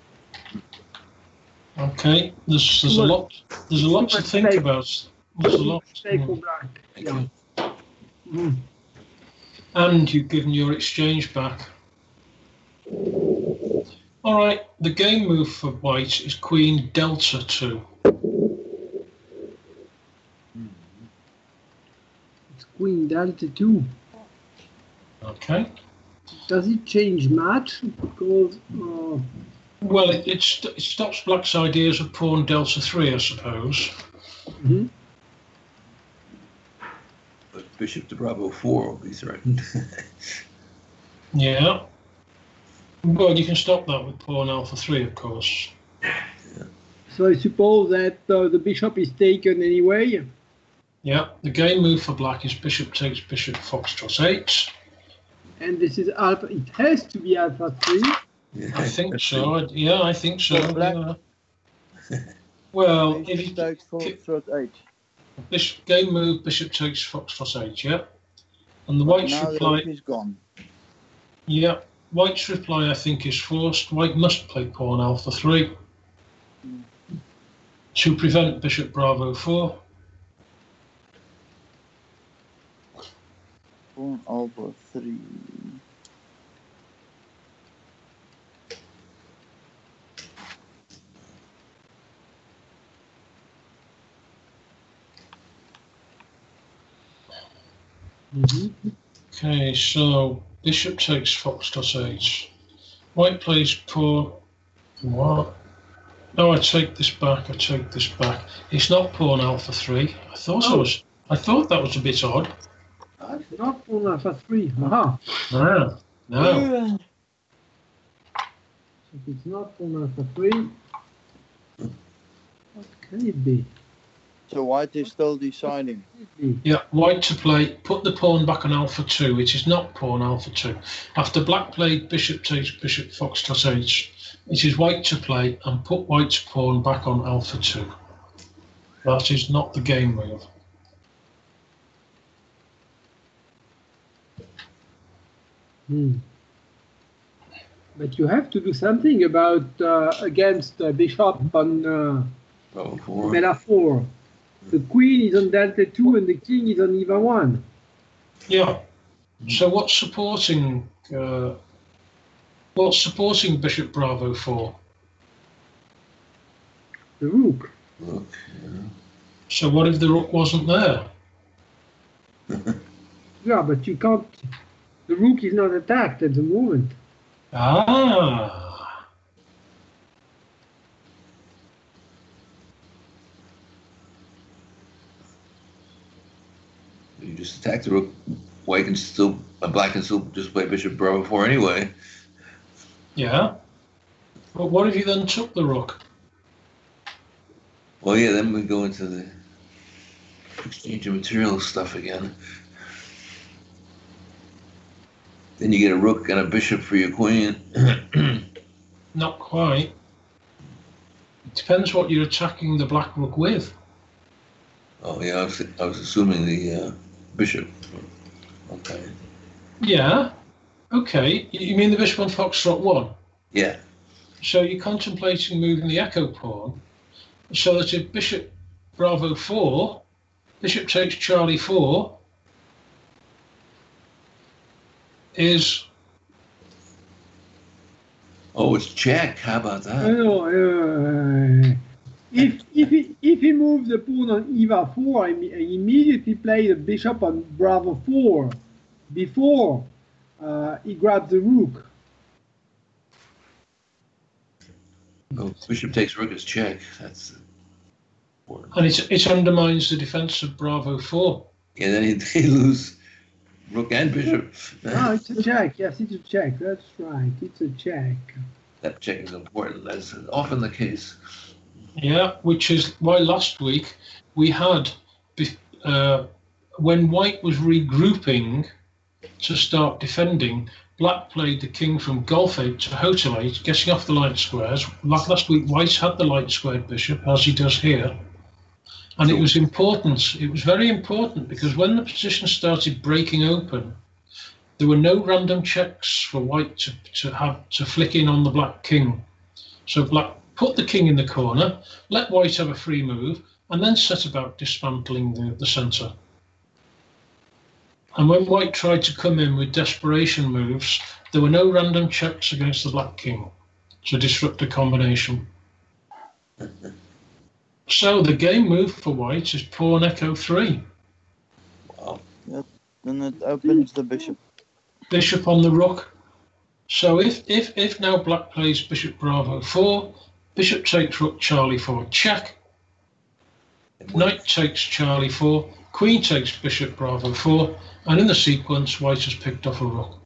Okay. There's there's a Too much- lot there's a lot too to much think stake. about. There's a lot. Stake for black. Thank Yeah. you. Mm. And you've given your exchange back. All right, the game move for white is queen delta two. It's queen delta two. Okay. Does it change much? Because uh, Well, it, it, st- it stops black's ideas of pawn delta three, I suppose. mhm. But bishop to bravo four will be threatened. Yeah. Well, you can stop that with pawn alpha three, of course. So I suppose that uh, the bishop is taken anyway. Yeah. The game move for black is bishop takes bishop foxtrot eight. And this is alpha. It has to be alpha three. Yeah, I think so. I- Yeah, I think so. So black- Yeah. Well, if Bishop you takes foxtrot eight. bishop, game move, bishop takes foxtrot eight, yeah. And the But white's now the reply, rook is gone. yeah, white's reply I think is forced. White must play pawn alpha three to prevent bishop bravo four. Pawn alpha three. Mhm. Okay, so bishop takes foxtrot eight. White plays pawn. What? No, I take this back. I take this back. It's not pawn alpha three. I thought I Oh. was. I thought that was a bit odd. It's not pawn alpha three. Aha. No, no. If it's not pawn alpha three, what can it be? So white is still deciding. It be? Yeah, white to play. Put the pawn back on alpha two. It is not pawn alpha two. After black played bishop takes bishop foxtrot eight, it is white to play and put white's pawn back on alpha two. That is not the game move. Hmm. But you have to do something about uh, against uh, bishop on uh, bravo four. beta four. The queen is on delta two and the king is on eva one. Yeah. So what's supporting? Uh, what's supporting bishop bravo four? The rook. Look, So what if the rook wasn't there? Yeah, but you can't. The rook is not attacked at the moment. Ah. you just attack the rook. White can still, uh, black can still just play bishop bravo four anyway. Yeah. But what if you then took the rook? Well, yeah, then we go into the exchange of material stuff again. Then you get a rook and a bishop for your queen. Not quite. It depends what you're attacking the black rook with. Oh yeah, I was, I was assuming the uh, bishop. Okay. Yeah. Okay. You mean the bishop on foxtrot one? Yeah. So you're contemplating moving the echo pawn so that if bishop bravo four, bishop takes Charlie four is Oh, it's check. How about that? No, uh, if if he if he moves the pawn on eva four, he he immediately play the bishop on bravo four before uh, he grabs the rook. Oh, bishop takes rook is check. That's important. and it it undermines the defense of bravo four. Yeah, then he, they lose rook and bishop. No, it's a check. Yes, it's a check. That's right. It's a check. That check is important, as is often the case. Yeah, which is why last week we had bef- uh, when white was regrouping to start defending, black played the king from golf eight to hotel eight, getting off the light squares. Like last week, white had the light squared bishop, as he does here. And it was important, it was very important, because when the position started breaking open, there were no random checks for white to, to have to flick in on the black king. So black put the king in the corner, let white have a free move, and then set about dismantling the, the centre. And when white tried to come in with desperation moves, there were no random checks against the black king to disrupt the combination. So the game move for white is pawn echo three. Wow. Then it opens the bishop. Bishop on the rook. So if if if now black plays bishop bravo four, bishop takes rook Charlie four, check. Knight takes Charlie four, queen takes bishop bravo four, and in the sequence, white has picked off a rook.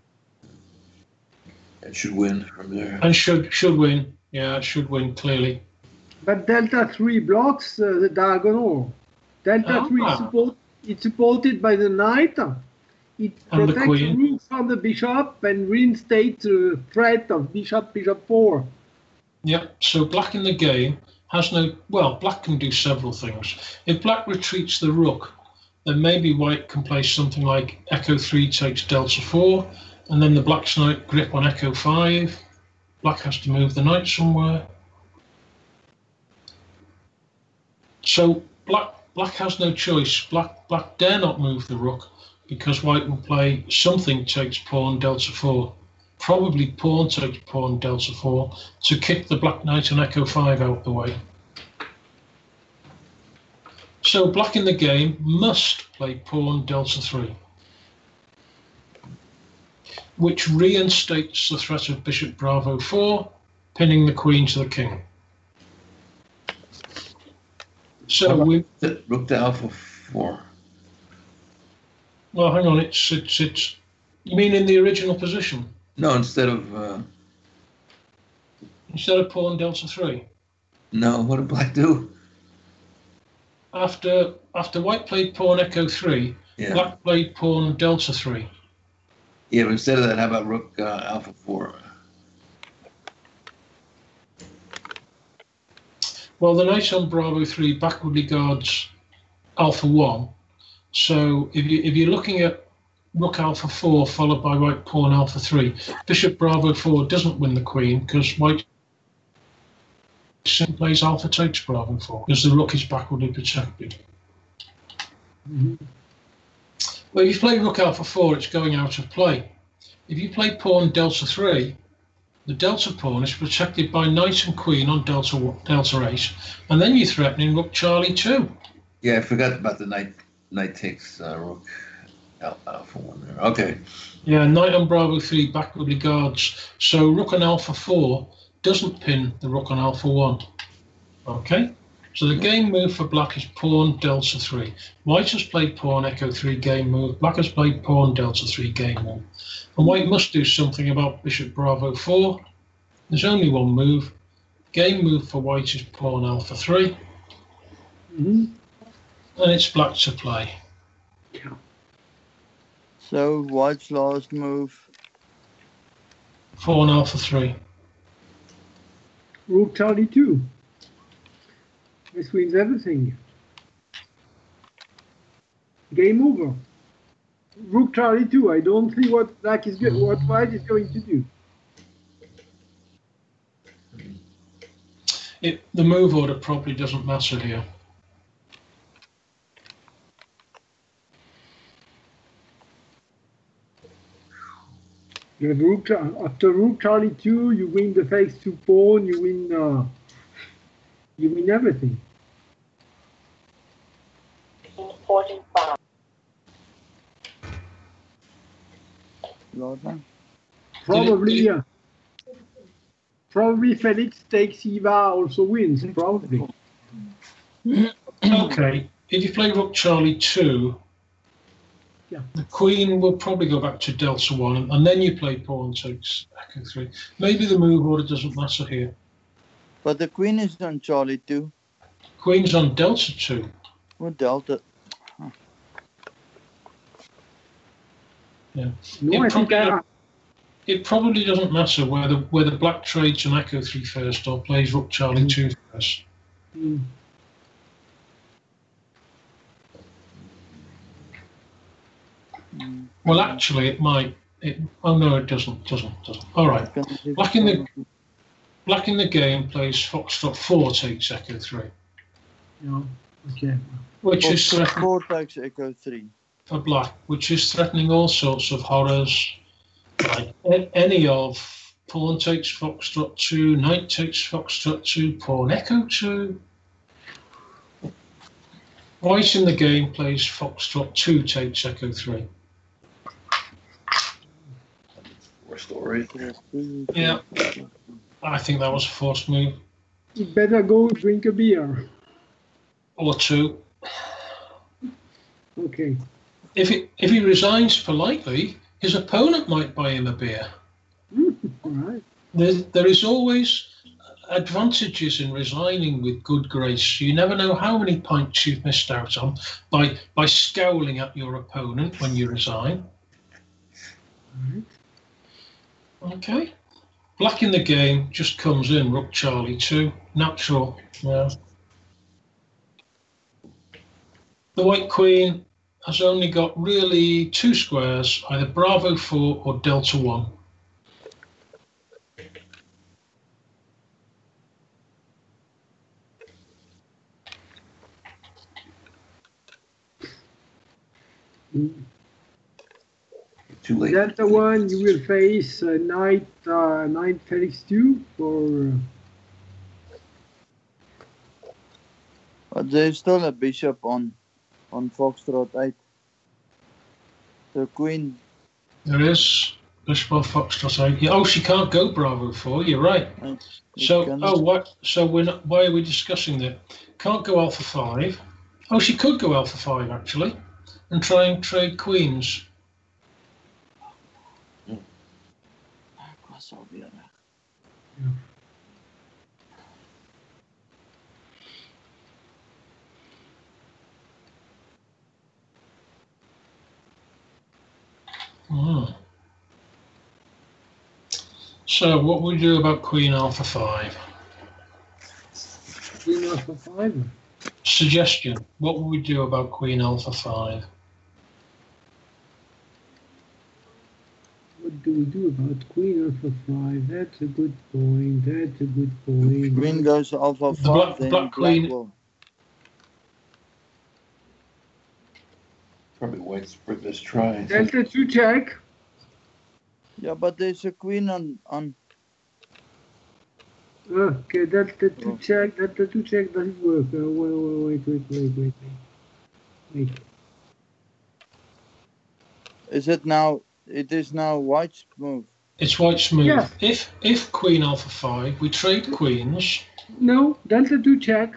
It should win from there. And should should win. Yeah, it should win clearly. But delta three blocks uh, the diagonal. Delta Ah. three support, it's supported by the knight. It And the protects queen. rook from the bishop and reinstates the threat of bishop, bishop four. Yeah, so black in the game has no, well, black can do several things. If black retreats the rook, then maybe white can play something like echo three takes delta four, and then the black's knight grip on echo five. Black has to move the knight somewhere. So black black has no choice. Black black dare not move the rook because white will play something takes pawn delta four. Probably pawn takes pawn delta four to kick the black knight and echo five out the way. So black in the game must play pawn delta three, which reinstates the threat of bishop bravo four, pinning the queen to the king. So we, Rook to alpha four. well, hang on, it's, it's, it's, you mean in the original position? No, instead of uh, Instead of pawn delta three? no. What did black do? After, after white played pawn echo three, Yeah. black played pawn delta three. Yeah, but instead of that, how about rook uh, alpha four? Well, the knight on bravo three backwardly guards alpha one. So if you if you're looking at rook alpha four followed by white pawn alpha three, bishop bravo four doesn't win the queen because white simply plays alpha takes bravo four because the rook is backwardly protected. Mhm. Well, if you play rook alpha four, it's going out of play. If you play pawn delta three, the delta pawn is protected by knight and queen on delta delta eight, and then you're threatening rook Charlie two. Yeah, I forgot about the knight. Knight takes uh, rook al- alpha one there. Okay. Yeah, knight on bravo three backwardly guards, so rook on alpha four doesn't pin the rook on alpha one. Okay, so the game move for black is pawn delta three. White has played pawn echo three game move. Black has played pawn delta three game move. And white must do something about bishop bravo four. There's only one move. Game move for white is pawn alpha three. Mhm. And it's black to play. So white's last move. Pawn alpha three. Rook Charlie two. This wins everything. Game over. Rook Charlie two. I don't see what black is go- what white is going to do. It, the move order probably doesn't matter here. You have rook Char- after Rook Charlie two, you win the face two pawn. You win. Uh, you win everything. Jordan. Probably. Uh, probably Felix takes Eva also wins. Probably. Okay, if you play rook Charlie two, Yeah. the queen will probably go back to delta one, and then you play pawn takes echo three. Maybe the move order doesn't matter here. But the queen is on Charlie too. Queen's on delta two. What delta? Yeah. No, It I think probably I, don't- It probably doesn't matter whether whether black trades an echo three first or plays rook Charlie two first. mm, Mm, Well, actually, it might. It, oh no, it doesn't. Doesn't. Doesn't. All right. can- Black in the black in the game plays foxtrot four takes echo three, yeah, okay. which Four- is threatening four takes echo three. for black, which is threatening all sorts of horrors, like a- any of pawn takes foxtrot two, knight takes foxtrot two, pawn echo two. White in the game plays Foxtrot two, takes Echo three. Four story. Yeah. I think that was a forced move. You better go drink a beer. Or two. Okay. If he, if he resigns politely, his opponent might buy him a beer. All right. There, there is always advantages in resigning with good grace. You never know how many pints you've missed out on by by scowling at your opponent when you resign. Okay. Black in the game just comes in, Rook Charlie two. Natural. Yeah. The White Queen has only got really two squares, either Bravo four or Delta one. Too late. Delta one, you will face uh, Knight, uh, Knight Felix two or. But there's still a bishop on on Foxtrot eight. The queen. There is. Bishop on Foxtrot eight. Yeah, oh, she can't go Bravo four. You're right. It So, can- oh, what? So we're not, why are we discussing that? Can't go Alpha five. Oh, she could go Alpha five actually, and try and trade queens. Ek was alweer reg. Hmm. So, what would we do about Queen Alpha five? Queen Alpha five. Suggestion: what would we do about Queen Alpha five? What do we do about Queen Alpha five? That's a good point. That's a good point. Queen goes alpha The black- five, then black black queen- will. Probably White's biggest try. Delta two check. Yeah, but there's a queen on on. Okay, Delta two Oh. check. Delta two check doesn't work. Uh, wait, wait, wait, wait, wait, wait. Wait. Is it now? It is now White's move. It's White's move. Yeah. If if Queen Alpha five, we trade queens. No, Delta two check.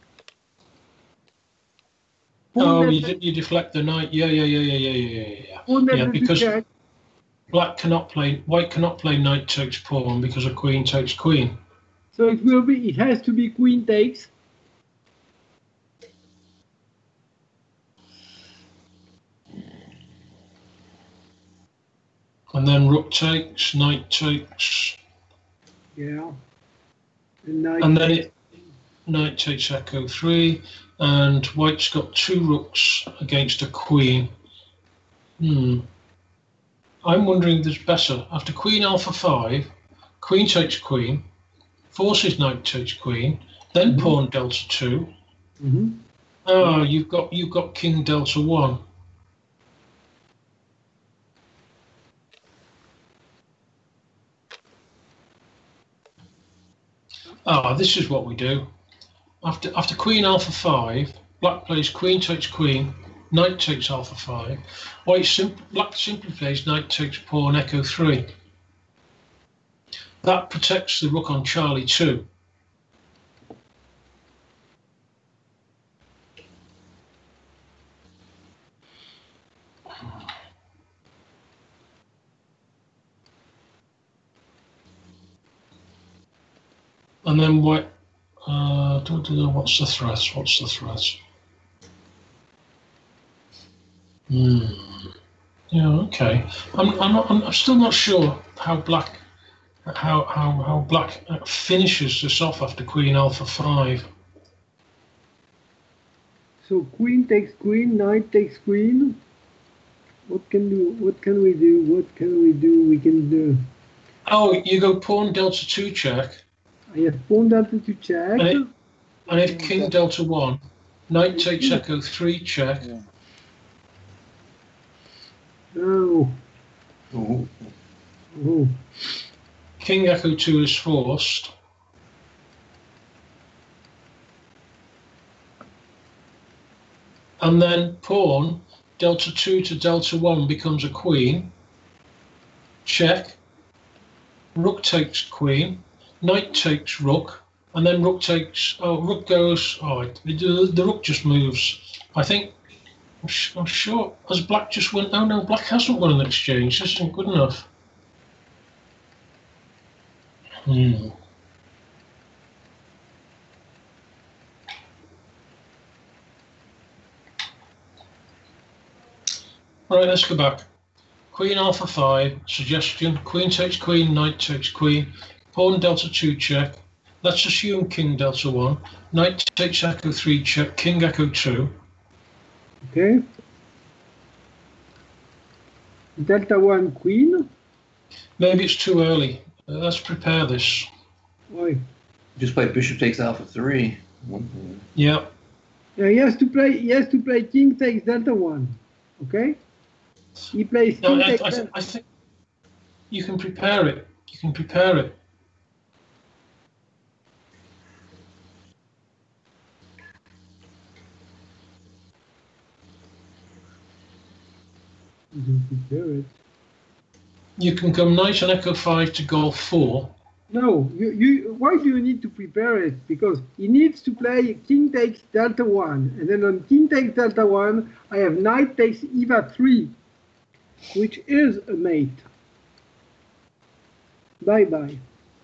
Pawn Oh, you, Delta, de- you deflect the knight. Yeah, yeah, yeah, yeah, yeah, yeah, yeah, yeah. pawn Delta Yeah, two because check. Black cannot play. White cannot play knight takes pawn because a queen takes queen. So it will be. It has to be Queen takes. And then Rook takes, Knight takes, Yeah. And knight. and then it Knight takes Echo three, and White's got two rooks against a queen. Hmm. I'm wondering if there's better. After Queen Alpha five, Queen takes Queen, forces Knight takes Queen, then Mhm. Pawn Delta two. Mhm. Oh, you've got you've got King Delta one. Ah, this is what we do. After after Queen Alpha five, Black plays Queen takes Queen, Knight takes Alpha five. White sim- Black simply plays Knight takes Pawn Echo three. That protects the Rook on Charlie two. And then White. Uh, don't know what's the threat. What's the threat? Hmm. Yeah. Okay. I'm. I'm. Not, I'm still not sure how Black. How how how Black finishes this off after Queen Alpha five. So Queen takes Queen. Knight takes Queen. What can do? What can we do? What can we do? We can do. Oh, you go Pawn Delta two check, I have Pawn Delta two check. and, it, and if King Delta one, Knight takes Echo three check. Yeah. Oh. Ooh. Oh. King Echo two is forced. and then pawn delta two to delta one becomes a queen. Check. Rook takes queen. Knight takes rook, and then rook takes. Oh, rook goes. Oh, the, the rook just moves. I think. I'm, I'm sure. Has black just won? Oh no, black hasn't won an exchange. This isn't good enough. Hmm. All right, let's go back. Queen alpha five, suggestion. Queen takes queen, knight takes queen. Pawn delta two check. Let's assume king delta one. Knight takes echo three check, king echo two. Okay. Delta one queen. Maybe it's too early. Uh, let's prepare this. Oi. Just play bishop takes alpha three. Yeah. Yeah, he has to play. He has to play king takes delta one. Okay. He plays king No, I, takes. I, th I think you can prepare it. You can prepare it. You can prepare it. You can come knight and echo five to golf four. No, you, you. Why do you need to prepare it? Because he needs to play king takes delta one, and then on king takes delta one, I have knight takes eva three, which is a mate. Bye bye.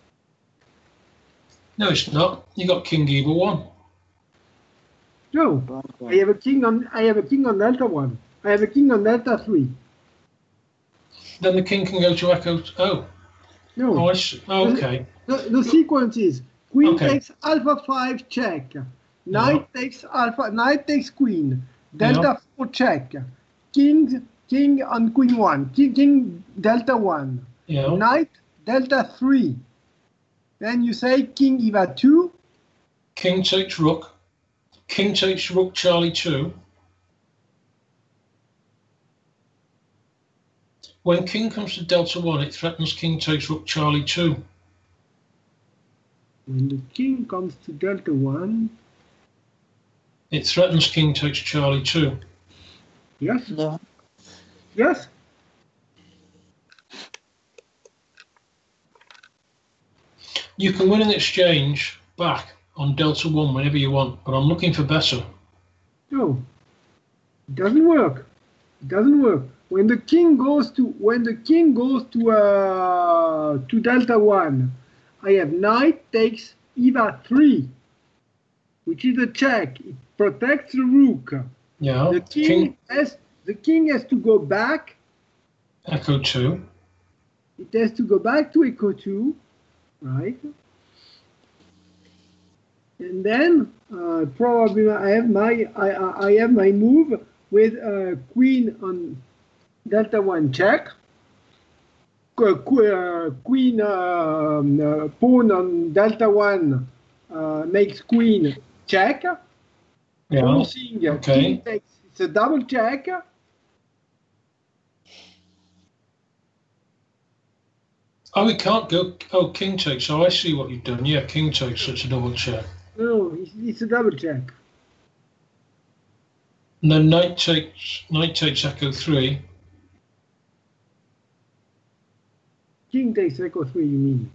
No, it's not. You got king eva one. No, I have a king on. I have a king on delta one. I have a king on delta three. Then the king can go to echo. Oh, No. oh, I see. Oh, okay. The, the sequence is queen Okay. takes alpha five check, knight takes alpha, knight takes queen, delta Yeah. four check, king king on queen one, king, king delta one, Yeah. knight delta three. Then you say king eva two. King takes rook. King takes rook Charlie two. When king comes to delta one, it threatens king takes rook Charlie two. When the king comes to delta one, It threatens king takes Charlie two. yes, No. yes. You can win an exchange back on delta one whenever you want, but I'm looking for better. No, it doesn't work. It doesn't work. When the king goes to when the king goes to uh, to delta one, I have knight takes eva three, which is a check. It protects the rook. Yeah. The king, has the king has to go back. Echo two. It has to go back to echo two, right? And then uh, probably I have my I I I have my move with uh, queen on delta one check, Qu- qu- uh, queen um, uh, pawn on delta one uh, makes queen check. Yeah. Forcing, uh, Okay. king takes, it's a double check. Oh, it can't go. Oh, king takes. Oh, I see what you've done. Yeah, king takes. So it's a double check. No, it's, it's a double check. And then knight takes. Knight takes echo three. King takes echo three, you mean?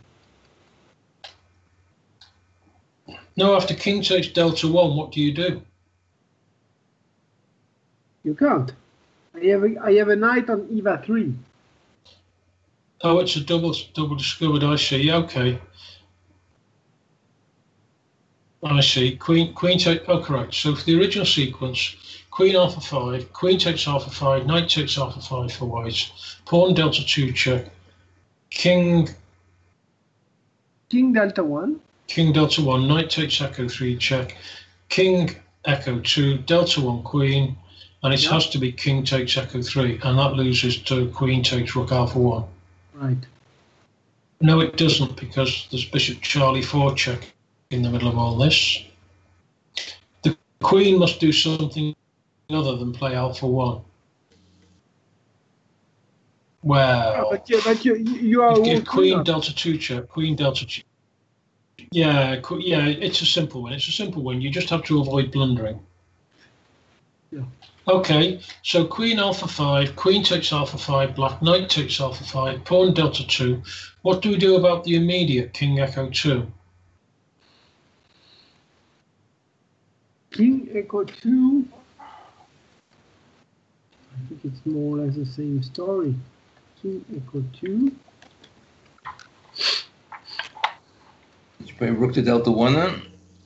No, after king takes delta one, what do you do? You can't. I have a, I have a knight on eva three. Oh, it's a double double discovered. I see. Okay. I see. Queen queen take. Oh, correct. So for the original sequence, queen alpha five, queen takes alpha five, knight takes alpha five for white, pawn delta two check, king King delta one. king delta one, knight takes echo three check, king echo two, delta one queen, and it Yeah. has to be king takes echo three, and that loses to queen takes rook alpha one. Right. No, it doesn't, because there's bishop Charlie four check in the middle of all this. The queen must do something other than play alpha one. Well, But, you, but you, you are if, if all queen clear. delta two check, queen delta two. Yeah, qu- yeah, it's a simple one. It's a simple one. You just have to avoid blundering. Yeah. Okay, so queen alpha five, queen takes alpha five, black knight takes alpha five, pawn delta two. What do we do about the immediate king echo two? King echo two. I think it's more or less the same story. King echo two. Did you play rook to delta one then?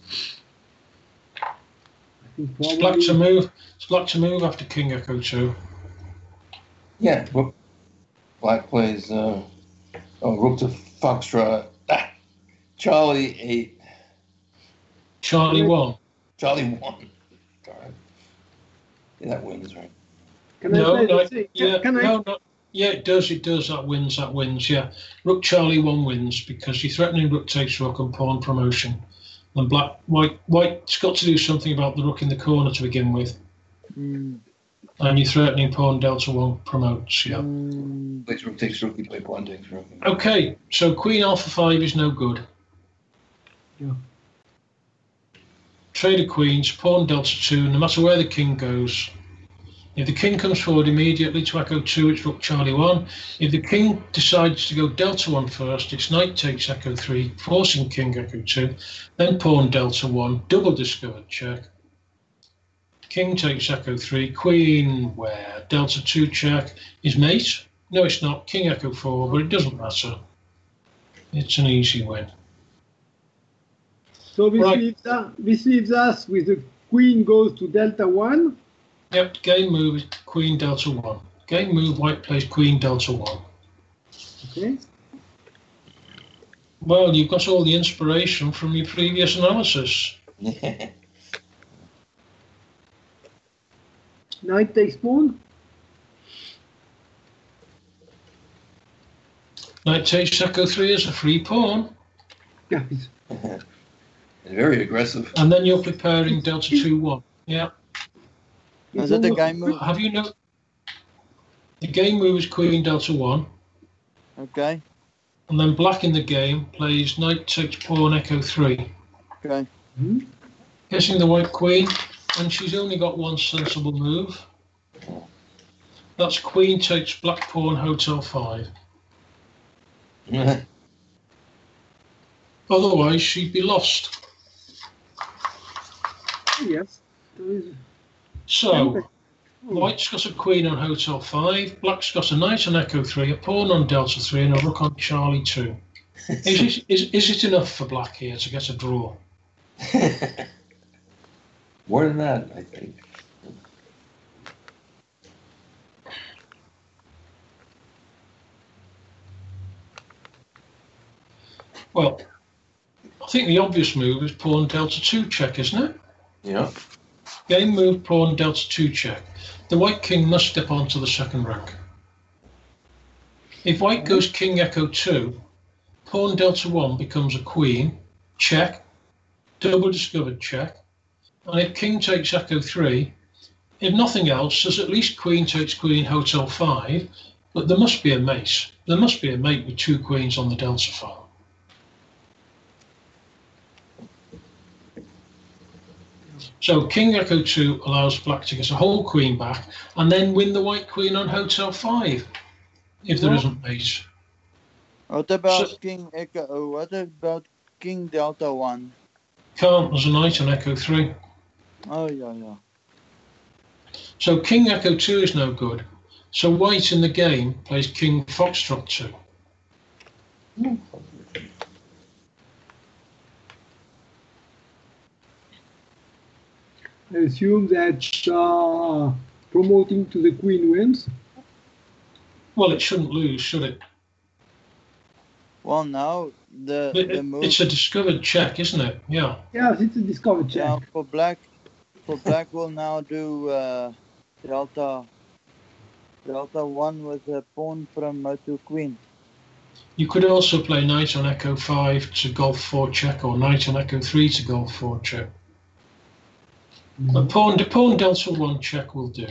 I think It's probably. black to move. It's black to move after king echo two. Yeah. Rook. Black plays uh, oh, rook to foxtrot. Ah, Charlie eight. Charlie one. Charlie one. Darn. Yeah, that wins, right? Can I No, play no, the same? Can, yeah, can I? no, no, yeah, it does, it does. That wins, that wins. Yeah, rook Charlie one wins because you're threatening rook takes rook and pawn promotion. And black, white, white's got to do something about the rook in the corner to begin with. Mm. And you're threatening pawn delta one promotes. Yeah. Mm. Plays rook takes rook. You play pawn takes rook. Okay, so queen alpha five is no good. Yeah. Trade of queens, pawn delta two. No matter where the king goes. If the king comes forward immediately to echo two, it's rook Charlie one. If the king decides to go delta one first, it's knight takes echo three, forcing king echo two, then pawn delta one, double discovered check. King takes echo three, queen where? Delta two check is mate. No, it's not. King echo four, but it doesn't matter. It's an easy win. So this, Right. leaves us, this leaves us with the queen goes to delta one. Yep, game move is queen delta one. Game move, white plays queen delta one. Okay. Well, you've got all the inspiration from your previous analysis. Knight takes pawn. Knight takes echo three as a free pawn, Yeah, it's- Very aggressive. and then you're preparing delta two one. Yeah. Is it the game move? Have you know? The game move is queen delta one, Okay. and then black in the game plays knight takes pawn echo three, Okay. Hmm? hitting the white queen, and she's only got one sensible move. That's queen takes black pawn hotel five. Otherwise, she'd be lost. Yes. There is- So, white's got a queen on hotel five, black's got a knight on echo three, a pawn on delta three, and a rook on Charlie two. Is it, is, is it enough for black here to get a draw? More than that, I think. Well, I think the obvious move is pawn delta two check, isn't it? Yeah. Game move, pawn delta two check. The white king must step onto the second rank. If white goes king echo two, pawn delta one becomes a queen, check, double discovered check. And if king takes echo three, if nothing else, there's at least queen takes queen hotel five, but there must be a mate. There must be a mate with two queens on the delta file. So king echo two allows black to get a whole queen back and then win the white queen on hotel five, if there isn't mate. What about So- King Echo? oh, What about King Delta One? Can't, there's a knight on echo three. Oh yeah, yeah. So king echo two is no good. So white in the game plays king foxtrot two. I assume that uh, promoting to the queen wins. Well, it shouldn't lose, should it? Well, now the It- the it- move. It's a discovered check, isn't it? Yeah. Yes, it's a discovered check. Now for black, for black will now do uh, Delta Delta One with a pawn from uh, to queen. You could also play knight on echo five to golf four check, or knight on echo three to golf four check. But pawn, the pawn delta one check will do.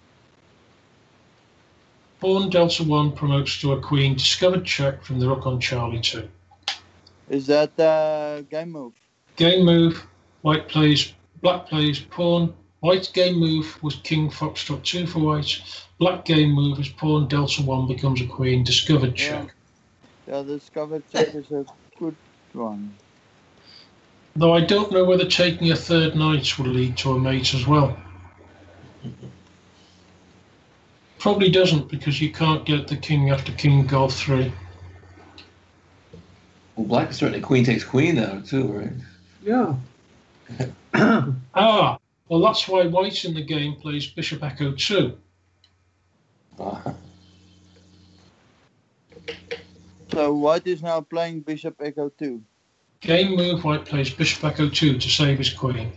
Pawn delta one promotes to a queen, discovered check from the rook on Charlie two. Is that uh, game move? Game move, white plays, black plays pawn White's game move was king foxtrot two for white. Black game move is pawn delta one becomes a queen. Discovered check. Yeah, yeah, discovered check is a good one. Though I don't know whether taking a third knight will lead to a mate as well. Probably doesn't, because you can't get the king after king golf three. Well, black is certainly queen takes queen now too, right? Yeah. Ah, well, that's why white in the game plays bishop echo two. Ah. So white is now playing bishop echo two. Game move, white plays bishop echo two to save his queen.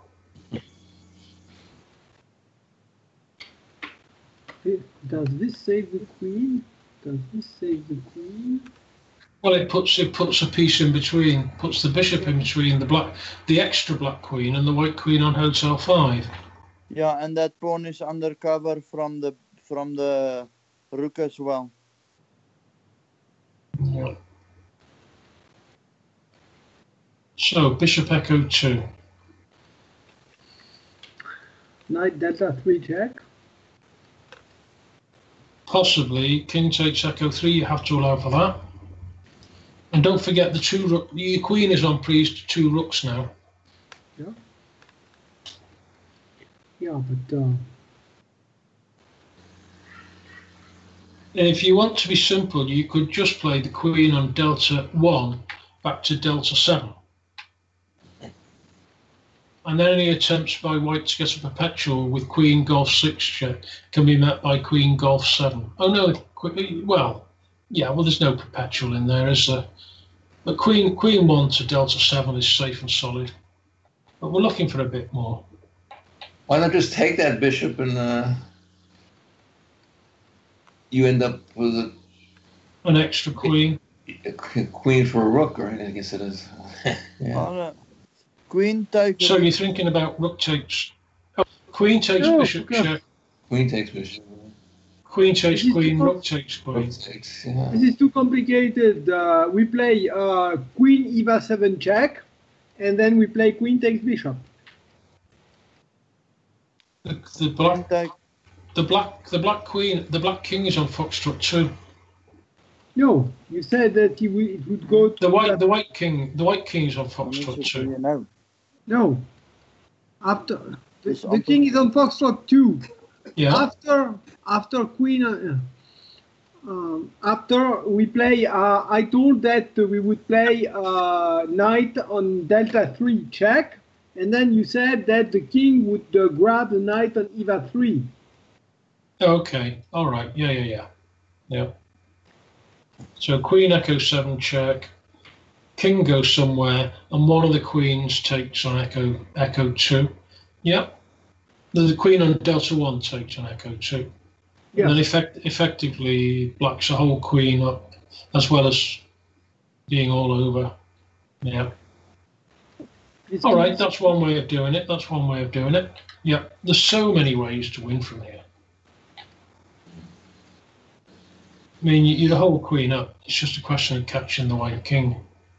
Does this save the queen? Does this save the queen? Well, it puts it puts a piece in between, puts the bishop in between the black, the extra black queen and the white queen on hotel five. Yeah, and that pawn is undercover from the from the rook as well. Yeah. So bishop echo two. Knight delta three check. Possibly king takes echo three. You have to allow for that. And don't forget the two rook. Your queen is on pre's to two rooks now. Yeah. Yeah, but uh, And if you want to be simple, you could just play the queen on delta one back to delta seven. And then any attempts by white to get a perpetual with queen golf six check can be met by queen golf seven. Oh no, well, yeah, well there's no perpetual in there, is there? But queen queen one to delta seven is safe and solid. But we're looking for a bit more. Why not just take that bishop and uh, you end up with a, An extra queen. a queen for a rook, right? I guess it is. Yeah. Oh, no. Queen takes. So you're thinking about rook takes. Oh, queen takes No, bishop yeah. check. Queen takes bishop. Queen takes This is queen. too- Rook takes queen. Rook takes, yeah. this is too complicated. Uh, we play uh, queen e va seven check, and then we play queen takes bishop. The, the Queen black, take. the black, the black queen, the black king is on foxtrot two. No, you said that he w- it would go to The white, the white king, the white king is on foxtrot You two. know. No. After the, It's the on- king is on foxtrot two. Yeah. After after queen. Uh, um, after we play, uh, I told that we would play uh, knight on delta three check, and then you said that the king would uh, grab the knight on e va three. Okay. All right. Yeah. Yeah. Yeah. Yeah. So queen echo seven check. King goes somewhere, and one of the queens takes on echo echo two. Yep. The, the queen on delta one takes on echo two. Yeah. And then effect, effectively blacks a whole queen up, as well as being all over. Yeah. This All king right, is- that's one way of doing it. That's one way of doing it. Yeah. There's so many ways to win from here. I mean, you, you'd hold queen up. It's just a question of catching the white king.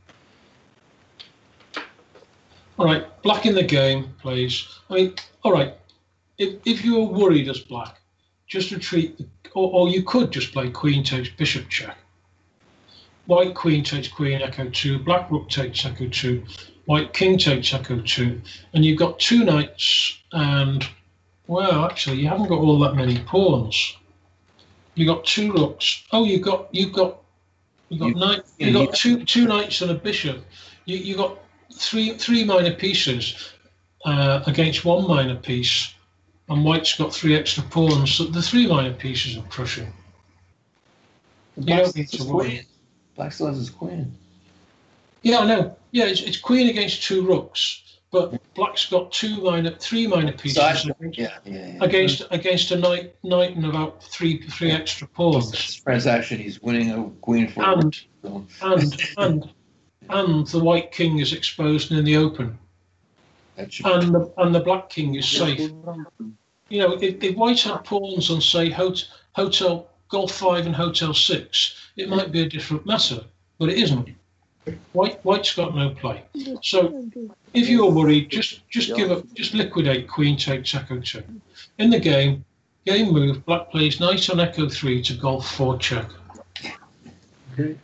All right, black in the game, please. I mean, all right, if, if you were worried as black, just retreat, or, or you could just play queen takes bishop check. White queen takes queen echo two, black rook takes echo two, white king takes echo two, and you've got two knights, and, well, actually, you haven't got all that many pawns. You got two rooks. Oh, you got you've got you got You- knight. yeah, You got you- two two knights and a bishop. You you got three three minor pieces uh, against one minor piece, and white's got three extra pawns. So the three minor pieces are crushing. You Black don't need still to has worry. queen. Black still has his queen. Yeah, I know. Yeah, it's, it's queen against two rooks, but black's got two minor, three minor pieces Side- against, Yeah, yeah, yeah. against against a knight knight and about three three extra pawns. This transaction, he's winning a queen for a And rook. So. and and and the white king is exposed and in the open, That should and the and the black king is safe. You know, if, if white had pawns on say hot, hotel golf five and hotel six, it might be a different matter, but it isn't. White White's got no play. So if you're worried, just just give up, just liquidate Queen takes Echo two. In the game, game move, Black plays Knight on Echo three to Golf four check. Okay.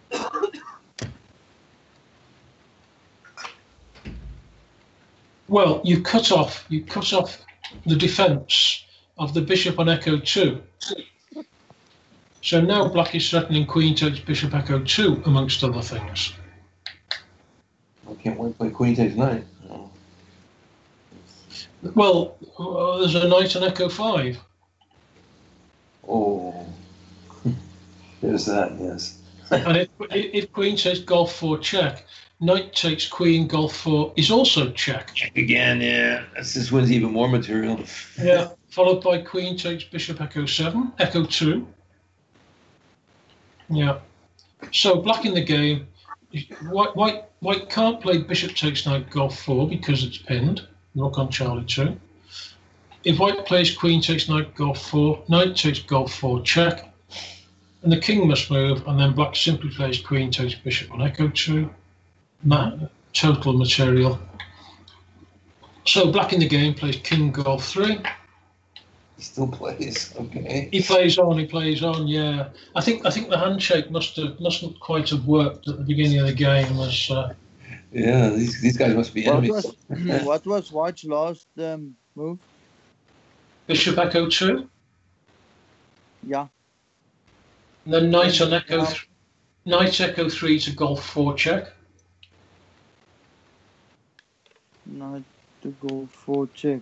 Well, you cut off you cut off the defence of the bishop on Echo two. So now Black is threatening Queen takes Bishop Echo two, amongst other things. I can't wait to play Queen takes Knight. Oh. Well, uh, there's a Knight on Echo five. Oh. There's that, yes. And if, if Queen takes Golf four check, Knight takes Queen Golf four is also check. Check again, yeah. This just wins even more material. Yeah, followed by Queen takes Bishop Echo seven, Echo two. Yeah. So Black in the game, White White White can't play Bishop takes Knight Golf four because it's pinned. Rook on Charlie two. If White plays Queen takes Knight Golf four, Knight takes Golf four check, and the King must move, and then Black simply plays Queen takes Bishop on Echo two. Ma total material. So Black in the game plays King Golf three. He still plays, okay. He plays on, he plays on, yeah. I think I think the handshake must have mustn't quite have worked at the beginning of the game. As uh, Yeah, these these guys must be What enemies. was what was White's last um, move? Bishop Echo two, Yeah. and then Knight on Echo th Knight Echo three to Golf four check. Knight to go four check.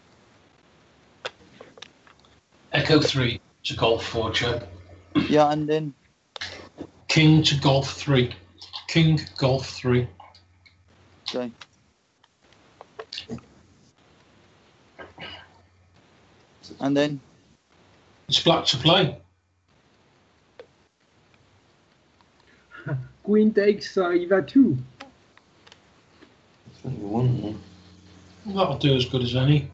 Echo three to Golf four check. Yeah, and then King to Golf three. King Golf three. okay. And then It's Black to play. Queen takes uh, Eva two. One, That'll do as good as any.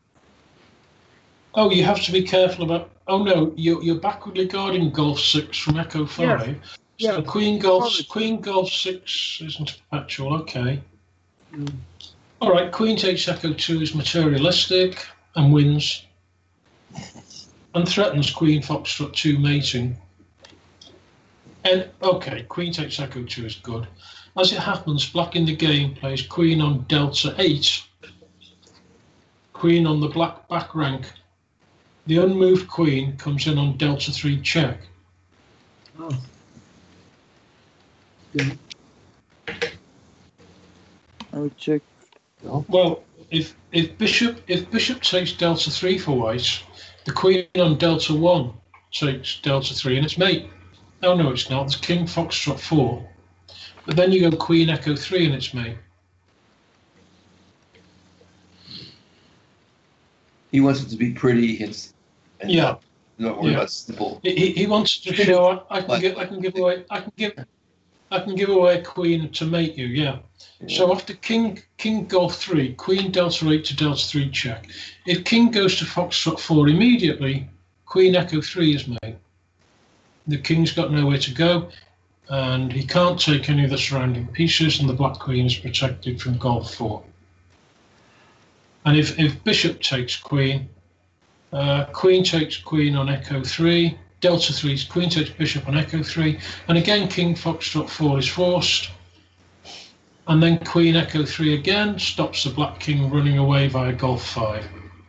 Oh, you have to be careful about. Oh no, you're you're backwardly guarding Golf six from Echo five. Yeah. So Queen Golf Queen Golf six isn't perpetual. Okay. Mm. All right. Queen takes Echo two is materialistic and wins, and threatens Queen Foxtrot two mating. And okay, Queen takes Echo two is good. As it happens, Black in the game plays Queen on Delta eight. Queen on the Black back rank. The unmoved Queen comes in on Delta three check. Oh. Yeah. I would check. Well, if if Bishop if Bishop takes Delta three for White, the Queen on Delta one takes Delta three and it's mate. Oh no, it's not. It's King Foxtrot four. But then you go Queen Echo three and it's mate. he wants it to be pretty and, and Yeah. not, not worry Yeah. about simple. He, he- he wants to show I can give I can give away I can give I can give away a Queen to mate you. Yeah. So after King King Golf three, Queen Delta eight to Delta three check. If King goes to Foxtrot four immediately, Queen Echo three is made. The King's got nowhere to go, and he can't take any of the surrounding pieces, and the Black Queen is protected from Golf four. And if, if Bishop takes Queen, uh, Queen takes Queen on Echo three, Delta three, Queen takes Bishop on Echo three, and again King Foxtrot four is forced. And then Queen Echo three again stops the Black King running away via Golf five.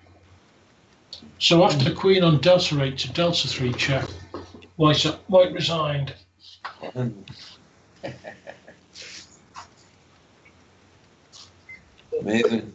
So after Queen on Delta eight to Delta three check, White, White resigned. Amazing.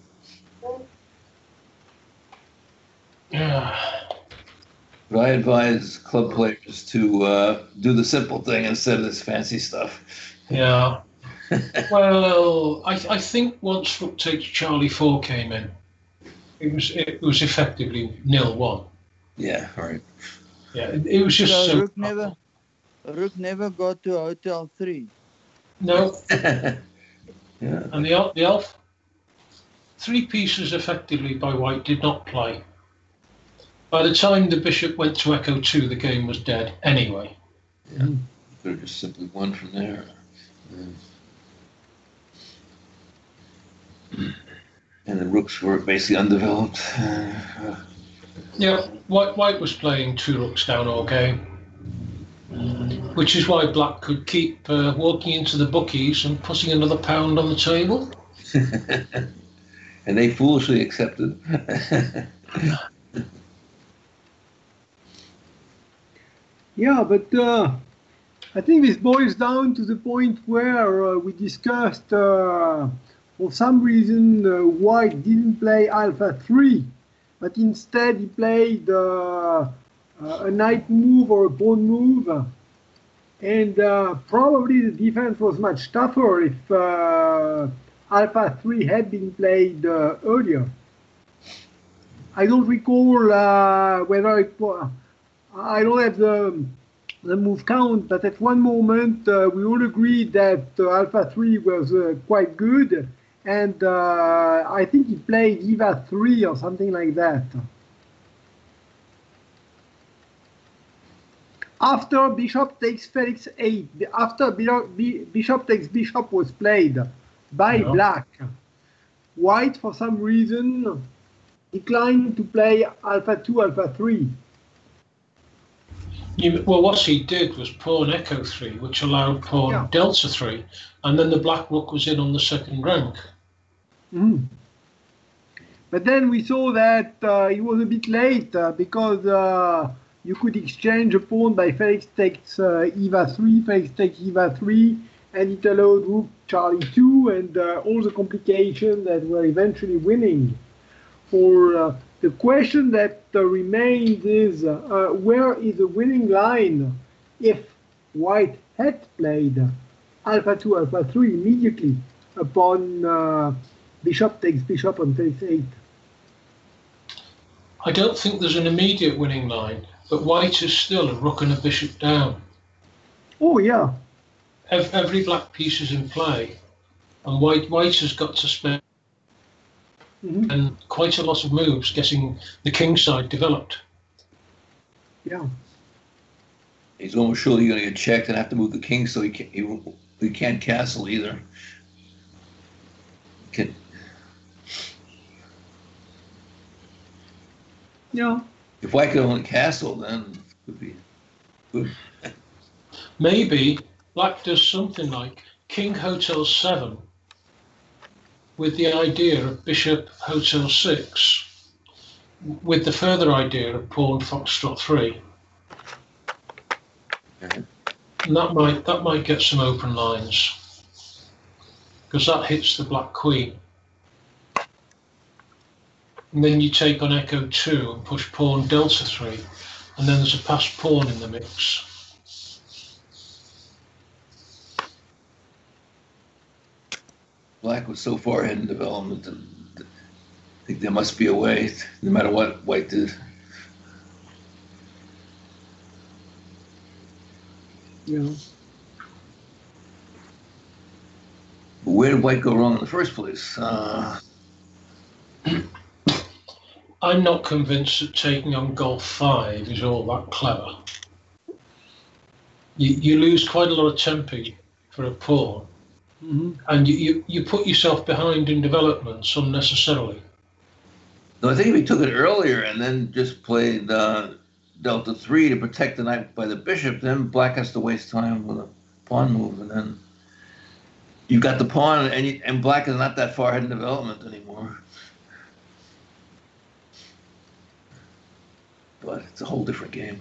Yeah. But I advise club players to uh, do the simple thing instead of this fancy stuff. Yeah. Well, I, I think once Rook takes Charlie four came in, it was it was effectively nil one. Yeah, all right. Yeah, it, it was just So so. Rook never, Rook never got to Hotel three. No, Yeah. and the el- the elf, three pieces effectively by White did not play. By the time the Bishop went to Echo two, the game was dead anyway. Could have just simply won from there. Yeah. And the rooks were basically undeveloped. Uh, Yeah, White, White was playing two rooks down all game, which is why Black could keep uh, walking into the bookies and putting another pound on the table. and they foolishly accepted. Yeah, but uh, I think this boils down to the point where uh, we discussed, uh, for some reason, uh, White didn't play Alpha three, but instead he played uh, uh, a knight move or a pawn move. And uh, probably the defense was much tougher if uh, Alpha three had been played uh, earlier. I don't recall uh, whether it was. I don't have the, the move count, but at one moment uh, we all agreed that uh, Alpha three was uh, quite good, and uh, I think he played Eva three or something like that. After Bishop takes Felix eight, after Bishop takes Bishop was played by No. Black, White for some reason declined to play Alpha two, Alpha three. You, well, what he did was pawn Echo three, which allowed pawn Yeah. Delta three, and then the Black rook was in on the second rank. Mm. But then we saw that uh, it was a bit late uh, because uh, you could exchange a pawn by Felix takes uh, Eva three, Felix takes Eva three, and it allowed Rook Charlie two and uh, all the complications that were eventually winning. For uh, the question that uh, remains is uh, where is the winning line if White had played Alpha two, Alpha three immediately upon uh, Bishop takes Bishop on Felix eight? I don't think there's an immediate winning line, but White is still a rook and a bishop down. Oh, yeah. Ev- Every black piece is in play, and White White has got to spend Mhm. and quite a lot of moves getting the king side developed. Yeah. He's almost surely going to get checked and have to move the king, so he can't, he, he can't castle either. Can, Yeah. if White could only castle, then it would be good. Maybe Black does something like King Hotel seven with the idea of Bishop Hotel six, with the further idea of Pawn Foxtrot three. Okay. And that might that might get some open lines, because that hits the Black Queen. And then you take on Echo two and push Pawn Delta three, and then there's a passed pawn in the mix. Black was so far ahead in development, and I think there must be a way, no matter what White did. Yeah. But where did White go wrong in the first place? Uh, I'm not convinced that taking on Golf five is all that clever. You, you lose quite a lot of tempi for a pawn, Mm-hmm. and you, you, you put yourself behind in developments unnecessarily. no, I think if he took it earlier and then just played uh, Delta three to protect the knight by the bishop, then Black has to waste time with a pawn move, and then you've got the pawn, and, you, and Black is not that far ahead in development anymore. But it's a whole different game.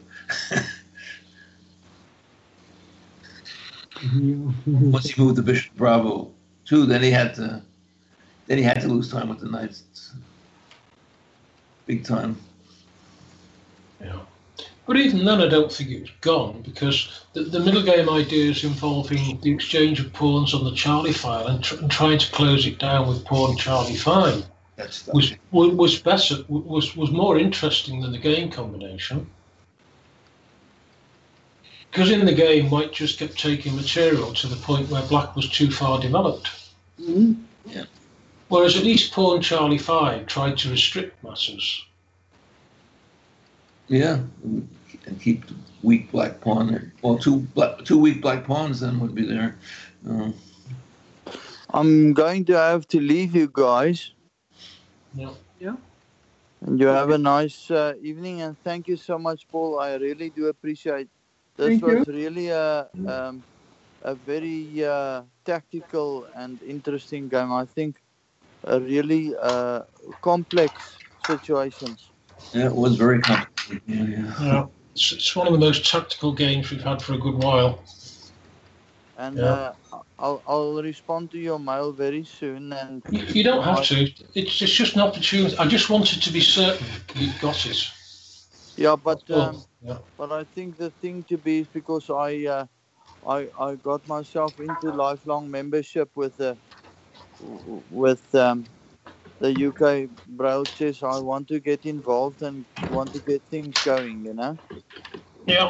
Once he moved the bishop to Bravo two, then he had to, then he had to lose time with the knights, big time. Yeah. But even then, I don't think it was gone, because the, the middle game ideas involving the exchange of pawns on the Charlie file and, tr- and trying to close it down with pawn Charlie five That's was was better, was was more interesting than the game combination. Because in the game, White just kept taking material to the point where Black was too far developed. Mm-hmm. Yeah. Whereas at least pawn Charlie five tried to restrict matters. Yeah, and keep the weak black pawn there. Well, two black, two weak black pawns then would be there. Um, I'm going to have to leave you guys. Yeah. And you have a nice uh, evening, and thank you so much, Paul. I really do appreciate. This Thank was you. really a um, a very uh, tactical and interesting game. I think a really uh, complex situations. Yeah, it was very complicated. Yeah, yeah. Yeah. It's, it's one of the most tactical games we've had for a good while. And Yeah. uh, I'll I'll respond to your mail very soon. And You, you don't have I- to. It's, it's just an opportunity. I just wanted to be certain you got it. yeah, but Oh, um, yeah. but I think the thing to be is because I uh, I I got myself into lifelong membership with the with um, the U K Braille Chess. I want to get involved and want to get things going, you know. Yeah.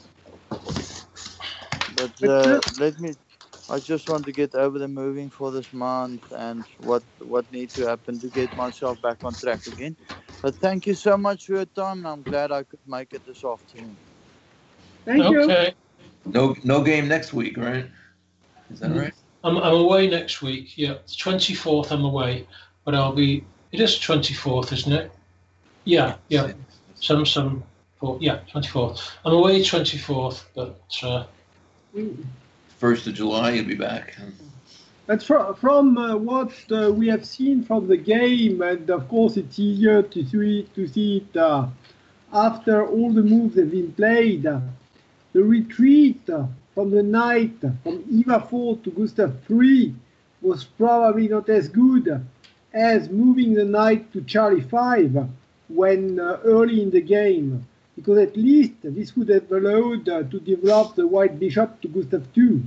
But But, uh, uh, let me. I just want to get over the moving for this month and what what need to happen to get myself back on track again. But thank you so much for your time, and I'm glad I could make it this afternoon. Thank you. Okay. No, no game next week, right? Is that Mm. right? I'm, I'm away next week. Yeah. twenty-fourth I'm away. But I'll be. It is twenty-fourth, isn't it? Yeah. Yeah. Some, some. Four, yeah, twenty-fourth. I'm away twenty-fourth, but. Uh, First of July, you'll be back. But from, from uh, what uh, we have seen from the game, and of course it's easier to see, to see it uh, after all the moves have been played, uh, the retreat uh, from the knight from Eva four to Gustav three was probably not as good as moving the knight to Charlie five when uh, early in the game, because at least this would have allowed uh, to develop the white bishop to Gustav two.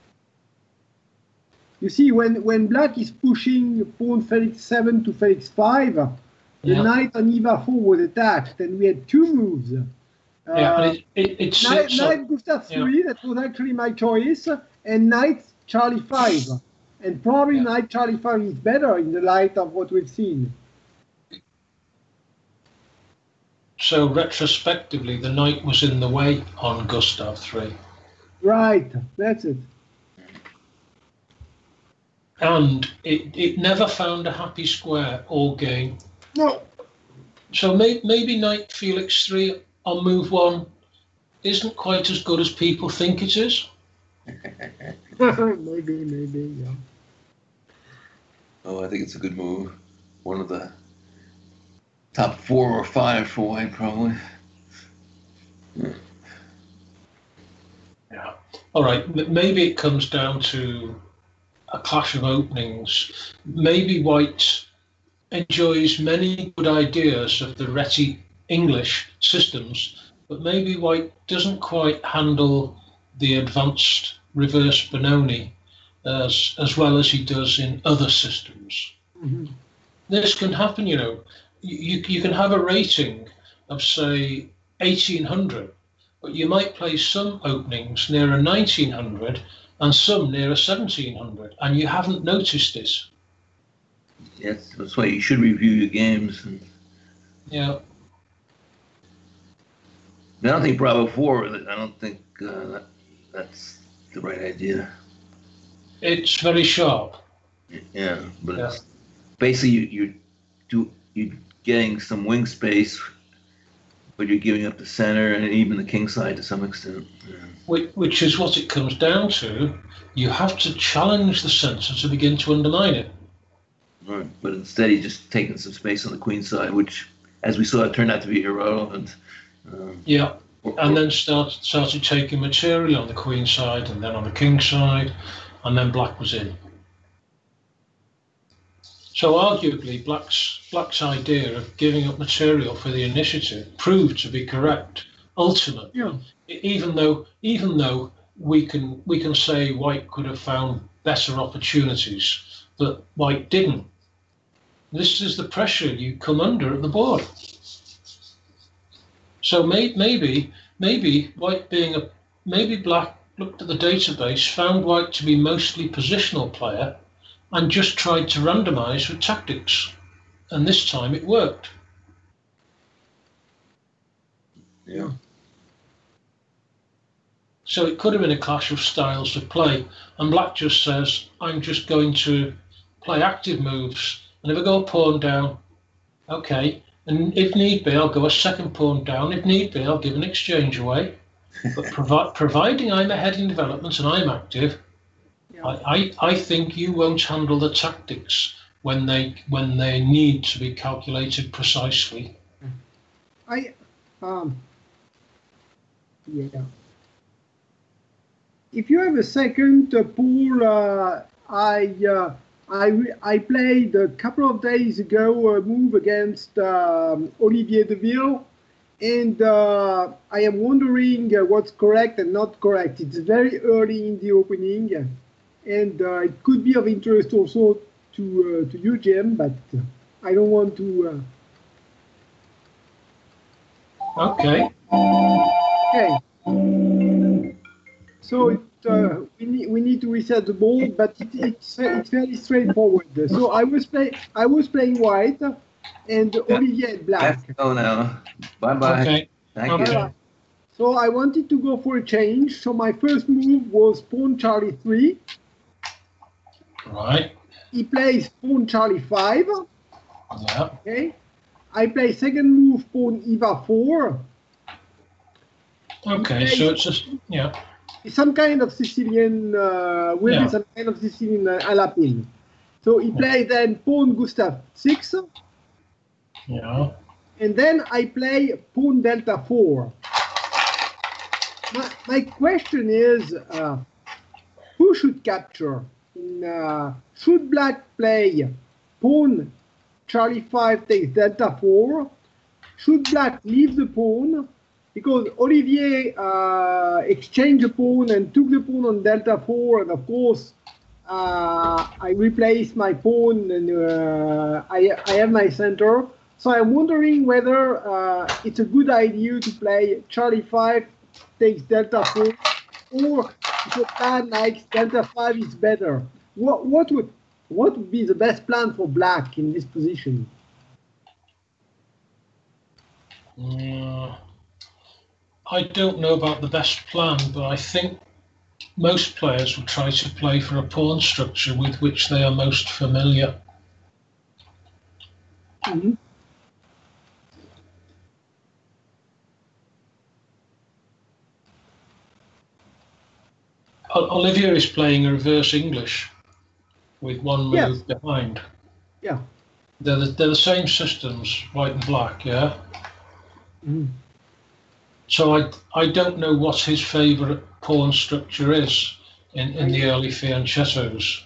You see, when, when black is pushing pawn Felix seven to Felix five, the Yeah. knight on Eva four was attacked, and we had two moves. Uh, yeah, and it, it, it knight, sits up. knight Gustav yeah. three, that was actually my choice, and knight Charlie five. And probably Yeah. knight Charlie five is better in the light of what we've seen. So retrospectively, the knight was in the way on Gustav three. Right, that's it. And it, it never found a happy square all game. No. So may, maybe knight Felix three on move one isn't quite as good as people think it is. maybe, maybe, yeah. Oh, I think it's a good move. One of the top four or five for white, probably. Yeah. Yeah. All right. m- Maybe it comes down to a clash of openings. Maybe white enjoys many good ideas of the Reti English systems, but maybe white doesn't quite handle the advanced reverse Benoni as as well as he does in other systems. Mhm. This can happen, you know. You, you can have a rating of, say, eighteen hundred, but you might play some openings near a nineteen hundred and some near a seventeen hundred, and you haven't noticed it. Yes, that's why you should review your games. And Yeah. I don't think Bravo four, I don't think uh, that, that's the right idea. It's very sharp. Yeah, but Yeah. It's, basically you, you do, you're getting some wing space, but you're giving up the center and even the king side to some extent. Yeah. Which, which is what it comes down to. You have to challenge the center to begin to undermine it. Right. But instead, he's just taking some space on the queen side, which, as we saw, turned out to be irrelevant. Um, Yeah. or- And then start, started taking material on the queen side and then on the king side, and then black was in. So arguably, black's black's idea of giving up material for the initiative proved to be correct. Ultimately, Yeah. E- even though even though we can we can say white could have found better opportunities, but white didn't. This is the pressure you come under at the board. So may, maybe maybe white being a maybe black looked at the database, found white to be mostly positional player, and just tried to randomize with tactics, and this time it worked. yeah. So it could have been a clash of styles of play, and black just says, I'm just going to play active moves, and if I go pawn down, Okay, and if need be, I'll go a second pawn down. If need be, I'll give an exchange away. But provi providing I'm ahead in development and I'm active, Yeah. I, I, I think you won't handle the tactics when they when they need to be calculated precisely. I, um, yeah. If you have a second, uh, Paul, uh, I, uh, I, I played a couple of days ago a move against um, Olivier Deville, and uh, I am wondering uh, what's correct and not correct. It's very early in the opening, and uh, it could be of interest also to uh, to you, Jim, but I don't want to. Uh... Okay. Okay. So it, uh, we need we need to reset the board, but it, it's it's fairly straightforward. So I was play I was playing white, and Olivier had black. Let's go now. Bye bye. Okay. Thank Okay. you. So I wanted to go for a change. So my first move was pawn Charlie three. Right. He plays pawn Charlie five. Yeah. Okay. I play second move pawn Eva four. Okay. So it's just yeah. Some kind of Sicilian, uh, will Yeah. be some kind of Sicilian uh, Alapin. So he played then pawn Gustav six, Yeah. and then I play pawn Delta four. My, my question is, uh, who should capture? In, uh, should black play pawn Charlie five takes Delta four? Should black leave the pawn? Because Olivier uh, exchanged the pawn and took the pawn on Delta four, and of course, uh, I replaced my pawn and uh, I, I have my center. So I'm wondering whether uh, it's a good idea to play Charlie five takes Delta four, or if a plan like Delta five is better. What, what, would, what would be the best plan for black in this position? Mm, I don't know about the best plan, but I think most players will try to play for a pawn structure with which they are most familiar. Mm-hmm. Olivier is playing a reverse English with one move Yes. behind. Yeah. They're the, they're the same systems, white and black, yeah? Mm-hmm. So I, I don't know what his favourite pawn structure is in, in the early fianchettos.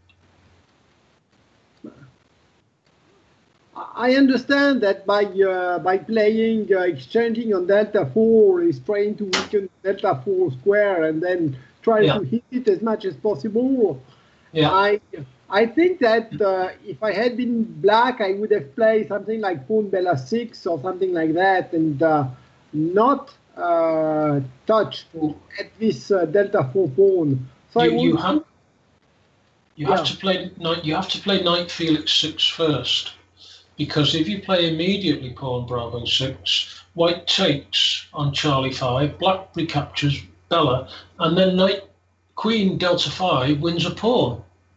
I understand that by uh, by playing uh, exchanging on Delta four is trying to weaken Delta four square and then try Yeah. to hit it as much as possible. Yeah. I I think that uh, if I had been black, I would have played something like pawn Bella six or something like that, and uh, not uh, touch at this uh, Delta four pawn. So I You, you would- have you Yeah. have to play knight. You have to play knight Felix six first, because if you play immediately pawn Bravo six, white takes on Charlie five, black recaptures Bella, and then knight Queen Delta five wins a pawn.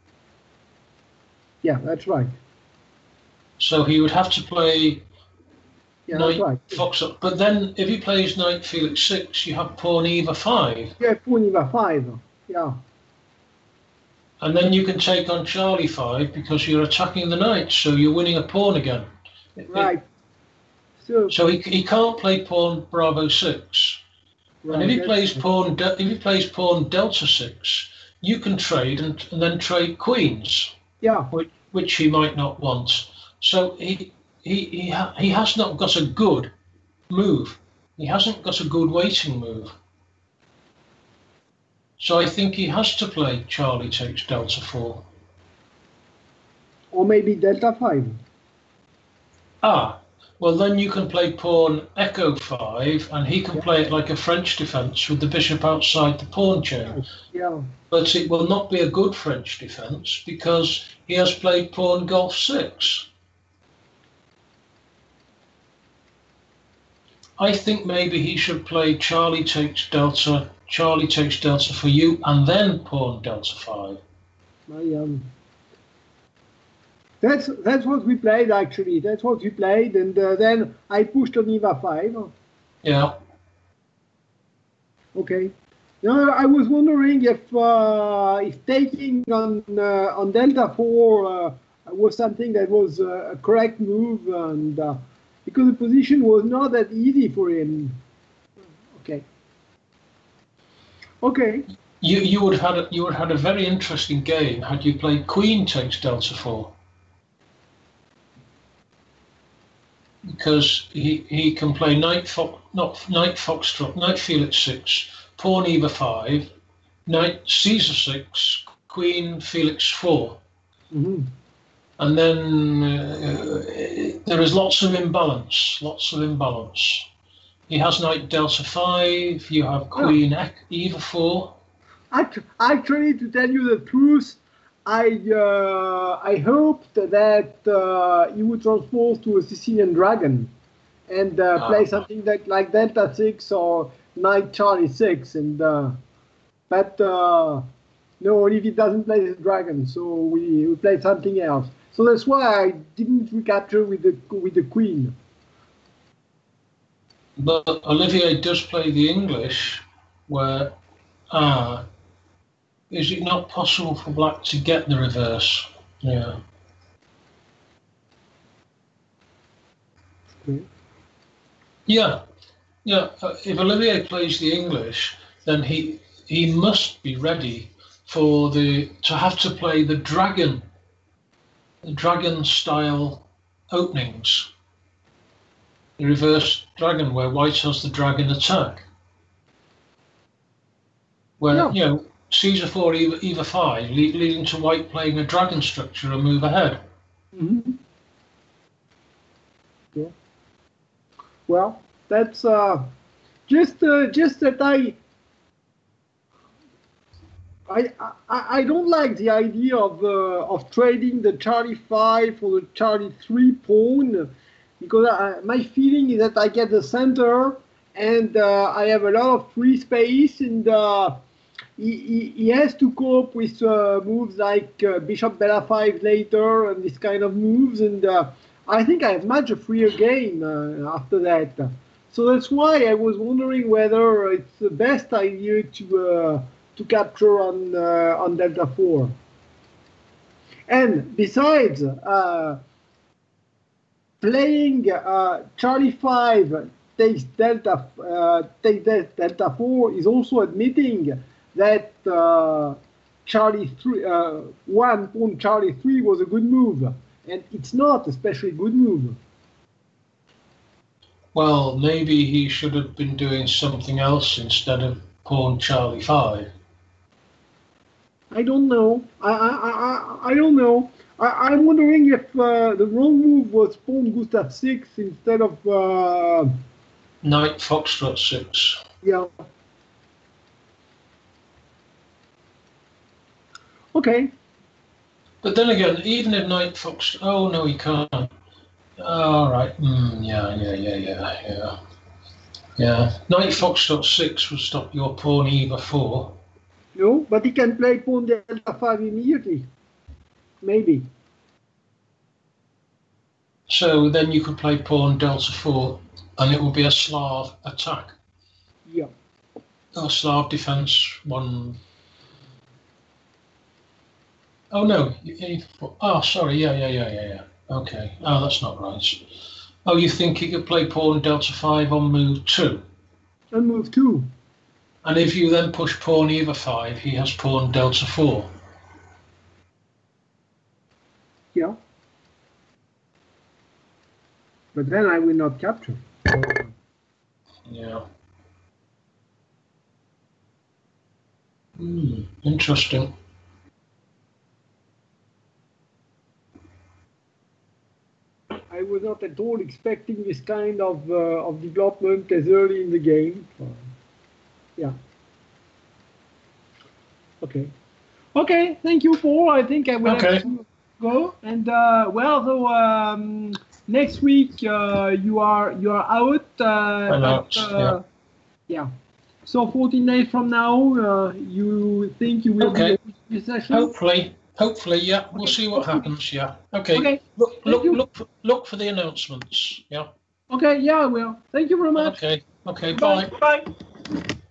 yeah, that's right. So he would have to play Yeah, that's knight right. Fox up. But then if he plays knight Felix six, you have pawn Eva five, Yeah, pawn Eva five. Yeah. and then you can take on Charlie five because you're attacking the knight, so you're winning a pawn again. It- Right. So, So he, he can't play pawn Bravo six. right, And if he that's- plays pawn de- if he plays pawn Delta six, you can trade and, and then trade queens, yeah, which, which he might not want. So he he he, ha- he has not got a good move. He hasn't got a good waiting move. So I think he has to play Charlie takes Delta four. or maybe Delta five. Ah, well then you can play pawn Echo five, and he can play it like a French defence with the bishop outside the pawn chain. Yeah, But it will not be a good French defence because he has played pawn Golf six. I think maybe he should play Charlie takes Delta, Charlie takes Delta for you, and then pawn Delta five. I um, That's that's what we played actually. That's what we played, and uh, then I pushed on E V A five. Yeah. Okay. No, I was wondering if uh, if taking on uh, on Delta four uh, was something that was uh, a correct move, and uh, because the position was not that easy for him. Okay. Okay. You you would have had a, you would have had a very interesting game had you played Queen takes Delta four. Because he, he can play Knight Fox, not Knight Foxtrot, Knight Felix six, Pawn E V A five, Knight Caesar six, Queen Felix four, Mm-hmm. and then uh, there is lots of imbalance, lots of imbalance. He has Knight Delta five. You have Queen oh. E V A four. Actually, to tell you the truth, I uh, I hoped that uh, he would transpose to a Sicilian Dragon and uh, ah. play something that, like Delta six or Knight Charlie six, and uh, but uh, no, Olivier doesn't play the Dragon, so we, we played something else. So that's why I didn't recapture with the with the Queen. But Olivier does play the English, where ah. Is it not possible for black to get the reverse? Yeah. Okay. Yeah, yeah. Uh, if Olivier plays the English, then he he must be ready for the to have to play the dragon, the dragon style openings. The reverse dragon, where white has the dragon attack. Where No. you know. Caesar four, E V A five, leading to white playing a dragon structure and move ahead. Mm-hmm. Yeah. Well, that's uh, just uh, just that I, I I I don't like the idea of uh, of trading the Charlie five for the Charlie three pawn, because I, my feeling is that I get the center and uh, I have a lot of free space, and uh, He, he, he has to cope with uh, moves like uh, Bishop Bella five later and this kind of moves, and uh, I think I have much a freer game uh, after that. So that's why I was wondering whether it's the best idea to uh, to capture on uh, on Delta four. And besides, uh, playing uh, Charlie five takes Delta uh, takes Delta four is also admitting that uh, Charlie three, uh, one pawn Charlie three was a good move, and it's not especially good move. Well, maybe he should have been doing something else instead of pawn Charlie five. I don't know. I I I, I don't know. I, I'm wondering if uh, the wrong move was pawn Gustav six instead of uh, Knight Foxtrot six. Yeah. Okay. But then again, even if Knight Fox, oh no, he can't. All right. Mm, yeah, yeah, yeah, yeah, yeah, yeah. Knight Foxtrot six will stop your pawn E V A four. No, but he can play pawn Delta five immediately. Maybe. So then you could play pawn Delta four, and it will be a Slav attack. Yeah. Or Slav defense one. Oh no! Oh, sorry. Yeah, yeah, yeah, yeah, yeah. Okay. Oh, that's not right. Oh, you think he could play pawn Delta five on move two? On move two. And if you then push pawn E V A five, he has pawn Delta four. Yeah. But then I will not capture. Yeah. Hmm. Interesting. I was not at all expecting this kind of uh, of development as early in the game. Uh, yeah. Okay. Okay. Thank you, Paul. I think I will Okay. have to go. And uh, well, so um, next week uh, you are you are out. Uh, I'm but, out, uh, yeah. Yeah. So fourteen days from now, uh, you think you will Okay. be in the session? Hopefully, Hopefully, yeah. We'll see what happens. Yeah. Okay. Okay. Look, Thank look, you. look, for, look for the announcements. Yeah. Okay, yeah, I will. Thank you very much. Okay. Okay. Bye. Bye. Bye.